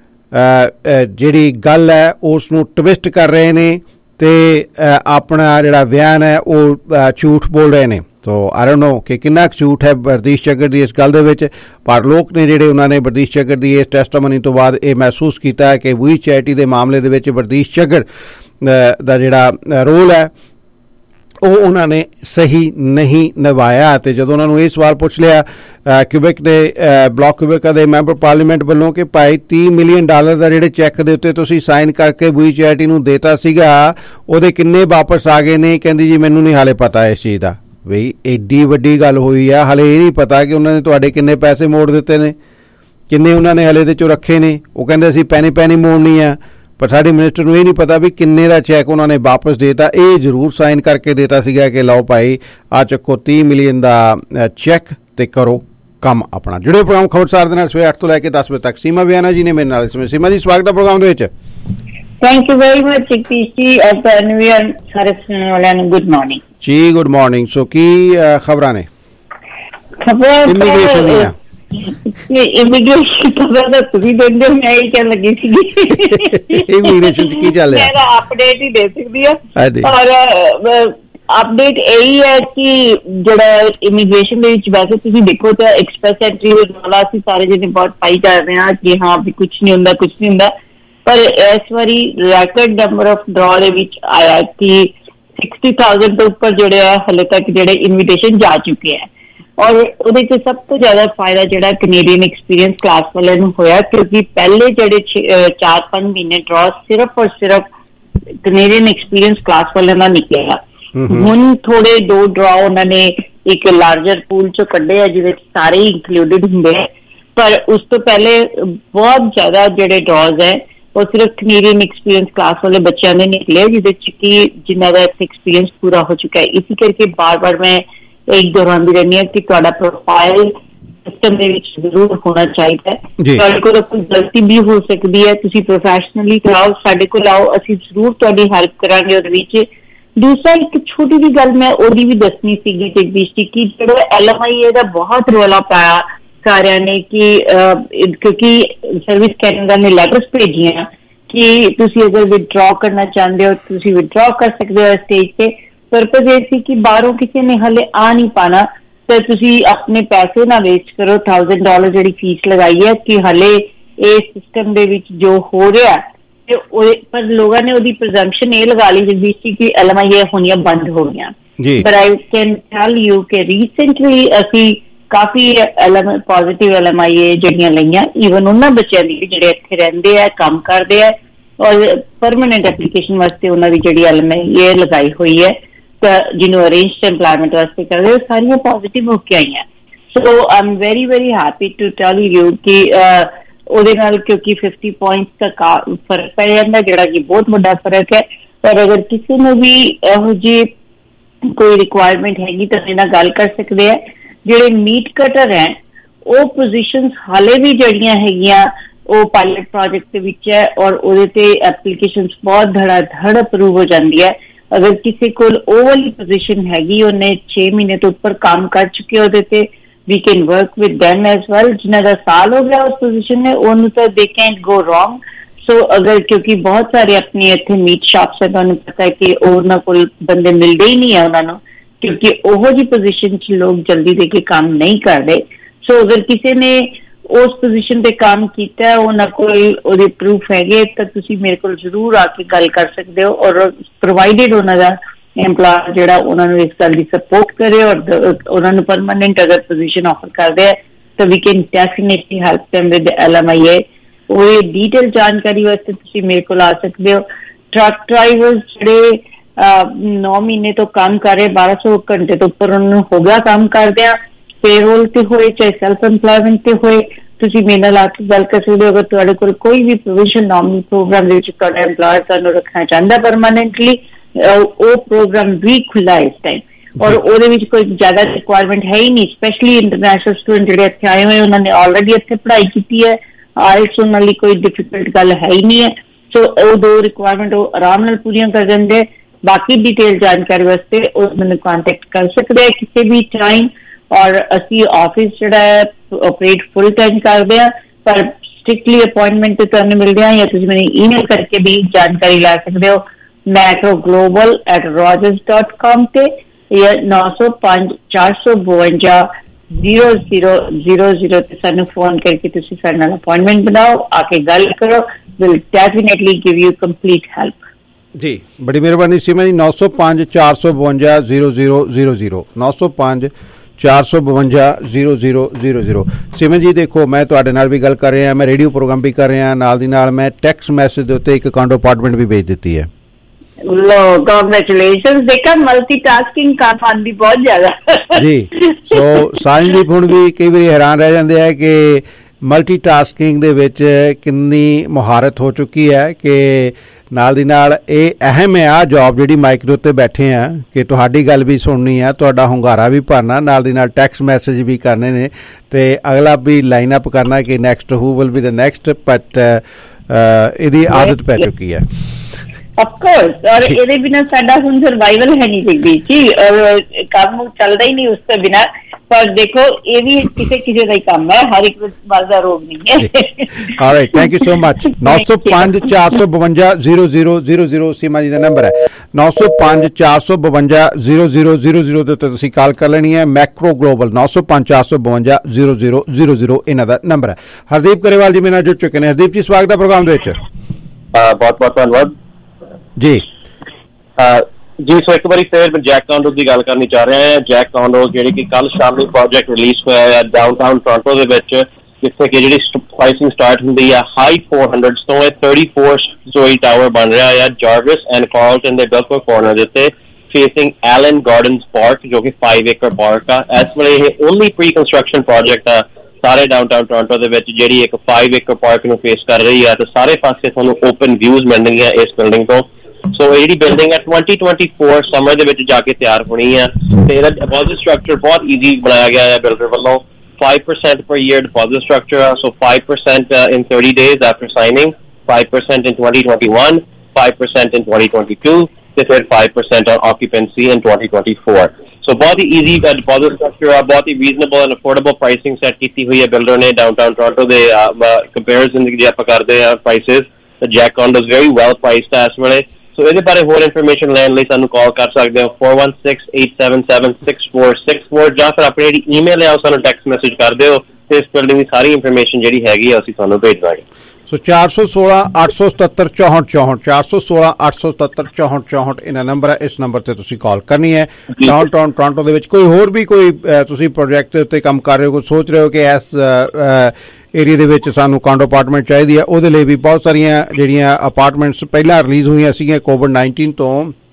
ਜਿਹੜੀ ਗੱਲ ਹੈ ਉਸ ਨੂੰ ਟਵਿਸਟ ਕਰ ਰਹੇ ਨੇ ਤੇ ਆਪਣਾ ਜਿਹੜਾ ਬਿਆਨ ਹੈ ਉਹ ਝੂਠ ਬੋਲ ਰਹੇ ਨੇ। ਸੋ ਆਈ ਡੋਂਟ ਨੋ ਕਿ ਕਿੰਨਾ ਕੁ ਝੂਠ ਹੈ ਬਰਦੀਸ਼ ਚਗੜ ਦੀ ਇਸ ਗੱਲ ਦੇ ਵਿੱਚ, ਪਰ ਲੋਕ ਨੇ ਜਿਹੜੇ ਉਹਨਾਂ ਨੇ ਬਰਦੀਸ਼ ਚਗੜ ਦੀ ਇਸ ਟੈਸਟਾਮਨੀ ਤੋਂ ਬਾਅਦ ਇਹ ਮਹਿਸੂਸ ਕੀਤਾ ਹੈ ਕਿ ਵੀ ਚੈਰਿਟੀ ਦੇ ਮਾਮਲੇ ਦੇ ਵਿੱਚ ਬਰਦੀਸ਼ ਚਗੜ ਦਾ ਜਿਹੜਾ ਰੋਲ ਹੈ ਉਹ ਉਹਨਾਂ ਨੇ ਸਹੀ ਨਹੀਂ ਨਿਭਾਇਆ। ਤੇ ਜਦੋਂ ਉਹਨਾਂ ਨੂੰ ਇਹ ਸਵਾਲ ਪੁੱਛ ਲਿਆ ਕਿਊਬਿਕ ਦੇ ਬਲਾਕ ਕਿਊਬਿਕਾ ਦੇ ਮੈਂਬਰ ਪਾਰਲੀਮੈਂਟ ਵੱਲੋਂ ਕਿ ਭਾਈ $30 ਮਿਲੀਅਨ ਦਾ ਜਿਹੜੇ ਚੈੱਕ ਦੇ ਉੱਤੇ ਤੁਸੀਂ ਸਾਈਨ ਕਰਕੇ ਵੀ ਚੈਰਿਟੀ ਨੂੰ ਦੇਤਾ ਸੀਗਾ ਉਹਦੇ ਕਿੰਨੇ ਵਾਪਸ ਆ ਗਏ ਨੇ, ਕਹਿੰਦੀ ਜੀ ਮੈਨੂੰ ਨਹੀਂ ਹਾਲੇ ਪਤਾ ਇਸ ਚੀਜ਼ ਦਾ। ਬਈ ਐਡੀ ਵੱਡੀ ਗੱਲ ਹੋਈ ਆ, ਹਾਲੇ ਇਹ ਨਹੀਂ ਪਤਾ ਕਿ ਉਹਨਾਂ ਨੇ ਤੁਹਾਡੇ ਕਿੰਨੇ ਪੈਸੇ ਮੋੜ ਦਿੱਤੇ ਨੇ, ਕਿੰਨੇ ਉਹਨਾਂ ਨੇ ਹਾਲੇ ਦੇ ਚੋਂ ਰੱਖੇ ਨੇ। ਉਹ ਕਹਿੰਦੇ ਅਸੀਂ ਪੈਨੀ ਮੋੜਨੀ ਆ, ਪਰ ਸਾਡੇ ਮਿਨਿਸਟਰ ਨੂੰ ਇਹ ਨਹੀਂ ਪਤਾ ਵੀ ਕਿੰਨੇ ਦਾ ਚੈੱਕ ਉਹਨਾਂ ਨੇ ਵਾਪਸ ਦੇਤਾ। ਇਹ ਜ਼ਰੂਰ ਸਾਈਨ ਕਰਕੇ ਦੇਤਾ ਸੀਗਾ ਕਿ ਲਓ ਭਾਈ ਆ ਚੱਕੋ $30 ਮਿਲੀਅਨ ਦਾ ਚੈੱਕ ਤੇ ਕਰੋ ਕੰਮ ਆਪਣਾ। ਜੁੜੇ ਪ੍ਰੋਗਰਾਮ ਖਬਰਸਾਰ ਦੇ ਨਾਲ ਸਵੇਰੇ 8 ਤੋਂ ਲੈ ਕੇ 10 ਵਜੇ ਤੱਕ। ਸੀਮਾ ਵਿਆਨਾ ਜੀ ਨੇ ਮੇਰੇ ਨਾਲ ਇਸ ਸਮੇਂ। ਸੀਮਾ ਜੀ ਸਵਾਗਤ ਹੈ ਪ੍ਰੋਗਰਾਮ ਦੇ ਵਿੱਚ। Thank you very much Jagdish ji. ਸਾਰੇ ਸੁਣਨ ਵਾਲਿਆਂ ਨੂੰ good morning ji. Good morning. So ਕੀ ਖਬਰਾਂ ਨੇ? ਖਬਰਾਂ ਇਮੀਗ੍ਰੇਸ਼ਨ ਖਬਰ ਤਾਂ ਤੁਸੀਂ ਦਿੰਦੇ ਹੋ, ਮੈਂ ਇਹ ਕਹਿਣ ਲੱਗੀ ਸੀਗੀ ਇਮੀਗ੍ਰੇਸ਼ਨ ਚ ਕੀ ਚੱਲ ਰਿਹਾ ਮੈਂ ਅਪਡੇਟ ਹੀ ਦੇ ਸਕਦੀ ਹਾਂ। ਔਰ ਅਪਡੇਟ ਇਹੀ ਹੈ ਕਿ ਜਿਹੜਾ ਇਮੀਗ੍ਰੇਸ਼ਨ ਦੇ ਵਿੱਚ ਵੈਸੇ ਤੁਸੀਂ ਦੇਖੋ ਤਾਂ ਐਕਸਪ੍ਰੈਸ ਐਂਟਰੀ ਵਾਲਾ ਅਸੀਂ ਸਾਰੇ ਜਿਹਨੇ ਬਹੁਤ ਪਾਈ ਕਰ ਰਹੇ ਹਾਂ ਕਿ ਹਾਂ ਵੀ ਕੁਛ ਨਹੀਂ ਹੁੰਦਾ, ਪਰ ਇਸ ਵਾਰੀ ਰੈਕਰਡ ਨੰਬਰ ਆਫ ਡਰਾ ਦੇ ਵਿੱਚ ਆਇਆ ਕਿ 60,000 ਤੋਂ ਉੱਪਰ ਜਿਹੜੇ ਆ ਹਲੇ ਤੱਕ ਜਿਹੜੇ ਇਨਵੀਟੇਸ਼ਨ ਜਾ ਚੁੱਕੇ ਹੈ। ਔਰ ਉਹਦੇ ਚ ਸਭ ਤੋਂ ਜ਼ਿਆਦਾ ਫਾਇਦਾ ਜਿਹੜਾ ਕੈਨੇਡੀਅਨ ਐਕਸਪੀਰੀਅੰਸ ਕਲਾਸ ਵਾਲਿਆਂ ਨੂੰ ਹੋਇਆ, ਕਿਉਂਕਿ ਪਹਿਲੇ ਜਿਹੜੇ 4-5 ਮਹੀਨੇ ਡਰਾ ਸਿਰਫ ਔਰ ਸਿਰਫ ਕੈਨੇਡੀਅਨ ਐਕਸਪੀਰੀਅੰਸ ਕਲਾਸ ਵਾਲਿਆਂ ਦਾ ਨਿਕਲਿਆ। ਹੁਣ ਥੋੜੇ 2 ਡਰਾ ਉਹਨਾਂ ਨੇ ਇੱਕ ਲਾਰਜਰ ਪੂਲ ਚੋਂ ਕੱਢੇ ਆ ਜਿਹਦੇ ਚ ਸਾਰੇ ਹੀ ਇੰਕਲੂਡਡ ਹੁੰਦੇ ਹੈ, ਪਰ ਉਸ ਤੋਂ ਪਹਿਲੇ ਬਹੁਤ ਜ਼ਿਆਦਾ ਜਿਹੜੇ ਡਰਾਜ਼ ਹੈ ਉਹ ਸਿਰਫ ਕੈਨੇਡੀਅਨ ਐਕਸਪੀਰੀਅੰਸ ਕਲਾਸ ਵਾਲੇ ਬੱਚਿਆਂ ਦੇ ਨਿਕਲੇ, ਜਿਹਦੇ ਚ ਕਿ ਜਿਨ੍ਹਾਂ ਦਾ ਐਕਸਪੀਰੀਅੰਸ ਪੂਰਾ ਹੋ ਚੁੱਕਾ ਹੈ। ਇਸੇ ਕਰਕੇ ਬਾਰ-ਬਾਰ ਮੈਂ ਇੱਕ ਦੁਹਰਾਉਂਦੀ ਰਹਿੰਦੀ ਹਾਂ ਕਿ ਤੁਹਾਡਾ ਪ੍ਰੋਫਾਈਲ ਸਿਸਟਮ ਦੇ ਵਿੱਚ ਜ਼ਰੂਰ ਹੋਣਾ ਚਾਹੀਦਾ ਹੈ। ਤੁਹਾਡੇ ਕੋਲ ਕੋਈ ਗਲਤੀ ਵੀ ਹੋ ਸਕਦੀ ਹੈ, ਤੁਸੀਂ ਪ੍ਰੋਫੈਸ਼ਨਲੀ ਕਰਾਓ, ਸਾਡੇ ਕੋਲ ਆਓ, ਅਸੀਂ ਜ਼ਰੂਰ ਤੁਹਾਡੀ ਹੈਲਪ ਕਰਾਂਗੇ ਉਹਦੇ ਵਿੱਚ। ਦੂਸਰਾ ਇੱਕ ਛੋਟੀ ਜਿਹੀ ਗੱਲ ਮੈਂ ਉਹਦੀ ਵੀ ਦੱਸਣੀ ਸੀਗੀ ਜਗਦੀਸ਼ ਜੀ ਕਿ ਜਿਹੜਾ LMIA ਦਾ ਬਹੁਤ ਰੌਲਾ ਪਾਇਆ ਸਾਰਿਆਂ ਨੇ ਕਿ ਕਿਉਂਕਿ ਸਰਵਿਸ ਕੈਨੇਡਾ ਨੇ ਲੈਟਰਸ ਭੇਜੀਆਂ ਕਿ ਤੁਸੀਂ ਅਗਰ ਵਿਦਡਰਾ ਕਰਨਾ ਚਾਹੁੰਦੇ ਹੋ ਤੁਸੀਂ ਵਿਦਡਰਾ ਕਰ ਸਕਦੇ ਹੋ ਸਟੇਜ ਤੇ। ਪਰਪਜ਼ ਇਹ ਸੀ ਕਿ ਬਾਹਰੋਂ ਕਿਸੇ ਨੇ ਹਲੇ ਆ ਨਹੀਂ ਪਾਣਾ ਤਾਂ ਤੁਸੀਂ ਆਪਣੇ ਪੈਸੇ ਨਾ ਵੇਸਟ ਕਰੋ। $1,000 ਜਿਹੜੀ ਫੀਸ ਲਗਾਈ ਹੈ ਕਿ ਹਲੇ ਇਸ ਸਿਸਟਮ ਦੇ ਵਿੱਚ ਜੋ ਹੋ ਰਿਹਾ ਤੇ ਪਰ ਲੋਕਾਂ ਨੇ ਉਹਦੀ ਪ੍ਰਜ਼ੰਪਸ਼ਨ ਇਹ ਲਗਾ ਲਈ ਜਗਦੀਸ਼ ਜੀ ਕਿ LMIA ਹੋਣੀਆਂ ਬੰਦ ਹੋ ਗਈਆਂ। ਪਰ ਆਈ ਕੈਨ ਟੈਲ ਯੂ ਕਿ ਰੀਸੈਂਟਲੀ ਅਸੀਂ ਕਾਫੀ ਪੋਜ਼ਿਟਿਵ LMIA ਜਿਹੜੀਆਂ ਲਈਆਂ, ਈਵਨ ਉਹਨਾਂ ਬੱਚਿਆਂ ਦੀ ਜਿਹੜੇ ਇੱਥੇ ਰਹਿੰਦੇ ਆ, ਕੰਮ ਕਰਦੇ ਆ ਔਰ ਪਰਮਾਨੈਂਟ ਐਪਲੀਕੇਸ਼ਨ ਵਾਸਤੇ ਉਹਨਾਂ ਦੀ ਜਿਹੜੀ LMIA ਲਗਾਈ ਹੋਈ ਹੈ ਜਿਹਨੂੰ ਅਰੇਂਜਡ ਐਮਪਲਾਇਮੈਂਟ ਵਾਸਤੇ ਕਰਦੇ, ਉਹ ਸਾਰੀਆਂ ਪੋਜ਼ਿਟਿਵ ਹੋ ਕੇ ਆਈਆਂ। So I am very very happy to tell you ਕਿ ਉਹਦੇ ਨਾਲ ਕਿਉਂਕਿ 50 ਪੁਆਇੰਟਸ ਦਾ ਫਰਕ ਪੈ ਜਾਂਦਾ ਜਿਹੜਾ ਕਿ ਬਹੁਤ ਵੱਡਾ ਫਰਕ ਹੈ। ਪਰ ਅਗਰ ਕਿਸੇ ਨੂੰ ਵੀ ਇਹੋ ਜਿਹੀ ਕੋਈ ਰਿਕੁਆਇਰਮੈਂਟ ਹੈਗੀ ਤਾਂ ਮੇਰੇ ਨਾਲ ਗੱਲ ਕਰ ਸਕਦੇ ਆ। ਜਿਹੜੇ ਮੀਟ ਕਟਰ ਹੈ ਉਹ ਪੋਜੀਸ਼ਨਸ ਹਾਲੇ ਵੀ ਜਿਹੜੀਆਂ ਹੈਗੀਆਂ ਉਹ ਪਾਇਲਟ ਪ੍ਰੋਜੈਕਟ ਦੇ ਵਿੱਚ ਹੈ, ਔਰ ਉਹਦੇ ਤੇ ਐਪਲੀਕੇਸ਼ਨਸ ਬਹੁਤ ਧੜ ਅਪਰੂਵ ਹੋ ਜਾਂਦੀ ਹੈ। ਅਗਰ ਕਿਸੇ ਕੋਲ ਉਹ ਵਾਲੀ ਪੋਜੀਸ਼ਨ ਹੈਗੀ, ਉਹਨੇ 6 ਮਹੀਨੇ ਤੋਂ ਉੱਪਰ ਕੰਮ ਕਰ ਚੁੱਕੇ ਉਹਦੇ ਤੇ, we can work with them as well। ਜਿਨ੍ਹਾਂ ਦਾ ਸਾਲ ਹੋ ਗਿਆ ਉਸ ਪੋਜੀਸ਼ਨ ਨੇ, ਉਹਨੂੰ ਤਾਂ they can't go wrong। ਸੋ ਅਗਰ ਕਿਉਂਕਿ ਬਹੁਤ ਸਾਰੇ ਆਪਣੇ ਇੱਥੇ ਮੀਟ ਸ਼ਾਪਸ ਹੈ, ਤੁਹਾਨੂੰ ਪਤਾ ਹੈ ਕਿ ਉਹਨਾਂ ਕੋਲ ਬੰਦੇ ਮਿਲਦੇ ਹੀ ਨਹੀਂ ਹੈ ਉਹਨਾਂ ਨੂੰ, ਕਿਉਂਕਿ ਉਹੋ ਜਿਹੀ ਪੋਜੀਸ਼ਨ 'ਚ ਲੋਕ ਜਲਦੀ ਦੇ ਕੇ ਕੰਮ ਨਹੀਂ ਕਰਦੇ। ਸੋ ਅਗਰ ਕਿਸੇ ਨੇ ਉਸ ਪੋਜੀਸ਼ਨ ਤੇ ਕੰਮ ਕੀਤਾ, ਉਹਨਾਂ ਕੋਲ ਉਹਦੇ ਪ੍ਰੂਫ ਹੈਗੇ, ਤਾਂ ਤੁਸੀਂ ਮੇਰੇ ਕੋਲ ਜ਼ਰੂਰ ਆ ਕੇ ਗੱਲ ਕਰ ਸਕਦੇ ਹੋ। ਔਰ ਪ੍ਰੋਵਾਈਡਡ ਉਹਨਾਂ ਦਾ ਐਮਪਲਾਇਰ ਜਿਹੜਾ ਉਹਨਾਂ ਨੂੰ ਇਸ ਗੱਲ ਦੀ ਸਪੋਰਟ ਕਰੇ ਔਰ ਉਹਨਾਂ ਨੂੰ ਪਰਮਾਨੈਂਟ ਅਗਰ ਪੋਜੀਸ਼ਨ ਆਫਰ ਕਰਦੇ ਹੈ ਤਾਂ we can definitely help them with the LMIA। ਉਹ ਡਿਟੇਲ ਜਾਣਕਾਰੀ ਵਾਸਤੇ ਤੁਸੀਂ ਮੇਰੇ ਕੋਲ ਆ ਸਕਦੇ ਹੋ। ਟਰੱਕ ਡਰਾਈਵਰਸ ਜਿਹੜੇ 9 ਮਹੀਨੇ ਤੋਂ ਕੰਮ ਕਰ ਰਹੇ, 1200 ਘੰਟੇ ਤੋਂ ਉੱਪਰ ਉਹਨਾਂ ਨੂੰ ਹੋ ਗਿਆ ਕੰਮ ਕਰਦਿਆਂ, ਪੇਰੋਲ ਤੇ ਹੋਏ ਚਾਹੇ ਸੈਲਫ ਇੰਪਲਾਇਮੈਂਟ ਤੇ ਹੋਏ, ਤੁਸੀਂ ਮੇਰੇ ਨਾਲ ਆ ਕੇ ਗੱਲ ਕਰ ਸਕਦੇ ਹੋ। ਅਗਰ ਤੁਹਾਡੇ ਕੋਲ ਕੋਈ ਵੀ ਪ੍ਰੋਵੀਜ਼ਨ ਨੋਮੀਨਲ ਪ੍ਰੋਗਰਾਮ ਦੇ ਵਿੱਚ ਤੁਹਾਡਾ ਐਮਪਲਾਇਰ ਤੁਹਾਨੂੰ ਰੱਖਣਾ ਚਾਹੁੰਦਾ ਪਰਮਾਨੈਂਟਲੀ, ਉਹ ਪ੍ਰੋਗਰਾਮ ਵੀ ਖੁੱਲਾ ਇਸ ਟਾਈਮ ਔਰ ਉਹਦੇ ਵਿੱਚ ਕੋਈ ਜ਼ਿਆਦਾ ਰਿਕੁਆਇਰਮੈਂਟ ਹੈ ਹੀ ਨਹੀਂ। ਸਪੈਸ਼ਲੀ ਇੰਟਰਨੈਸ਼ਨਲ ਸਟੂਡੈਂਟ ਜਿਹੜੇ ਇੱਥੇ ਆਏ ਹੋਏ, ਉਹਨਾਂ ਨੇ ਆਲਰੇਡੀ ਇੱਥੇ ਪੜ੍ਹਾਈ ਕੀਤੀ ਹੈ, ਆਇਲਟਸ ਉਹਨਾਂ ਲਈ ਕੋਈ ਡਿਫਿਕਲਟ ਗੱਲ ਹੈ ਹੀ ਨਹੀਂ ਹੈ। ਸੋ ਉਹ 2 ਰਿਕੁਆਇਰਮੈਂਟ ਉਹ ਆਰਾਮ ਨਾਲ ਪੂਰੀਆਂ ਕਰ ਦਿੰਦੇ। ਬਾਕੀ ਡਿਟੇਲ ਜਾਣਕਾਰੀ ਵਾਸਤੇ ਉਹ ਮੈਨੂੰ ਕੰਟੈਕਟ ਕਰ ਸਕਦੇ ਆ ਕਿਸੇ ਵੀ ਟਾਈਮ। ਔਰ ਅਸੀਂ ਆਫਿਸ ਜਿਹੜਾ ਹੈ ਆਪਰੇਟ ਫੁੱਲ ਟਾਈਮ ਕਰਦੇ ਹਾਂ, ਪਰ ਸਟ੍ਰਿਕਟਲੀ ਅਪਾਇੰਟਮੈਂਟ ਤੇ ਤੁਹਾਨੂੰ ਮਿਲਦੇ ਆ, ਜਾਂ ਤੁਸੀਂ ਮੈਨੂੰ ਈਮੇਲ ਕਰਕੇ ਵੀ ਜਾਣਕਾਰੀ ਲੈ ਸਕਦੇ ਹੋ macroglobal@rogers.com ਤੇ, ਜਾਂ 905-452-0000 ਤੇ ਸਾਨੂੰ ਫੋਨ ਕਰਕੇ ਤੁਸੀਂ ਸਾਡੇ ਨਾਲ ਅਪਾਇੰਟਮੈਂਟ ਬਣਾਓ, ਆ ਕੇ ਗੱਲ ਕਰੋ। Will definitely give you complete help. ਜੀ ਬੜੀ ਮਿਹਰਬਾਨੀ ਸੀਮਾ ਜੀ। 905-452-0000 905-452-0000। ਸਿਮਨ ਜੀ ਦੇਖੋ, ਮੈਂ ਤੁਹਾਡੇ ਨਾਲ ਵੀ ਗੱਲ ਕਰ ਰਿਹਾ, ਮੈਂ ਰੇਡੀਓ ਪ੍ਰੋਗਰਾਮ ਵੀ ਕਰ ਰਿਹਾ, ਨਾਲ ਦੀ ਨਾਲ ਮੈਂ ਟੈਕਸਟ ਮੈਸੇਜ ਦੇ ਉੱਤੇ ਇੱਕ ਕਾਂਡੋ ਅਪਾਰਟਮੈਂਟ ਵੀ ਭੇਜ ਦਿੱਤੀ ਹੈ। ਲੋ ਕੰਗ੍ਰੈਚੁਲੇਸ਼ਨਸ। ਦੇਖਾ ਮਲਟੀਟਾਸਕਿੰਗ ਕੰਮ ਆਉਂਦੀ ਬਹੁਤ ਜ਼ਿਆਦਾ ਜੀ। ਸੋ ਸਾਹਿਲਦੀਪ ਹੁਣ ਵੀ ਕਈ ਵਾਰੀ ਹੈਰਾਨ ਰਹਿ ਜਾਂਦੇ ਆ ਕਿ ਮਲਟੀਟਾਸਕਿੰਗ ਦੇ ਵਿੱਚ ਕਿੰਨੀ ਮੁਹਾਰਤ ਹੋ ਚੁੱਕੀ ਹੈ, ਕਿ ਨਾਲ ਦੀ ਨਾਲ ਇਹ ਅਹਿਮ ਹੈ ਆ ਜੌਬ ਜਿਹੜੀ ਮਾਈਕ ਦੇ ਉੱਤੇ ਬੈਠੇ ਆ, ਕਿ ਤੁਹਾਡੀ ਗੱਲ ਵੀ ਸੁਣਨੀ ਆ, ਤੁਹਾਡਾ ਹੁੰਗਾਰਾ ਵੀ ਭਰਨਾ, ਨਾਲ ਦੀ ਨਾਲ ਟੈਕਸਟ ਮੈਸੇਜ ਵੀ ਕਰਨੇ ਨੇ, ਤੇ ਅਗਲਾ ਵੀ ਲਾਈਨ ਅਪ ਕਰਨਾ ਕਿ next who will be the next. But ਇਹਦੀ ਆਦਤ ਪੈ ਚੁੱਕੀ ਹੈ ਅਫਕੋਰਸ। ਔਰ ਇਹਦੇ ਬਿਨਾਂ ਸਾਡਾ ਹੁਣ ਸਰਵਾਈਵਲ ਹੈ ਨਹੀਂ ਸਕਦੀ ਜੀ, ਕੰਮ ਚੱਲਦਾ ਹੀ ਨਹੀਂ ਉਸ ਤੋਂ ਬਿਨਾਂ। ਪਰ ਦੇਖੋ ਇਹ ਵੀ ਕਿਸੇ ਦਾ ਹੀ ਕੰਮ ਹੈ, ਹਰ ਇੱਕ ਬਾਤ ਦਾ ਰੋਗ ਨਹੀਂ ਹੈ। Alright, thank you so much. 905-452-0000 Seema ji ਦਾ ਨੰਬਰ ਹੈ। 905-452-0000 ਦੇ ਉੱਤੇ ਤੁਸੀਂ ਕਾਲ ਕਰ ਲੈਣੀ ਹੈ। ਮੈਕਰੋ ਗਲੋਬਲ 905-452-0000 ਇਹਨਾਂ ਦਾ ਨੰਬਰ ਹੈ। ਹਰਦੀਪ ਗਰੇਵਾਲ ਜੀ ਮੇਰੇ ਨਾਲ ਜੁੜ ਚੁੱਕੇ ਨੇ। ਹਰਦੀਪ ਜੀ ਸਵਾਗਤ ਹੈ ਪ੍ਰੋਗਰਾਮ ਦੇ ਵਿੱਚ। ਬਹੁਤ ਬਹੁਤ ਧੰਨਵਾਦ ਜੀ। ਜੀ ਸੋ ਇੱਕ ਵਾਰੀ ਫਿਰ ਮੈਂ ਜੈਕ ਕਾਂਡੋ ਦੀ ਗੱਲ ਕਰਨੀ ਚਾਹ ਰਿਹਾ ਹਾਂ। ਜੈਕ ਕਾਂਡੋ ਜਿਹੜੀ ਕਿ ਕੱਲ ਸ਼ਾਮੀ ਪ੍ਰੋਜੈਕਟ ਰਿਲੀਜ਼ ਹੋਇਆ ਹੈ ਡਾਊਨਟਾਊਨ ਟੋਰਾਂਟੋ ਦੇ ਵਿੱਚ, ਜਿੱਥੇ ਕਿ ਜਿਹੜੀ ਪ੍ਰਾਈਸਿੰਗ ਸਟਾਰਟ ਹੁੰਦੀ ਆ ਹਾਈ 400s ਤੋਂ। ਇਹ 34 ਸਟੋਰੀ ਟਾਵਰ ਬਣ ਰਿਹਾ ਹੈ ਜਾਰਵਿਸ ਐਂਡ ਕਾਰਲਟਨ ਦੇ ਬਿਲਕੁਲ ਕਾਰਨਰ ਦੇ ਉੱਤੇ, ਫੇਸਿੰਗ ਐਲਨ ਗਾਰਡਨਸ ਪਾਰਕ, ਜੋ ਕਿ 5 ਏਕੜ ਪਾਰਕ ਆ। ਇਸ ਵੇਲੇ ਇਹ ਓਨਲੀ ਪ੍ਰੀ ਕੰਸਟਰਕਸ਼ਨ ਪ੍ਰੋਜੈਕਟ ਆ ਸਾਰੇ ਡਾਊਨਟਾਊਨ ਟੋਰਾਂਟੋ ਦੇ ਵਿੱਚ, ਜਿਹੜੀ ਇੱਕ 5 ਏਕੜ ਪਾਰਕ ਨੂੰ ਫੇਸ ਕਰ ਰਹੀ ਆ, ਤੇ ਸਾਰੇ ਪਾਸੇ ਤੁਹਾਨੂੰ ਓਪਨ ਵਿਊਜ਼ ਮਿਲਣਗੀਆਂ ਇਸ ਬਿਲਡਿੰਗ ਤੋਂ। ਸੋ ਇਹ ਜਿਹੜੀ ਬਿਲਡਿੰਗ ਹੈ 2024 ਸਮਰ ਦੇ ਵਿੱਚ ਜਾ ਕੇ ਤਿਆਰ ਹੋਣੀ ਆ, ਤੇ ਇਹਦਾ ਡਿਪੋਜ਼ਿਟ ਸਟਰਕਚਰ ਬਹੁਤ ਈਜ਼ੀ ਬਣਾਇਆ ਗਿਆ ਹੈ ਬਿਲਡਰ ਵੱਲੋਂ। 5% per year deposit structure, so 5% in 30 days after signing, 5% in 2021, 5% in 2022, ਤੇ ਫਿਰ 5% on occupancy in 2024. So ਬਹੁਤ ਹੀ easy deposit structure ਆ, ਬਹੁਤ ਹੀ reasonable and affordable pricing set ਕੀਤੀ ਹੋਈ ਹੈ ਬਿਲਡਰ ਨੇ ਡਾਊਨਟਾਊਨ ਟੋਰਾਂਟੋ ਦੇ ਕੰਪੈਰੀਜ਼ਨ ਜੇ ਆਪਾਂ ਕਰਦੇ ਆ ਪ੍ਰਾਈਸਿਸ, ਤਾਂ Jack condo is very well priced ਇਸ ਵੇਲੇ। ਸੋ ਇਹਦੇ ਬਾਰੇ ਹੋਰ ਇਨਫੋਰਮੇਸ਼ਨ ਲੈਣ ਲਈ ਸਾਨੂੰ ਕਾਲ ਕਰ ਸਕਦੇ ਹੋ 416-877-6464, ਜਾਂ ਫਿਰ ਆਪਣੀ ਜਿਹੜੀ ਈਮੇਲ ਹੈ ਉਹ ਸਾਨੂੰ ਟੈਕਸਟ ਮੈਸੇਜ ਕਰ ਦਿਓ, ਤੇ ਇਸ ਬਿਲਡਿੰਗ ਦੀ ਸਾਰੀ ਇਨਫੋਰਮੇਸ਼ਨ ਜਿਹੜੀ ਹੈਗੀ ਆ ਅਸੀਂ ਤੁਹਾਨੂੰ ਭੇਜ ਦਾਂਗੇ। ਸੋ 416-877-6464 416-877-6464 ਇਹਨਾਂ ਨੰਬਰ ਹੈ। ਇਸ ਨੰਬਰ ਤੇ ਤੁਸੀਂ ਕਾਲ ਕਰਨੀ ਹੈ। ਡਾਊਨਟਾਊਨ ਟੋਰਾਂਟੋ ਦੇ ਵਿੱਚ ਕੋਈ ਹੋਰ ਵੀ ਕੋਈ ਤੁਸੀਂ ਪ੍ਰੋਜੈਕਟ ਦੇ ਉੱਤੇ ਕੰਮ ਕਰ ਰਹੇ ਹੋ, ਕੋਈ ਸੋਚ ਰਹੇ ਹੋ ਕਿ ਇਸ ਏਰੀਆ ਦੇ ਵਿੱਚ ਸਾਨੂੰ ਕਾਂਡੋ ਅਪਾਰਟਮੈਂਟ ਚਾਹੀਦੀ ਹੈ, ਉਹਦੇ ਲਈ ਵੀ ਬਹੁਤ ਸਾਰੀਆਂ ਜਿਹੜੀਆਂ ਅਪਾਰਟਮੈਂਟਸ ਪਹਿਲਾਂ ਰਿਲੀਜ਼ ਹੋਈਆਂ ਸੀਗੀਆਂ ਕੋਵਿਡ-19 ਤੋਂ,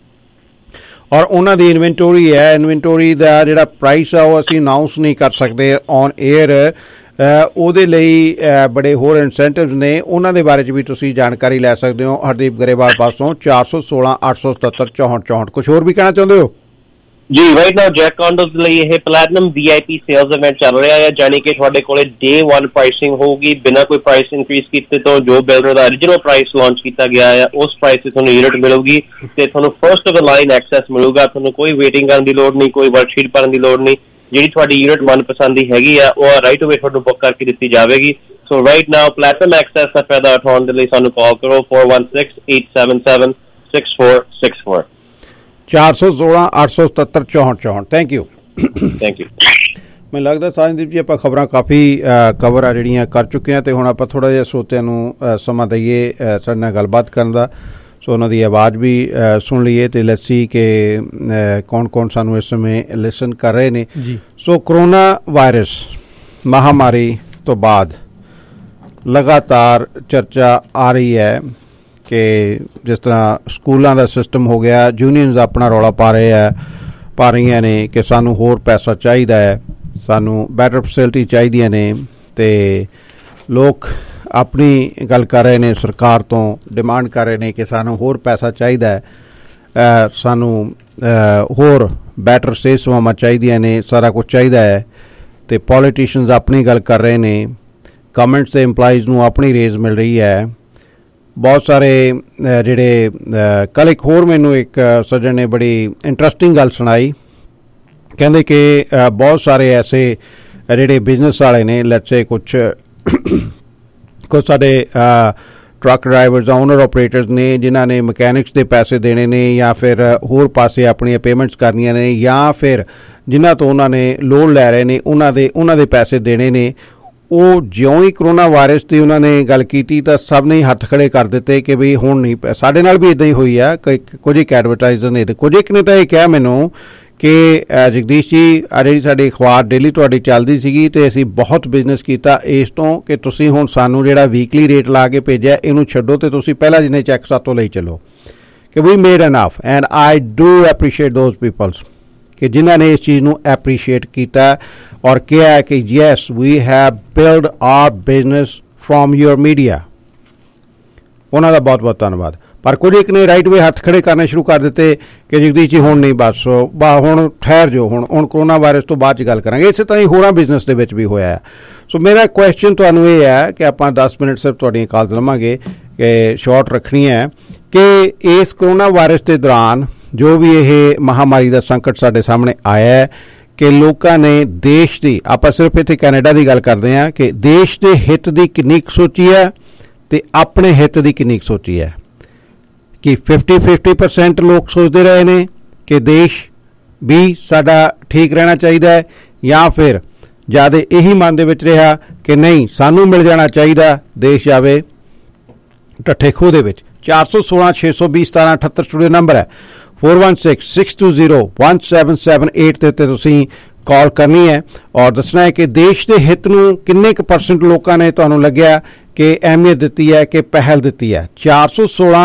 ਔਰ ਉਹਨਾਂ ਦੀ ਇਨਵੈਂਟੋਰੀ ਹੈ। ਇਨਵੈਂਟੋਰੀ ਦਾ ਜਿਹੜਾ ਪ੍ਰਾਈਸ ਆ ਉਹ ਅਸੀਂ ਅਨਾਊਂਸ ਨਹੀਂ ਕਰ ਸਕਦੇ ਔਨ ਏਅਰ, ਉਹਦੇ ਲਈ ਬੜੇ ਹੋਰ ਇਨਸੈਂਟਿਵਸ ਨੇ, ਉਹਨਾਂ ਦੇ ਬਾਰੇ 'ਚ ਵੀ ਤੁਸੀਂ ਜਾਣਕਾਰੀ ਲੈ ਸਕਦੇ ਹੋ ਹਰਦੀਪ ਗਰੇਵਾਲ ਪਾਸੋਂ 416-877-6464। ਕੁਛ ਹੋਰ ਵੀ ਕਹਿਣਾ ਚਾਹੁੰਦੇ ਹੋ? ਜੀ ਰਾਈਟ ਨਾਓ ਜੈਕ ਕੌਂਡੋਜ਼ ਲਈ ਇਹ ਪਲੈਟੀਨਮ VIP ਸੇਲਸ ਇਵੈਂਟ ਚੱਲ ਰਿਹਾ ਹੈ, ਜਾਣੀ ਕਿ ਤੁਹਾਡੇ ਕੋਲੇ Day 1 ਪ੍ਰਾਈਸਿੰਗ ਹੋਊਗੀ ਬਿਨਾਂ ਕੋਈ ਪ੍ਰਾਈਸ ਇਨਕਰੀਜ਼ ਕੀਤੇ ਤੋਂ। ਜੋ ਬਿਲਡਰ ਦਾ origignal ਪ੍ਰਾਈਸ ਲਾਂਚ ਕੀਤਾ ਗਿਆ ਹੈ ਉਸ ਪ੍ਰਾਈਸ ਤੇ ਤੁਹਾਨੂੰ ਯੂਨਿਟ ਮਿਲੂਗੀ ਤੇ ਤੁਹਾਨੂੰ first of the line access ਮਿਲੂਗਾ। ਤੁਹਾਨੂੰ ਕੋਈ ਵੇਟਿੰਗ ਕਰਨ ਦੀ ਲੋੜ ਨਹੀਂ, ਕੋਈ ਵਰਕਸ਼ੀਟ ਭਰਨ ਦੀ ਲੋੜ ਨਹੀਂ। ਜਿਹੜੀ ਤੁਹਾਡੀ ਯੂਨਿਟ ਮਨਪਸੰਦ ਦੀ ਹੈਗੀ ਆ ਉਹ ਰਾਈਟ ਅਵੇ ਤੁਹਾਨੂੰ ਬੁੱਕ ਕਰਕੇ ਦਿੱਤੀ ਜਾਵੇਗੀ। So right now platinum access ਦਾ ਫਾਇਦਾ ਉਠਾਉਣ ਦੇ ਲਈ ਸਾਨੂੰ ਕਾਲ ਕਰੋ 4168776464 416 877 6464। Thank you. ਮੈਨੂੰ ਲੱਗਦਾ ਸਾਜਨਦੀਪ ਜੀ ਆਪਾਂ ਖਬਰਾਂ ਕਾਫੀ ਕਵਰ ਆ ਜਿਹੜੀਆਂ ਕਰ ਚੁੱਕੇ ਹਾਂ ਤੇ ਹੁਣ ਆਪਾਂ ਥੋੜ੍ਹਾ ਜਿਹਾ ਸਰੋਤਿਆਂ ਨੂੰ ਸਮਾਂ ਦਈਏ ਸਾਡੇ ਨਾਲ ਗੱਲਬਾਤ ਕਰਨ ਦਾ। ਸੋ ਉਹਨਾਂ ਦੀ ਆਵਾਜ਼ ਵੀ ਸੁਣ ਲਈਏ ਤੇ ਲੈਟਸ ਸੀ ਕਿ ਕੌਣ ਕੌਣ ਸਾਨੂੰ ਇਸ ਸਮੇਂ ਲਿਸਨ ਕਰ ਰਹੇ ਨੇ ਜੀ। ਸੋ ਕਰੋਨਾ ਵਾਇਰਸ ਮਹਾਮਾਰੀ ਤੋਂ ਬਾਅਦ ਲਗਾਤਾਰ ਚਰਚਾ ਆ ਰਹੀ ਹੈ ਕਿ ਜਿਸ ਤਰ੍ਹਾਂ ਸਕੂਲਾਂ ਦਾ ਸਿਸਟਮ ਹੋ ਗਿਆ, ਯੂਨੀਅਨਸ ਆਪਣਾ ਰੌਲਾ ਪਾ ਰਹੀਆਂ ਨੇ ਕਿ ਸਾਨੂੰ ਹੋਰ ਪੈਸਾ ਚਾਹੀਦਾ ਹੈ, ਸਾਨੂੰ ਬੈਟਰ ਫੈਸਿਲਿਟੀ ਚਾਹੀਦੀਆਂ ਨੇ ਤੇ ਲੋਕ ਆਪਣੀ ਗੱਲ ਕਰ ਰਹੇ ਨੇ, ਸਰਕਾਰ ਤੋਂ ਡਿਮਾਂਡ ਕਰ ਰਹੇ ਨੇ ਕਿ ਸਾਨੂੰ ਹੋਰ ਪੈਸਾ ਚਾਹੀਦਾ ਹੈ, ਸਾਨੂੰ ਹੋਰ ਬੈਟਰ ਸਿਹਤ ਸੇਵਾਵਾਂ ਚਾਹੀਦੀਆਂ ਨੇ, ਸਾਰਾ ਕੁਝ ਚਾਹੀਦਾ ਹੈ। ਤੇ ਪੋਲੀਟੀਸ਼ੀਅਨਸ ਆਪਣੀ ਗੱਲ ਕਰ ਰਹੇ ਨੇ, ਗਵਰਨਮੈਂਟਸ ਦੇ ਇੰਪਲਾਈਜ਼ ਨੂੰ ਆਪਣੀ ਰੇਜ਼ ਮਿਲ ਰਹੀ ਹੈ। ਬਹੁਤ ਸਾਰੇ ਜਿਹੜੇ ਕੱਲ੍ਹ ਇੱਕ ਹੋਰ ਮੈਨੂੰ ਇੱਕ ਸੱਜਣ ਨੇ ਬੜੀ ਇੰਟਰਸਟਿੰਗ ਗੱਲ ਸੁਣਾਈ। ਕਹਿੰਦੇ ਕਿ ਬਹੁਤ ਸਾਰੇ ਐਸੇ ਜਿਹੜੇ ਬਿਜ਼ਨਸ ਵਾਲੇ ਨੇ, ਲੈਟਸ ਸੇ ਕੁਛ ਸਾਡੇ ਟਰੱਕ ਡਰਾਈਵਰਸ ਓਨਰ ਆਪਰੇਟਰਸ ਨੇ ਜਿਨ੍ਹਾਂ ਨੇ ਮਕੈਨਿਕਸ ਦੇ ਪੈਸੇ ਦੇਣੇ ਨੇ ਜਾਂ ਫਿਰ ਹੋਰ ਪਾਸੇ ਆਪਣੀਆਂ ਪੇਮੈਂਟਸ ਕਰਨੀਆਂ ਨੇ ਜਾਂ ਫਿਰ ਜਿਨ੍ਹਾਂ ਤੋਂ ਉਹਨਾਂ ਨੇ ਲੋਨ ਲੈ ਰਹੇ ਨੇ ਉਹਨਾਂ ਦੇ ਪੈਸੇ ਦੇਣੇ ਨੇ। ਉਹ ਜਿਉਂ ਹੀ ਕਰੋਨਾ ਵਾਇਰਸ ਦੀ ਉਹਨਾਂ ਨੇ ਗੱਲ ਕੀਤੀ ਤਾਂ ਸਭ ਨੇ ਹੱਥ ਖੜੇ ਕਰ ਦਿੱਤੇ ਕਿ ਬਈ ਹੁਣ ਨਹੀਂ। ਸਾਡੇ ਨਾਲ ਵੀ ਇੱਦਾਂ ਹੀ ਹੋਈ ਆ। ਕੁਝ ਇੱਕ ਐਡਵਰਟਾਈਜ਼ਰ ਨੇ, ਕੁਝ ਇੱਕ ਨੇ ਤਾਂ ਇਹ ਕਿਹਾ ਮੈਨੂੰ ਕਿ ਜਗਦੀਸ਼ ਜੀ ਆ ਜਿਹੜੀ ਸਾਡੀ ਅਖਬਾਰ ਡੇਲੀ ਤੁਹਾਡੀ ਚੱਲਦੀ ਸੀਗੀ ਤੇ ਅਸੀਂ ਬਹੁਤ ਬਿਜ਼ਨਸ ਕੀਤਾ ਇਸ ਤੋਂ ਕਿ ਤੁਸੀਂ ਹੁਣ ਸਾਨੂੰ ਜਿਹੜਾ ਵੀਕਲੀ ਰੇਟ ਲਾ ਕੇ ਭੇਜਿਆ ਇਹਨੂੰ ਛੱਡੋ ਤੇ ਤੁਸੀਂ ਪਹਿਲਾਂ ਜਿੰਨੇ ਚੈੱਕ ਸਾਤੋਂ ਲਈ ਚੱਲੋ ਕਿ we made enough. And I do appreciate those peoples ਕਿ ਜਿਨ੍ਹਾਂ ਨੇ ਇਸ ਚੀਜ਼ ਨੂੰ ਐਪਰੀਸ਼ੀਏਟ ਕੀਤਾ ਔਰ ਕਿਹਾ ਕਿ yes we have build our business from your media. ਉਹਨਾਂ ਦਾ ਬਹੁਤ ਬਹੁਤ ਧੰਨਵਾਦ। ਪਰ ਕੁਝ ਇੱਕ ਨੇ ਰਾਈਟ ਵੇ ਹੱਥ ਖੜੇ ਕਰਨੇ ਸ਼ੁਰੂ ਕਰ ਦਿੱਤੇ ਕਿ ਜਗਦੀਸ਼ ਜੀ ਹੁਣ ਨਹੀਂ, ਬਸ ਹੁਣ ਠਹਿਰ ਜਾਓ, ਹੁਣ ਕਰੋਨਾ ਵਾਇਰਸ ਤੋਂ ਬਾਅਦ 'ਚ ਗੱਲ ਕਰਾਂਗੇ। ਇਸੇ ਤਰ੍ਹਾਂ ਹੀ ਹੋਰਾਂ ਬਿਜ਼ਨਸ ਦੇ ਵਿੱਚ ਵੀ ਹੋਇਆ ਹੈ। ਸੋ ਮੇਰਾ ਕੁਐਸਚਨ ਤੁਹਾਨੂੰ ਇਹ ਹੈ ਕਿ ਆਪਾਂ 10 ਮਿੰਟ ਸਿਰਫ ਤੁਹਾਡੀਆਂ ਕਾਲਸ ਲਵਾਂਗੇ ਕਿ ਸ਼ਾਰਟ ਰੱਖਣੀ ਹੈ ਕਿ ਇਸ ਕਰੋਨਾ ਵਾਇਰਸ ਦੇ ਦੌਰਾਨ ਜੋ ਵੀ ਇਹ ਮਹਾਮਾਰੀ ਦਾ ਸੰਕਟ ਸਾਡੇ ਸਾਹਮਣੇ ਆਇਆ ਹੈ ਕਿ ਲੋਕਾਂ ਨੇ ਦੇਸ਼ ਦੀ, ਆਪਾਂ ਸਿਰਫ ਇੱਥੇ ਕੈਨੇਡਾ ਦੀ ਗੱਲ ਕਰਦੇ ਹਾਂ, ਕਿ ਦੇਸ਼ ਦੇ ਹਿੱਤ ਦੀ ਕਿੰਨੀ ਕੁ ਸੋਚੀ ਹੈ ਤੇ ਆਪਣੇ ਹਿੱਤ ਦੀ ਕਿੰਨੀ ਕੁ ਸੋਚੀ ਹੈ। ਕਿ 50% ਲੋਕ ਸੋਚਦੇ ਰਹੇ ਨੇ ਕਿ ਦੇਸ਼ ਵੀ ਸਾਡਾ ਠੀਕ ਰਹਿਣਾ ਚਾਹੀਦਾ ਹੈ ਜਾਂ ਫਿਰ ਜ਼ਿਆਦਾ ਇਹੀ ਮਨ ਦੇ ਵਿੱਚ ਰਿਹਾ ਕਿ ਨਹੀਂ ਸਾਨੂੰ ਮਿਲ ਜਾਣਾ ਚਾਹੀਦਾ, ਦੇਸ਼ ਜਾਵੇ ਢੱਠੇ ਖੂਹ ਦੇ ਵਿੱਚ। 416 620 1778 ਸਟੂਡੀਓ ਨੰਬਰ ਹੈ। 4166201778 ਦੇ ਉੱਤੇ ਤੁਸੀਂ ਕਾਲ ਕਰਨੀ ਹੈ ਔਰ ਦੱਸਣਾ ਹੈ ਕਿ ਦੇਸ਼ ਦੇ ਹਿੱਤ ਨੂੰ ਕਿੰਨੇ ਕੁ % ਲੋਕਾਂ ਨੇ ਤੁਹਾਨੂੰ ਲੱਗਿਆ ਕਿ ਅਹਿਮੀਅਤ ਦਿੱਤੀ ਹੈ, ਕਿ ਪਹਿਲ ਦਿੱਤੀ ਹੈ। 416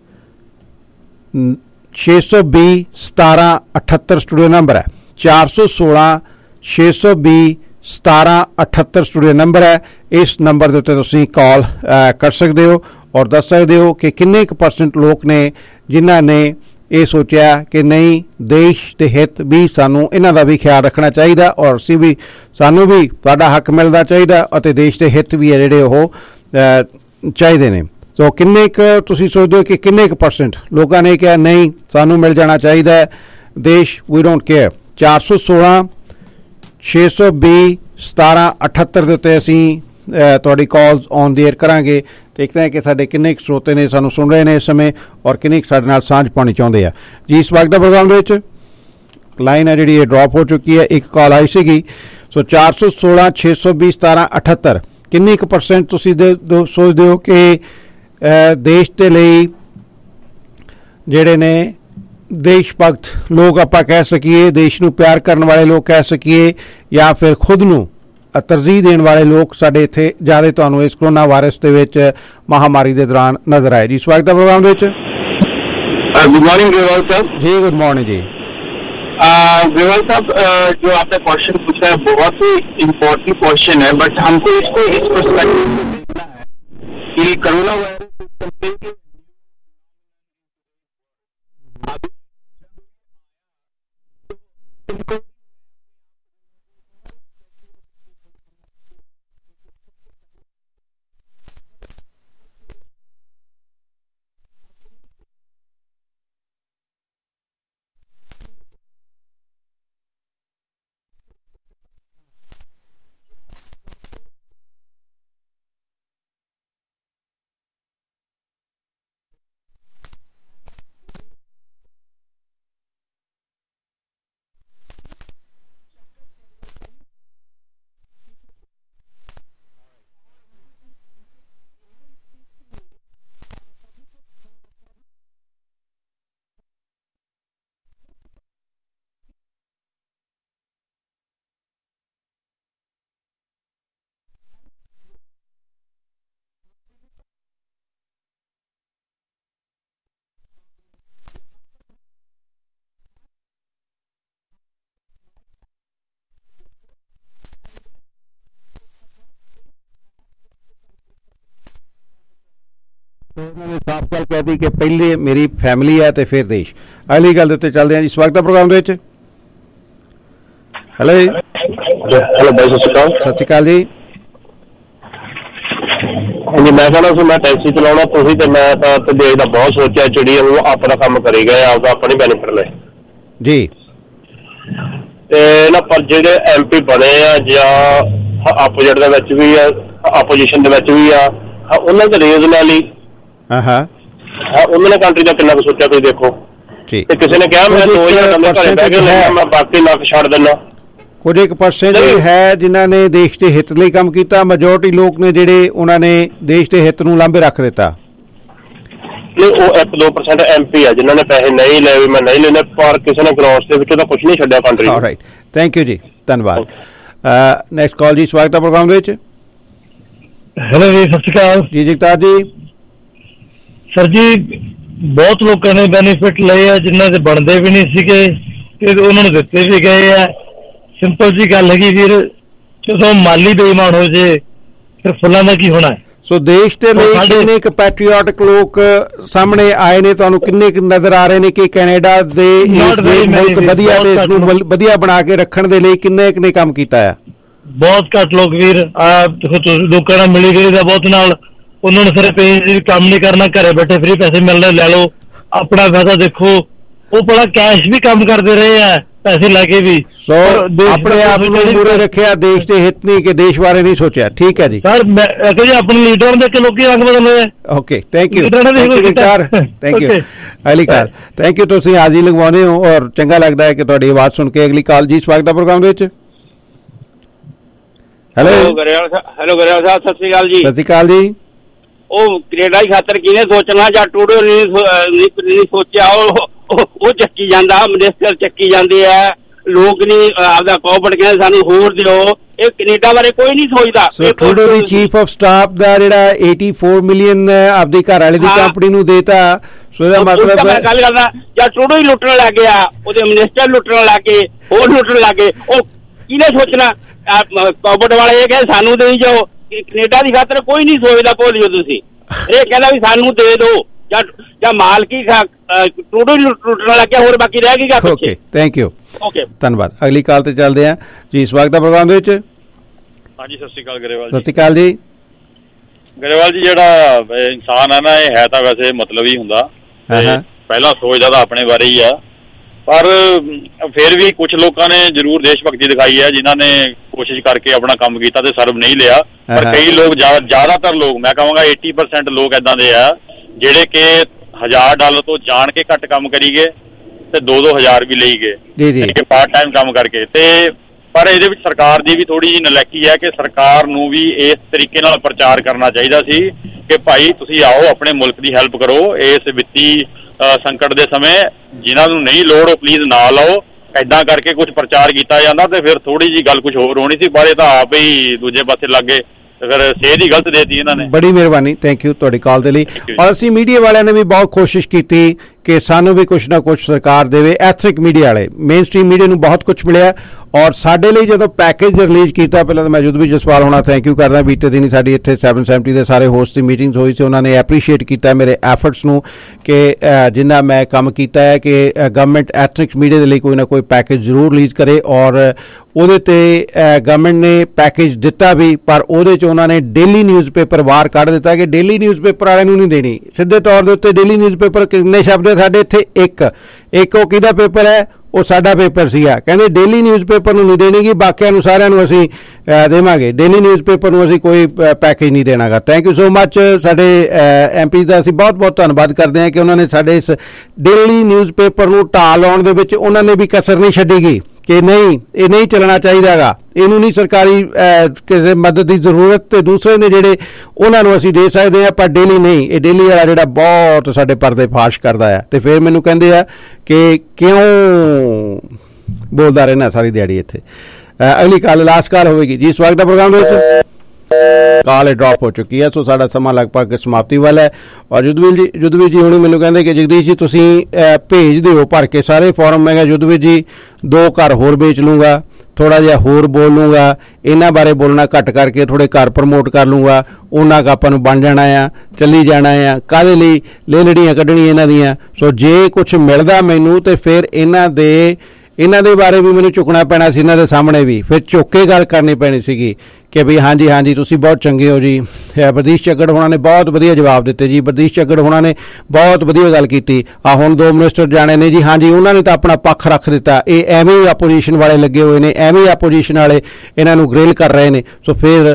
620 1778 ਸਟੂਡੀਓ ਨੰਬਰ ਹੈ। 416 620 1778 ਸਟੂਡੀਓ ਨੰਬਰ ਹੈ। ਇਸ ਨੰਬਰ ਦੇ ਉੱਤੇ ਤੁਸੀਂ ਕਾਲ ਕਰ ਸਕਦੇ ਹੋ ਔਰ ਦੱਸ ਸਕਦੇ ਹੋ ਕਿ ਕਿੰਨੇ ਕੁ % ਲੋਕ ਨੇ ਜਿਨ੍ਹਾਂ ਨੇ ਇਹ ਸੋਚਿਆ ਕਿ ਨਹੀਂ ਦੇਸ਼ ਦੇ ਹਿੱਤ ਵੀ ਸਾਨੂੰ ਇਹਨਾਂ ਦਾ ਵੀ ਖਿਆਲ ਰੱਖਣਾ ਚਾਹੀਦਾ ਔਰ ਅਸੀਂ ਵੀ ਸਾਨੂੰ ਵੀ ਤੁਹਾਡਾ ਹੱਕ ਮਿਲਦਾ ਚਾਹੀਦਾ ਅਤੇ ਦੇਸ਼ ਦੇ ਹਿੱਤ ਵੀ ਹੈ ਜਿਹੜੇ ਉਹ ਚਾਹੀਦੇ ਨੇ। ਸੋ ਕਿੰਨੇ ਕੁ ਤੁਸੀਂ ਸੋਚਦੇ ਹੋ ਕਿ ਕਿੰਨੇ ਕੁ % ਲੋਕਾਂ ਨੇ ਕਿਹਾ ਨਹੀਂ ਸਾਨੂੰ ਮਿਲ ਜਾਣਾ ਚਾਹੀਦਾ ਹੈ ਦੇਸ਼, ਵੀ ਡੋਂਟ ਕੇਅਰ। 416 620 1778 ਦੇ ਉੱਤੇ ਅਸੀਂ ਤੁਹਾਡੀ ਕਾਲਸ ਔਨ ਦੀ ਏਅਰ ਕਰਾਂਗੇ। ਦੇਖਦੇ ਹਾਂ ਕਿ ਸਾਡੇ ਕਿੰਨੇ ਕੁ ਸਰੋਤੇ ਨੇ ਸਾਨੂੰ ਸੁਣ ਰਹੇ ਨੇ ਇਸ ਸਮੇਂ ਔਰ ਕਿੰਨੀ ਕੁ ਸਾਡੇ ਨਾਲ ਸਾਂਝ ਪਾਉਣੀ ਚਾਹੁੰਦੇ ਆ ਜੀ। ਇਸ ਵਕਤ ਦਾ ਪ੍ਰੋਗਰਾਮ ਦੇ ਵਿੱਚ ਲਾਈਨ ਹੈ ਜਿਹੜੀ ਇਹ ਡ੍ਰੌਪ ਹੋ ਚੁੱਕੀ ਹੈ। ਇੱਕ ਕਾਲ ਆਈ ਸੀਗੀ। ਸੋ 416 620 1778 ਕਿੰਨੀ ਕੁ % ਤੁਸੀਂ ਸੋਚਦੇ ਹੋ ਕਿ ਦੇਸ਼ ਦੇ ਲਈ ਜਿਹੜੇ ਨੇ ਦੇਸ਼ ਭਗਤ ਲੋਕ ਆਪਾਂ ਕਹਿ ਸਕੀਏ, ਦੇਸ਼ ਨੂੰ ਪਿਆਰ ਕਰਨ ਵਾਲੇ ਲੋਕ ਕਹਿ ਸਕੀਏ ਜਾਂ ਫਿਰ ਖੁਦ ਨੂੰ ਤਰਜੀਹ ਦੇਣ ਵਾਲੇ ਲੋਕ ਸਾਡੇ ਇੱਥੇ ਜ਼ਿਆਦਾ ਤੁਹਾਨੂੰ ਇਸ ਕਰੋਨਾ ਵਾਇਰਸ ਦੇ ਵਿੱਚ ਮਹਾਮਾਰੀ ਦੇ ਦੌਰਾਨ ਨਜ਼ਰ ਆਏ ਜੀ। ਸਵਾਗਤ ਹੈ ਪ੍ਰੋਗਰਾਮ ਦੇ ਵਿੱਚ। Good morning Grewal sahab ji. Good morning ji. Grewal sahab जो आपने क्वेश्चन पूछा है बहुत ही इम्पोर्टेंट क्वेश्चन है, बट हमको इसको इस पर्सपेक्टिव कि कोरोना वायरस ਸਾਫ਼ ਗੱਲ ਕਹਿ ਕਿ ਪਹਿਲੇ ਮੇਰੀ ਫੈਮਿਲੀ ਹੈ ਤੇ ਫਿਰ ਦੇਸ਼। ਅਗਲੀ ਗੱਲ ਦੇ ਉੱਤੇ ਚੱਲਦੇ ਹਾਂ ਜੀ। ਸਵਾਗਤ ਹੈ ਪ੍ਰੋਗਰਾਮ ਦੇ ਵਿੱਚ। ਹੈਲੋ ਜੀ। ਹੈਲੋ ਬਾਈ, ਸਤਿ ਸ਼੍ਰੀ ਅਕਾਲ ਜੀ। ਹਾਂਜੀ, ਮੈਂ ਕਹਿੰਦਾ ਸੀ ਮੈਂ ਟੈਕਸੀ ਚਲਾਉਣਾ, ਤੁਸੀਂ ਤੇ ਮੈਂ ਤਾਂ ਦੇਸ਼ ਦਾ ਬਹੁਤ ਸੋਚਿਆ, ਚਿੜੀ ਉਹ ਆਪਣਾ ਕੰਮ ਕਰੀ ਗਏ, ਆਪਦਾ ਆਪਣੀ ਬੈਨੀਫਿਟ ਲੈ ਜੀ। ਤੇ ਨਾ ਪਰ ਜਿਹੜੇ MP ਬਣੇ ਆ ਜਾਂ ਆਪੋਜੀਟ ਦੇ ਵਿੱਚ ਵੀ ਆ, ਆਪੋਜੀਸ਼ਨ ਦੇ ਵਿੱਚ ਵੀ ਆ, ਉਹਨਾਂ ਦੇ ਰੀਜ਼ਨਲੀ ਉਹਨਾਂ ਨੇ ਕੰਟਰੀ ਦਾ ਕਿੰਨਾ ਕੁ ਸੋਚਿਆ ਤੁਸੀਂ ਦੇਖੋ। ਤੇ ਕਿਸੇ ਨੇ ਕਿਹਾ ਮੈਂ 2000 ਬੰਦੇ ਘਰੇ ਬਹਿ ਕੇ ਲੈ, ਮੈਂ ਬਾਕੀ ਲੱਖ ਛੱਡ ਦਿੰਦਾ। ਕੁਝ 1% ਹੈ ਜਿਨ੍ਹਾਂ ਨੇ ਦੇਸ਼ ਦੇ ਹਿੱਤ ਲਈ ਕੰਮ ਕੀਤਾ, ਮੈਜੋਰਟੀ ਲੋਕ ਨੇ ਜਿਹੜੇ ਉਹਨਾਂ ਨੇ ਦੇਸ਼ ਦੇ ਹਿੱਤ ਨੂੰ ਲਾਂਭੇ ਰੱਖ ਦਿੱਤਾ। ਨਹੀਂ, ਉਹ 1-2% MP ਆ ਜਿਨ੍ਹਾਂ ਨੇ ਪੈਸੇ ਨਹੀਂ ਲਏ, ਮੈਂ ਨਹੀਂ ਲੈਣੇ, ਪਰ ਕਿਸੇ ਨੇ ਗ੍ਰੋਸ ਦੇ ਵਿੱਚੋਂ ਤਾਂ ਕੁਝ ਨਹੀਂ ਛੱਡਿਆ ਕੰਟਰੀ ਨੂੰ। ਰਾਈਟ, ਥੈਂਕ ਯੂ ਜੀ, ਧੰਨਵਾਦ। ਨੈਕਸਟ ਕਾਲ ਜੀ। ਸਵਾਗਤ ਹੈ ਪ੍ਰੋਗਰਾਮ ਦੇ ਵਿੱਚ। ਹੈਲੋ ਜੀ, ਸਤਿ ਸ਼੍ਰੀ ਅਕਾਲ ਜੀ। ਜਗਤਾਰ ਜੀ। ਸਰ ਜੀ, ਬਹੁਤ ਲੋਕਾਂ ਨੇ ਬੈਨੀਫਿਟ ਲਏ ਆ ਜਿਨ੍ਹਾਂ ਦੇ ਬਣਦੇ ਵੀ ਨਹੀਂ ਸੀਗੇ ਤੇ ਉਹਨਾਂ ਨੂੰ ਦਿੱਤੇ ਵੀ ਗਏ ਆ। ਸਿੰਪਲ ਜੀ ਗੱਲ ਹੈਗੀ ਵੀਰ, ਜਦੋਂ ਮਾਲੀ ਬੇਈਮਾਨ ਹੋ ਜੇ ਫਿਰ ਫੁੱਲਾਂ ਦਾ ਕੀ ਹੋਣਾ ਹੈ। ਸੋ ਦੇਸ਼ ਦੇ ਲਈ ਕਿੰਨੇ ਕੁ ਪੈਟਰੀਓਟਿਕ ਲੋਕ ਸਾਹਮਣੇ ਆਏ ਨੇ, ਤੁਹਾਨੂੰ ਕਿੰਨੇ ਕੁ ਨਜ਼ਰ ਆ ਰਹੇ ਨੇ ਕਿ ਕੈਨੇਡਾ ਦੇ ਮੁਲਕ ਵਧੀਆ ਦੇਸ਼ ਨੂੰ ਵਧੀਆ ਬਣਾ ਕੇ ਰੱਖਣ ਦੇ ਲਈ ਕਿੰਨੇ ਕੁ ਨੇ ਕੰਮ ਕੀਤਾ ਹੈ? ਬਹੁਤ ਘੱਟ ਲੋਕ ਵੀਰ। ਦੇਖੋ ਲੋਕਾਂ ਨਾਲ ਮਿਲੀ ਗਈ ਦਾ ਬਹੁਤ ਨਾਲ, ਉਹਨਾਂ ਨੂੰ ਸਿਰਫ ਇਹ ਕੰਮ ਨਹੀਂ ਕਰਨਾ, ਘਰੇ ਬੈਠੇ ਫ੍ਰੀ ਪੈਸੇ ਮਿਲਣੇ ਲੈ ਲਓ, ਆਪਣਾ ਫਾਇਦਾ ਦੇਖੋ। ਉਹ ਬੜਾ ਕੈਸ਼ ਵੀ ਕੰਮ ਕਰਦੇ ਰਹੇ ਆ, ਪੈਸੇ ਲੈ ਕੇ ਵੀ। ਸੋ ਆਪਣੇ ਆਪ ਨੂੰ ਮੂਹਰੇ ਰੱਖਿਆ, ਦੇਸ਼ ਦੇ ਹਿੱਤ ਨਹੀਂ ਕਿ ਦੇਸ਼ ਬਾਰੇ ਨਹੀਂ ਸੋਚਿਆ। ਠੀਕ ਹੈ ਜੀ ਸਰ, ਮੈਂ ਜੀ ਆਪਣੇ ਲੀਡਰਾਂ ਦੇ ਕੇ ਲੋਕੀ ਰੰਗ ਬਦਲ ਰਹੇ ਆ। Okay, thank you. Thank you. ਅਗਲੀ ਕਾਲ। ਥੈਂਕ ਯੂ, ਤੁਸੀਂ ਹਾਜ਼ਰੀ ਲਗਵਾਉਂਦੇ ਹੋ ਔਰ ਚੰਗਾ ਲੱਗਦਾ ਹੈ ਕਿ ਤੁਹਾਡੀ ਆਵਾਜ਼ ਸੁਣ ਕੇ। ਅਗਲੀ ਕਾਲ ਜੀ। ਸਵਾਗਤ ਹੈ ਪ੍ਰੋਗਰਾਮ ਦੇ ਵਿੱਚ। ਹੈਲੋ ਗਰੇਵਾਲ ਸਾਹਿਬ, ਸਤਿ ਸ਼੍ਰੀ ਅਕਾਲ ਜੀ। ਸਤਿ ਸ਼੍ਰੀ ਅਕਾਲ ਜੀ। ਉਹ ਕੈਨੇਡਾ ਦੀ ਖਾਤਰ ਕਿਹਨੇ ਸੋਚਣਾ, ਜਾਂ ਟੂਡੋ ਨਹੀਂ ਸੋਚਿਆ, ਉਹ ਚੱਕੀ ਜਾਂਦਾ, ਮਿਨਿਸਟਰ ਚੱਕੀ ਜਾਂਦੇ ਆ, ਲੋਕ ਨਹੀਂ ਆਪਦਾ ਕੋਪਟ ਕਹਿੰਦੇ ਸਾਨੂੰ ਹੋਰ ਦਿਓ। ਇਹ ਕੈਨੇਡਾ ਬਾਰੇ ਕੋਈ ਨਹੀਂ ਸੋਚਦਾ। ਸੋ ਟੂਡੋ ਦੀ ਚੀਫ ਆਫ ਸਟਾਫ ਦਾ ਜਿਹੜਾ 84 ਮਿਲੀਅਨ ਆਪਦੀ ਘਰ ਵਾਲੇ ਦੀ ਕੰਪਨੀ ਨੂੰ ਦੇਤਾ। ਸੋ ਇਹਦਾ ਮਤਲਬ ਮੈਂ ਗੱਲ ਕਰਦਾ, ਜਾਂ ਟੂਡੋ ਹੀ ਲੁੱਟਣ ਲੱਗ ਗਿਆ, ਉਹਦੇ ਮਿਨਿਸਟਰ ਲੁੱਟਣ ਲੱਗ ਗਏ, ਹੋਰ ਲੁੱਟਣ ਲੱਗ ਗਏ, ਉਹ ਕਿਹਨੇ ਸੋਚਣਾ। ਕੋਪਟ ਵਾਲੇ ਇਹ ਕਹਿੰਦੇ ਸਾਨੂੰ ਦੇਈ ਜਾਓ, ਕੈਨੇਡਾ ਦੀ ਖਾਤਰ ਕੋਈ ਨਹੀਂ ਸੋਚਦਾ। ਭੁੱਲ ਜਾਓ ਤੁਸੀਂ, ਇਹ ਕਹਿੰਦਾ ਵੀ ਸਾਨੂੰ ਦੇ ਦਿਓ, ਜਾਂ ਮਾਲਕੀ ਟੂਡੋ ਲੁੱਟਣ ਲੱਗ ਗਿਆ, ਹੋਰ ਬਾਕੀ ਰਹਿ ਗਈ। Okay, thank you. ਓਕੇ, ਧੰਨਵਾਦ। ਅਗਲੀ ਕਾਲ ਤੇ ਚੱਲਦੇ ਆ ਜੀ। ਸਵਾਗਤ ਹੈ ਪ੍ਰੋਗਰਾਮ ਦੇ ਵਿੱਚ। ਹਾਂਜੀ, ਸਤਿ ਸ਼੍ਰੀ ਅਕਾਲ ਗਰੇਵਾਲ ਜੀ। ਸਤਿ ਸ਼੍ਰੀ ਅਕਾਲ ਜੀ। ਗਰੇਵਾਲ ਜੀ, ਜਿਹੜਾ ਇਨਸਾਨ ਹੈ ਨਾ, ਇਹ ਹੈ ਤਾਂ ਵੈਸੇ ਮਤਲਬ ਹੀ ਹੁੰਦਾ, ਪਹਿਲਾਂ ਸੋਚਦਾ ਤਾਂ ਆਪਣੇ ਬਾਰੇ ਹੀ ਆ, ਪਰ ਫਿਰ ਵੀ ਕੁਝ ਲੋਕਾਂ ਨੇ ਜ਼ਰੂਰ ਦੇਸ਼ ਭਗਤੀ ਦਿਖਾਈ ਹੈ, ਜਿਨ੍ਹਾਂ ਨੇ ਕੋਸ਼ਿਸ਼ ਕਰਕੇ ਆਪਣਾ ਕੰਮ ਕੀਤਾ ਤੇ ਸਰਵ ਨਹੀਂ ਲਿਆ। ਪਰ ਕਈ ਲੋਕ, ਜ਼ਿਆਦਾਤਰ ਲੋਕ, ਮੈਂ ਕਹਾਂਗਾ 80% ਲੋਕ ਏਦਾਂ ਦੇ ਆ ਜਿਹੜੇ ਕਿ $1000 ਤੋਂ ਜਾਣ ਕੇ ਘੱਟ ਕੰਮ ਕਰੀ ਗਏ ਤੇ 2-2 ਹਜ਼ਾਰ ਵੀ ਲਈ ਗਏ ਪਾਰਟ ਟਾਈਮ ਕੰਮ ਕਰਕੇ। ਤੇ ਪਰ ਇਹਦੇ ਵਿੱਚ ਸਰਕਾਰ ਦੀ ਵੀ ਥੋੜੀ ਜਿਹੀ ਨਲਾਇਕੀ ਹੈ ਕਿ ਸਰਕਾਰ ਨੂੰ ਵੀ ਇਸ ਤਰੀਕੇ ਨਾਲ ਪ੍ਰਚਾਰ ਕਰਨਾ ਚਾਹੀਦਾ ਸੀ ਕਿ ਭਾਈ ਤੁਸੀਂ ਆਓ, ਆਪਣੇ ਮੁਲਕ ਦੀ ਹੈਲਪ ਕਰੋ ਇਸ ਵਿੱਤੀ ਸੰਕਟ ਦੇ ਸਮੇਂ। ਜਿਨ੍ਹਾਂ ਨੂੰ ਨਹੀਂ ਲੋੜ ਉਹ ਪਲੀਜ਼ ਨਾ ਲਾਓ। ਏਦਾਂ ਕਰਕੇ ਕੁਝ ਪ੍ਰਚਾਰ ਕੀਤਾ ਜਾਂਦਾ ਤੇ ਫਿਰ ਥੋੜੀ ਜਿਹੀ ਗੱਲ ਕੁਝ ਹੋਰ ਹੋਣੀ ਸੀ, ਪਰ ਇਹ ਤਾਂ ਆਪ ਹੀ ਦੂਜੇ ਪਾਸੇ ਲੱਗ ਗਏ ਤੇ ਫਿਰ ਸੇਧ ਹੀ ਗਲਤ ਦੇਤੀ ਇਹਨਾਂ ਨੇ। ਬੜੀ ਮਿਹਰਬਾਨੀ, ਥੈਂਕ ਯੂ ਤੁਹਾਡੀ ਕਾਲ ਦੇ ਲਈ। ਔਰ ਅਸੀਂ ਮੀਡੀਆ ਵਾਲਿਆਂ ਨੇ ਵੀ ਬਹੁਤ ਕੋਸ਼ਿਸ਼ ਕੀਤੀ ਕਿ ਸਾਨੂੰ ਵੀ ਕੁਛ ਨਾ ਕੁਛ ਸਰਕਾਰ ਦੇਵੇ। ਐਥਨਿਕ ਮੀਡੀਆ ਵਾਲੇ, ਮੇਨ ਸਟ੍ਰੀਮ ਮੀਡੀਆ ਨੂੰ ਬਹੁਤ ਕੁਛ ਮਿਲਿਆ ਔਰ ਸਾਡੇ ਲਈ ਜਦੋਂ ਪੈਕੇਜ ਰਿਲੀਜ਼ ਕੀਤਾ, ਪਹਿਲਾਂ ਤਾਂ ਮੈਂ ਜੁਦ ਵੀ ਜਸਪਾਲ ਹੋਣਾ ਥੈਂਕ ਯੂ ਕਰਦਾ। ਬੀਤੇ ਦਿਨ ਸਾਡੀ ਇੱਥੇ 770 ਦੇ ਸਾਰੇ ਹੋਸਟ ਦੀ ਮੀਟਿੰਗਸ ਹੋਈ ਸੀ, ਉਹਨਾਂ ਨੇ ਐਪਰੀਸ਼ੀਏਟ ਕੀਤਾ ਮੇਰੇ ਐਫਰਟਸ ਨੂੰ ਕਿ ਜਿੰਨਾ ਮੈਂ ਕੰਮ ਕੀਤਾ ਹੈ ਕਿ ਗਵਰਨਮੈਂਟ ਐਥਨਿਕ ਮੀਡੀਆ ਦੇ ਲਈ ਕੋਈ ਨਾ ਕੋਈ ਪੈਕੇਜ ਜ਼ਰੂਰ ਰਿਲੀਜ਼ ਕਰੇ। ਔਰ ਉਹਦੇ ਤੇ ਗਵਰਨਮੈਂਟ ਨੇ ਪੈਕੇਜ ਦਿੱਤਾ ਵੀ, ਪਰ ਉਹਦੇ 'ਚ ਉਹਨਾਂ ਨੇ ਡੇਲੀ ਨਿਊਜ਼ਪੇਪਰ ਬਾਹਰ ਕੱਢ ਦਿੱਤਾ ਕਿ ਡੇਲੀ ਨਿਊਜ਼ਪੇਪਰ ਵਾਲਿਆਂ ਨੂੰ ਨਹੀਂ ਦੇਣੀ। ਸਿੱਧੇ ਤੌਰ ਦੇ ਉੱਤੇ ਡੇਲੀ ਨਿਊਜ਼ਪੇਪਰ ਕਿੰਨੇ ਸ਼ਬਦ ਹੈ ਸਾਡੇ ਇੱਥੇ? ਇੱਕ ਉਹ ਕਿਹਦਾ ਪੇਪਰ ਹੈ? ਉਹ ਸਾਡਾ ਪੇਪਰ ਸੀਗਾ। ਕਹਿੰਦੇ ਡੇਲੀ ਨਿਊਜ਼ਪੇਪਰ ਨੂੰ ਨਹੀਂ ਦੇਣੀਗੀ, ਬਾਕੀਆਂ ਨੂੰ ਸਾਰਿਆਂ ਨੂੰ ਅਸੀਂ ਦੇਵਾਂਗੇ, ਡੇਲੀ ਨਿਊਜ਼ਪੇਪਰ ਨੂੰ ਅਸੀਂ ਕੋਈ ਪੈਕੇਜ ਨਹੀਂ ਦੇਣਾਗਾ। ਥੈਂਕ ਯੂ ਸੋ ਮੱਚ ਸਾਡੇ MP ਦਾ ਅਸੀਂ ਬਹੁਤ ਬਹੁਤ ਧੰਨਵਾਦ ਕਰਦੇ ਹਾਂ ਕਿ ਉਹਨਾਂ ਨੇ ਸਾਡੇ ਇਸ ਡੇਲੀ ਨਿਊਜ਼ਪੇਪਰ ਨੂੰ ਢਾਹ ਲਾਉਣ ਦੇ ਵਿੱਚ ਉਹਨਾਂ ਨੇ ਵੀ ਕਸਰ ਨਹੀਂ ਛੱਡੀਗੀ ਕਿ ਨਹੀਂ ਇਹ ਨਹੀਂ ਚੱਲਣਾ ਚਾਹੀਦਾ ਗਾ, ਇਹਨੂੰ ਨਹੀਂ ਸਰਕਾਰੀ ਕਿਸੇ ਮਦਦ ਦੀ ਜ਼ਰੂਰਤ, ਤੇ ਦੂਸਰੇ ਨੇ ਜਿਹੜੇ ਉਹਨਾਂ ਨੂੰ ਅਸੀਂ ਦੇ ਸਕਦੇ ਹਾਂ, ਪਰ ਡੇਲੀ ਨਹੀਂ। ਇਹ ਡੇਲੀ ਵਾਲਾ ਜਿਹੜਾ ਬਹੁਤ ਸਾਡੇ ਪਰਦੇ ਫਾਸ਼ ਕਰਦਾ ਆ, ਤੇ ਫਿਰ ਮੈਨੂੰ ਕਹਿੰਦੇ ਆ ਕਿ ਕਿਉਂ ਬੋਲਦਾ ਰਹਿਣਾ ਸਾਰੀ ਦਿਹਾੜੀ ਇੱਥੇ। ਅਗਲੀ ਕਾਲ ਲਾਸਟ ਕਾਲ ਹੋਵੇਗੀ ਜੀ ਸਵਾਗਤ ਦਾ ਪ੍ਰੋਗਰਾਮ ਦੇ ਵਿੱਚ। ਕਾਲ ਡ੍ਰੌਪ ਹੋ ਚੁੱਕੀ ਹੈ, ਸੋ ਸਾਡਾ ਸਮਾਂ ਲਗਭਗ ਸਮਾਪਤੀ ਵਾਲਾ ਹੈ। ਔਰ ਜੁਦਵੀਰ ਜੀ ਹੁਣ ਮੈਨੂੰ ਕਹਿੰਦੇ ਕਿ ਜਗਦੀਸ਼ ਜੀ ਤੁਸੀਂ ਭੇਜ ਦਿਓ ਭਰ ਕੇ ਸਾਰੇ ਫਾਰਮ। ਮੈਂ ਕਿਹਾ ਜੁਦਵੀਰ ਜੀ 2 ਘਰ ਹੋਰ ਵੇਚ ਲੂੰਗਾ, ਥੋੜ੍ਹਾ ਜਿਹਾ ਹੋਰ ਬੋਲ ਲੂੰਗਾ, ਇਹਨਾਂ ਬਾਰੇ ਬੋਲਣਾ ਘੱਟ ਕਰਕੇ ਥੋੜ੍ਹੇ ਘਰ ਪ੍ਰਮੋਟ ਕਰ ਲੂੰਗਾ, ਉਹਨਾਂ ਕੁ ਆਪਾਂ ਨੂੰ ਬਣ ਜਾਣਾ ਆ, ਚੱਲੀ ਜਾਣਾ ਆ। ਕਾਹਦੇ ਲਈ ਲੇਲੜੀਆਂ ਕੱਢਣੀਆਂ ਇਹਨਾਂ ਦੀਆਂ? ਸੋ ਜੇ ਕੁਛ ਮਿਲਦਾ ਮੈਨੂੰ ਤੇ ਫਿਰ ਇਹਨਾਂ ਦੇ ਬਾਰੇ ਵੀ ਮੈਨੂੰ ਚੁੱਕਣਾ ਪੈਣਾ ਸੀ, ਇਹਨਾਂ ਦੇ ਸਾਹਮਣੇ ਵੀ ਫਿਰ ਚੁੱਕ ਕੇ ਗੱਲ ਕਰਨੀ ਪੈਣੀ ਸੀਗੀ ਕਿ ਵੀ ਹਾਂਜੀ ਤੁਸੀਂ ਬਹੁਤ ਚੰਗੇ ਹੋ ਜੀ। ਬਰਦੀਸ਼ ਚੱਗੜ ਹੋਣਾ ਨੇ ਬਹੁਤ ਵਧੀਆ ਜਵਾਬ ਦਿੱਤੇ ਜੀ, ਬਰਦੀਸ਼ ਚੱਗੜ ਹੋਣਾ ਨੇ ਬਹੁਤ ਵਧੀਆ ਗੱਲ ਕੀਤੀ। ਹੁਣ 2 ਮਿਨਿਸਟਰ ਜਾਣੇ ਨੇ ਜੀ, ਹਾਂਜੀ ਉਹਨਾਂ ਨੇ ਤਾਂ ਆਪਣਾ ਪੱਖ ਰੱਖ ਦਿੱਤਾ। ਇਹ ਐਵੇਂ ਹੀ ਆਪੋਜੀਸ਼ਨ ਵਾਲੇ ਲੱਗੇ ਹੋਏ ਨੇ, ਐਵੇਂ ਹੀ ਆਪੋਜੀਸ਼ਨ ਵਾਲੇ ਇਹਨਾਂ ਨੂੰ ਗ੍ਰਿਲ ਕਰ ਰਹੇ ਨੇ। ਸੋ ਫਿਰ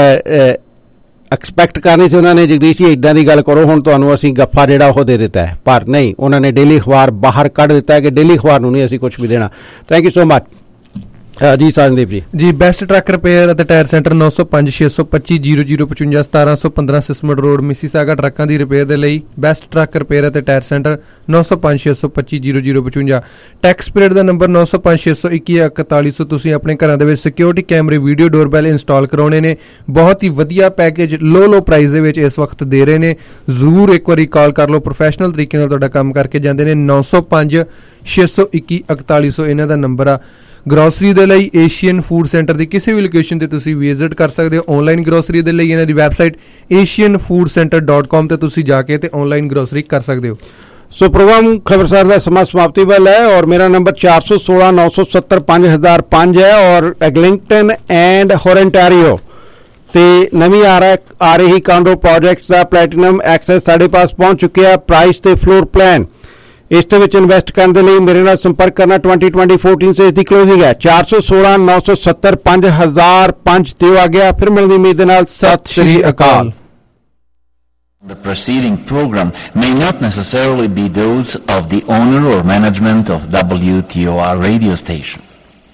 ਐਕਸਪੈਕਟ ਕਰਨੀ ਸੀ ਉਹਨਾਂ ਨੇ ਜਗਦੀਸ਼ ਜੀ ਇੱਦਾਂ ਦੀ ਗੱਲ ਕਰੋ, ਹੁਣ ਤੁਹਾਨੂੰ ਅਸੀਂ ਗੱਫਾ ਜਿਹੜਾ ਉਹ ਦੇ ਦਿੱਤਾ ਹੈ, ਪਰ ਨਹੀਂ, ਉਹਨਾਂ ਨੇ ਡੇਲੀ ਅਖਬਾਰ ਬਾਹਰ ਕੱਢ ਦਿੱਤਾ ਹੈ ਕਿ ਡੇਲੀ ਅਖਬਾਰ ਨੂੰ ਨਹੀਂ ਅਸੀਂ ਕੁਝ ਵੀ ਦੇਣਾ। Thank you so much ji Sajandeep ji. Best truck repair ਅਤੇ tyre centre 905 625 0055 1715 Sismet road Mississauga. ਟਰੱਕਾਂ ਦੀ ਰਿਪੇਅਰ ਦੇ ਲਈ ਬੈਸਟ ਟਰੱਕ ਰਿਪੇਅਰ ਅਤੇ ਟਾਇਰ ਸੈਂਟਰ 905 625 0055। ਟੈਕਸ ਪੀਰੀਅਡ ਦਾ ਨੰਬਰ 905 621 4100। ਤੁਸੀਂ ਆਪਣੇ ਘਰਾਂ ਦੇ ਵਿੱਚ ਸਿਕਿਉਰਿਟੀ ਕੈਮਰੇ, ਵੀਡੀਓ ਡੋਰਬੈਲ ਇੰਸਟਾਲ ਕਰਾਉਣੇ ਨੇ, ਬਹੁਤ ਹੀ ਵਧੀਆ ਪੈਕੇਜ ਲੋ ਪ੍ਰਾਈਸ ਦੇ ਵਿੱਚ ਇਸ ਵਕਤ ਦੇ ਰਹੇ ਨੇ। ਜ਼ਰੂਰ ਇੱਕ ਵਾਰੀ ਕਾਲ ਕਰ ਲਓ, ਪ੍ਰੋਫੈਸ਼ਨਲ ਤਰੀਕੇ ਨਾਲ ਤੁਹਾਡਾ ਕੰਮ ਕਰਕੇ ਜਾਂਦੇ ਨੇ। 905 621 4100 ਇਹਨਾਂ ਦਾ ਨੰਬਰ ਆ। ਗਰੋਸਰੀ ਦੇ ਲਈ ਏਸ਼ੀਅਨ ਫੂਡ ਸੈਂਟਰ ਦੀ ਕਿਸੇ ਵੀ ਲੋਕੇਸ਼ਨ ਤੇ ਤੁਸੀਂ ਵਿਜ਼ਿਟ ਕਰ ਸਕਦੇ ਹੋ। ਆਨਲਾਈਨ ਗਰੋਸਰੀ ਦੇ ਲਈ ਇਹਨਾਂ ਦੀ ਵੈਬਸਾਈਟ asianfoodcenter.com ਤੇ ਤੁਸੀਂ ਜਾ ਕੇ ਤੇ ਆਨਲਾਈਨ ਗਰੋਸਰੀ ਕਰ ਸਕਦੇ ਹੋ। ਸੋ ਪ੍ਰੋਗਰਾਮ ਖਬਰਸਾਰ ਦਾ ਸਮਾਂ ਸਮਾਪਤੀ ਵਾਲਾ ਹੈ ਔਰ ਮੇਰਾ ਨੰਬਰ 416 970 5005 ਹੈ ਔਰ ਐਗਲਿੰਗਟਨ ਐਂਡ ਹੋਰੈਂਟਾਰੀਓ ਤੇ ਨਵੀਂ ਆ ਰਹੀ ਕਾਂਡੋ ਪ੍ਰੋਜੈਕਟਸ ਦਾ ਪਲੈਟੀਨਮ ਐਕਸੈਸ ਸਾਡੇ ਪਾਸ ਪਹੁੰਚ ਚੁੱਕਿਆ। ਪ੍ਰਾਈਸ ਤੇ ਫਲੋਰ ਪਲਾਨ ਇਸ ਦੇ ਵਿੱਚ ਇਨਵੈਸਟ ਕਰਨ ਦੇ ਲਈ ਮੇਰੇ ਨਾਲ ਸੰਪਰਕ ਕਰਨਾ। 2014 ਸੇ ਇਸ ਦੀ ਕਲੋਜ਼ਿੰਗ ਹੈ। 416 970 5005 ਦਿਓ ਆ ਗਿਆ। ਫਿਰ ਮਿਲਦੀ ਉਮੀਦ ਦੇ ਨਾਲ ਸਤਿ ਸ਼੍ਰੀ ਅਕਾਲ। The preceding program may not necessarily be those of the owner or management of WTOR radio station.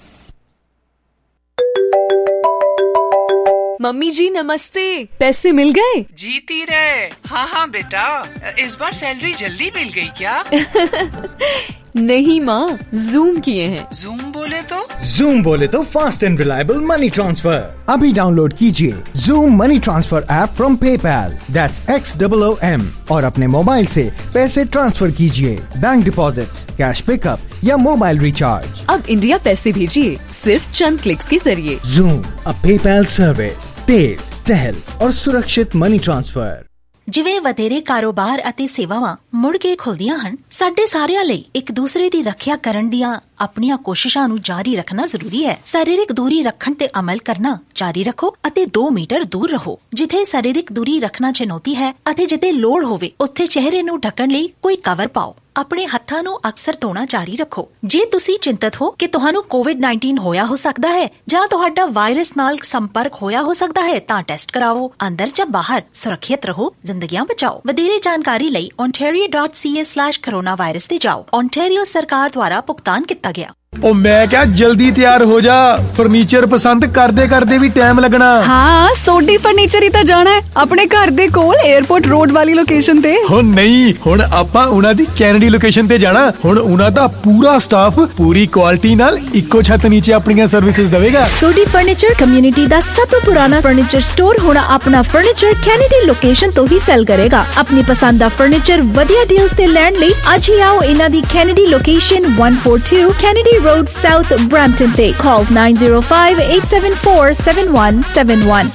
Mummy जी नमस्ते, पैसे मिल गए? जीती रहे। हाँ बेटा, इस बार सैलरी जल्दी मिल गई क्या? नहीं माँ, जूम किए हैं। जूम बोले तो? जूम बोले तो fast and reliable money transfer. अभी डाउनलोड कीजिए Xoom money transfer app from PayPal, that's XOOM, और अपने मोबाइल से पैसे ट्रांसफर कीजिए, बैंक डिपॉजिट्स, कैश पिकअप या मोबाइल रिचार्ज। अब इंडिया पैसे भेजिए सिर्फ चंद क्लिक्स के जरिए। जूम, अ पेपैल सर्विस, तेज, सहल और सुरक्षित मनी ट्रांसफर। ਜਿਵੇਂ ਵਧੇਰੇ ਕਾਰੋਬਾਰ ਅਤੇ ਸੇਵਾਵਾਂ ਮੁੜ ਕੇ ਖੁੱਲਦੀਆਂ ਹਨ, ਸਾਡੇ ਸਾਰਿਆਂ ਲਈ ਇੱਕ ਦੂਸਰੇ ਦੀ ਰੱਖਿਆ ਕਰਨ ਦੀਆਂ ਆਪਣੀਆਂ ਕੋਸ਼ਿਸ਼ਾਂ ਨੂੰ ਜਾਰੀ ਰੱਖਣਾ ਜ਼ਰੂਰੀ ਹੈ। ਸਰੀਰਕ ਦੂਰੀ ਰੱਖਣ ਤੇ ਅਮਲ ਕਰਨਾ ਜਾਰੀ ਰੱਖੋ ਅਤੇ 2 ਮੀਟਰ ਦੂਰ ਰਹੋ। ਜਿੱਥੇ ਸਰੀਰਕ ਦੂਰੀ ਰੱਖਣਾ ਚੁਣੌਤੀ ਹੈ ਅਤੇ ਜਿੱਥੇ ਲੋੜ ਹੋਵੇ ਉੱਥੇ ਚਿਹਰੇ ਨੂੰ ਢੱਕਣ ਲਈ ਕੋਈ ਕਵਰ ਪਾਓ। ਆਪਣੇ ਹੱਥਾਂ ਨੂੰ ਅਕਸਰ ਧੋਣਾ ਜਾਰੀ ਰੱਖੋ। ਜੇ ਤੁਸੀਂ ਚਿੰਤਤ ਹੋ ਕਿ ਤੁਹਾਨੂੰ COVID-19 ਹੋਇਆ ਹੋ ਸਕਦਾ ਹੈ ਜਾਂ ਤੁਹਾਡਾ ਵਾਇਰਸ ਨਾਲ ਸੰਪਰਕ ਹੋਇਆ ਹੋ ਸਕਦਾ ਹੈ ਤਾਂ ਟੈਸਟ ਕਰਾਓ। ਅੰਦਰ ਜਾਂ ਬਾਹਰ ਸੁਰੱਖਿਅਤ ਰਹੋ, ਜ਼ਿੰਦਗੀਆਂ ਬਚਾਓ। ਵਧੇਰੇ ਜਾਣਕਾਰੀ ਲਈ ontario.ca/coronavirus ਤੇ ਜਾਓ। ontario ਸਰਕਾਰ ਦੁਆਰਾ ਭੁਗਤਾਨ ਕੀਤਾ ਗਿਆ। ओ मैं क्या जल्दी तैयार हो जा, फर्नीचर पसंद करदे करदे भी टाइम लगना। हाँ सोडी फर्नीचर ही तो जाना है अपने घर दे कोल एयरपोर्ट रोड वाली लोकेशन ते। हो नहीं, हुण आपां उना दी कैनेडी लोकेशन ते जाना। हुण उना दा पूरा स्टाफ पूरी क्वालिटी नाल इक्को छत नीचे अपनी सर्विसेज देवेगा। सोडी फर्नीचर कम्युनिटी दा सब तो पुराना फर्नीचर स्टोर हुण अपना फर्नीचर कैनेडी लोकेशन तो ही सेल करेगा। अपनी पसंद दा फर्नीचर वधिया डील्स ते लैंड लई अज ही आओ इना दी Kennedy location 142 Kennedy Road South Brampton Day. Call 905-874-7171.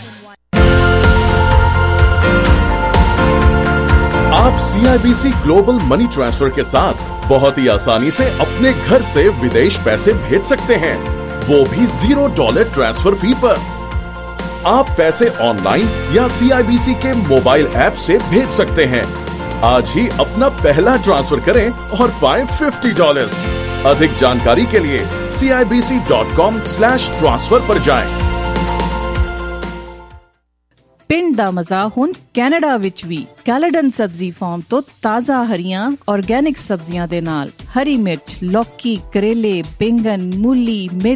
आप CIBC ग्लोबल मनी ट्रांसफर के साथ बहुत ही आसानी से अपने घर से विदेश पैसे भेज सकते हैं, वो भी $0 ट्रांसफर फी पर। आप पैसे ऑनलाइन या CIBC के मोबाइल ऐप से भेज सकते हैं। आज ही अपना पहला ट्रांसफर करें और पाएं $50। अधिक जानकारी के लिए CIBC.com/transfer पर जाएं। पिंड दा मजा हुण कैनेडा विच भी कैलेडन सब्जी फार्म तो ताजा हरियां ऑर्गेनिक सब्जियां दे नाल हरी मिर्च, लौकी, करेले, बैंगन, मूली,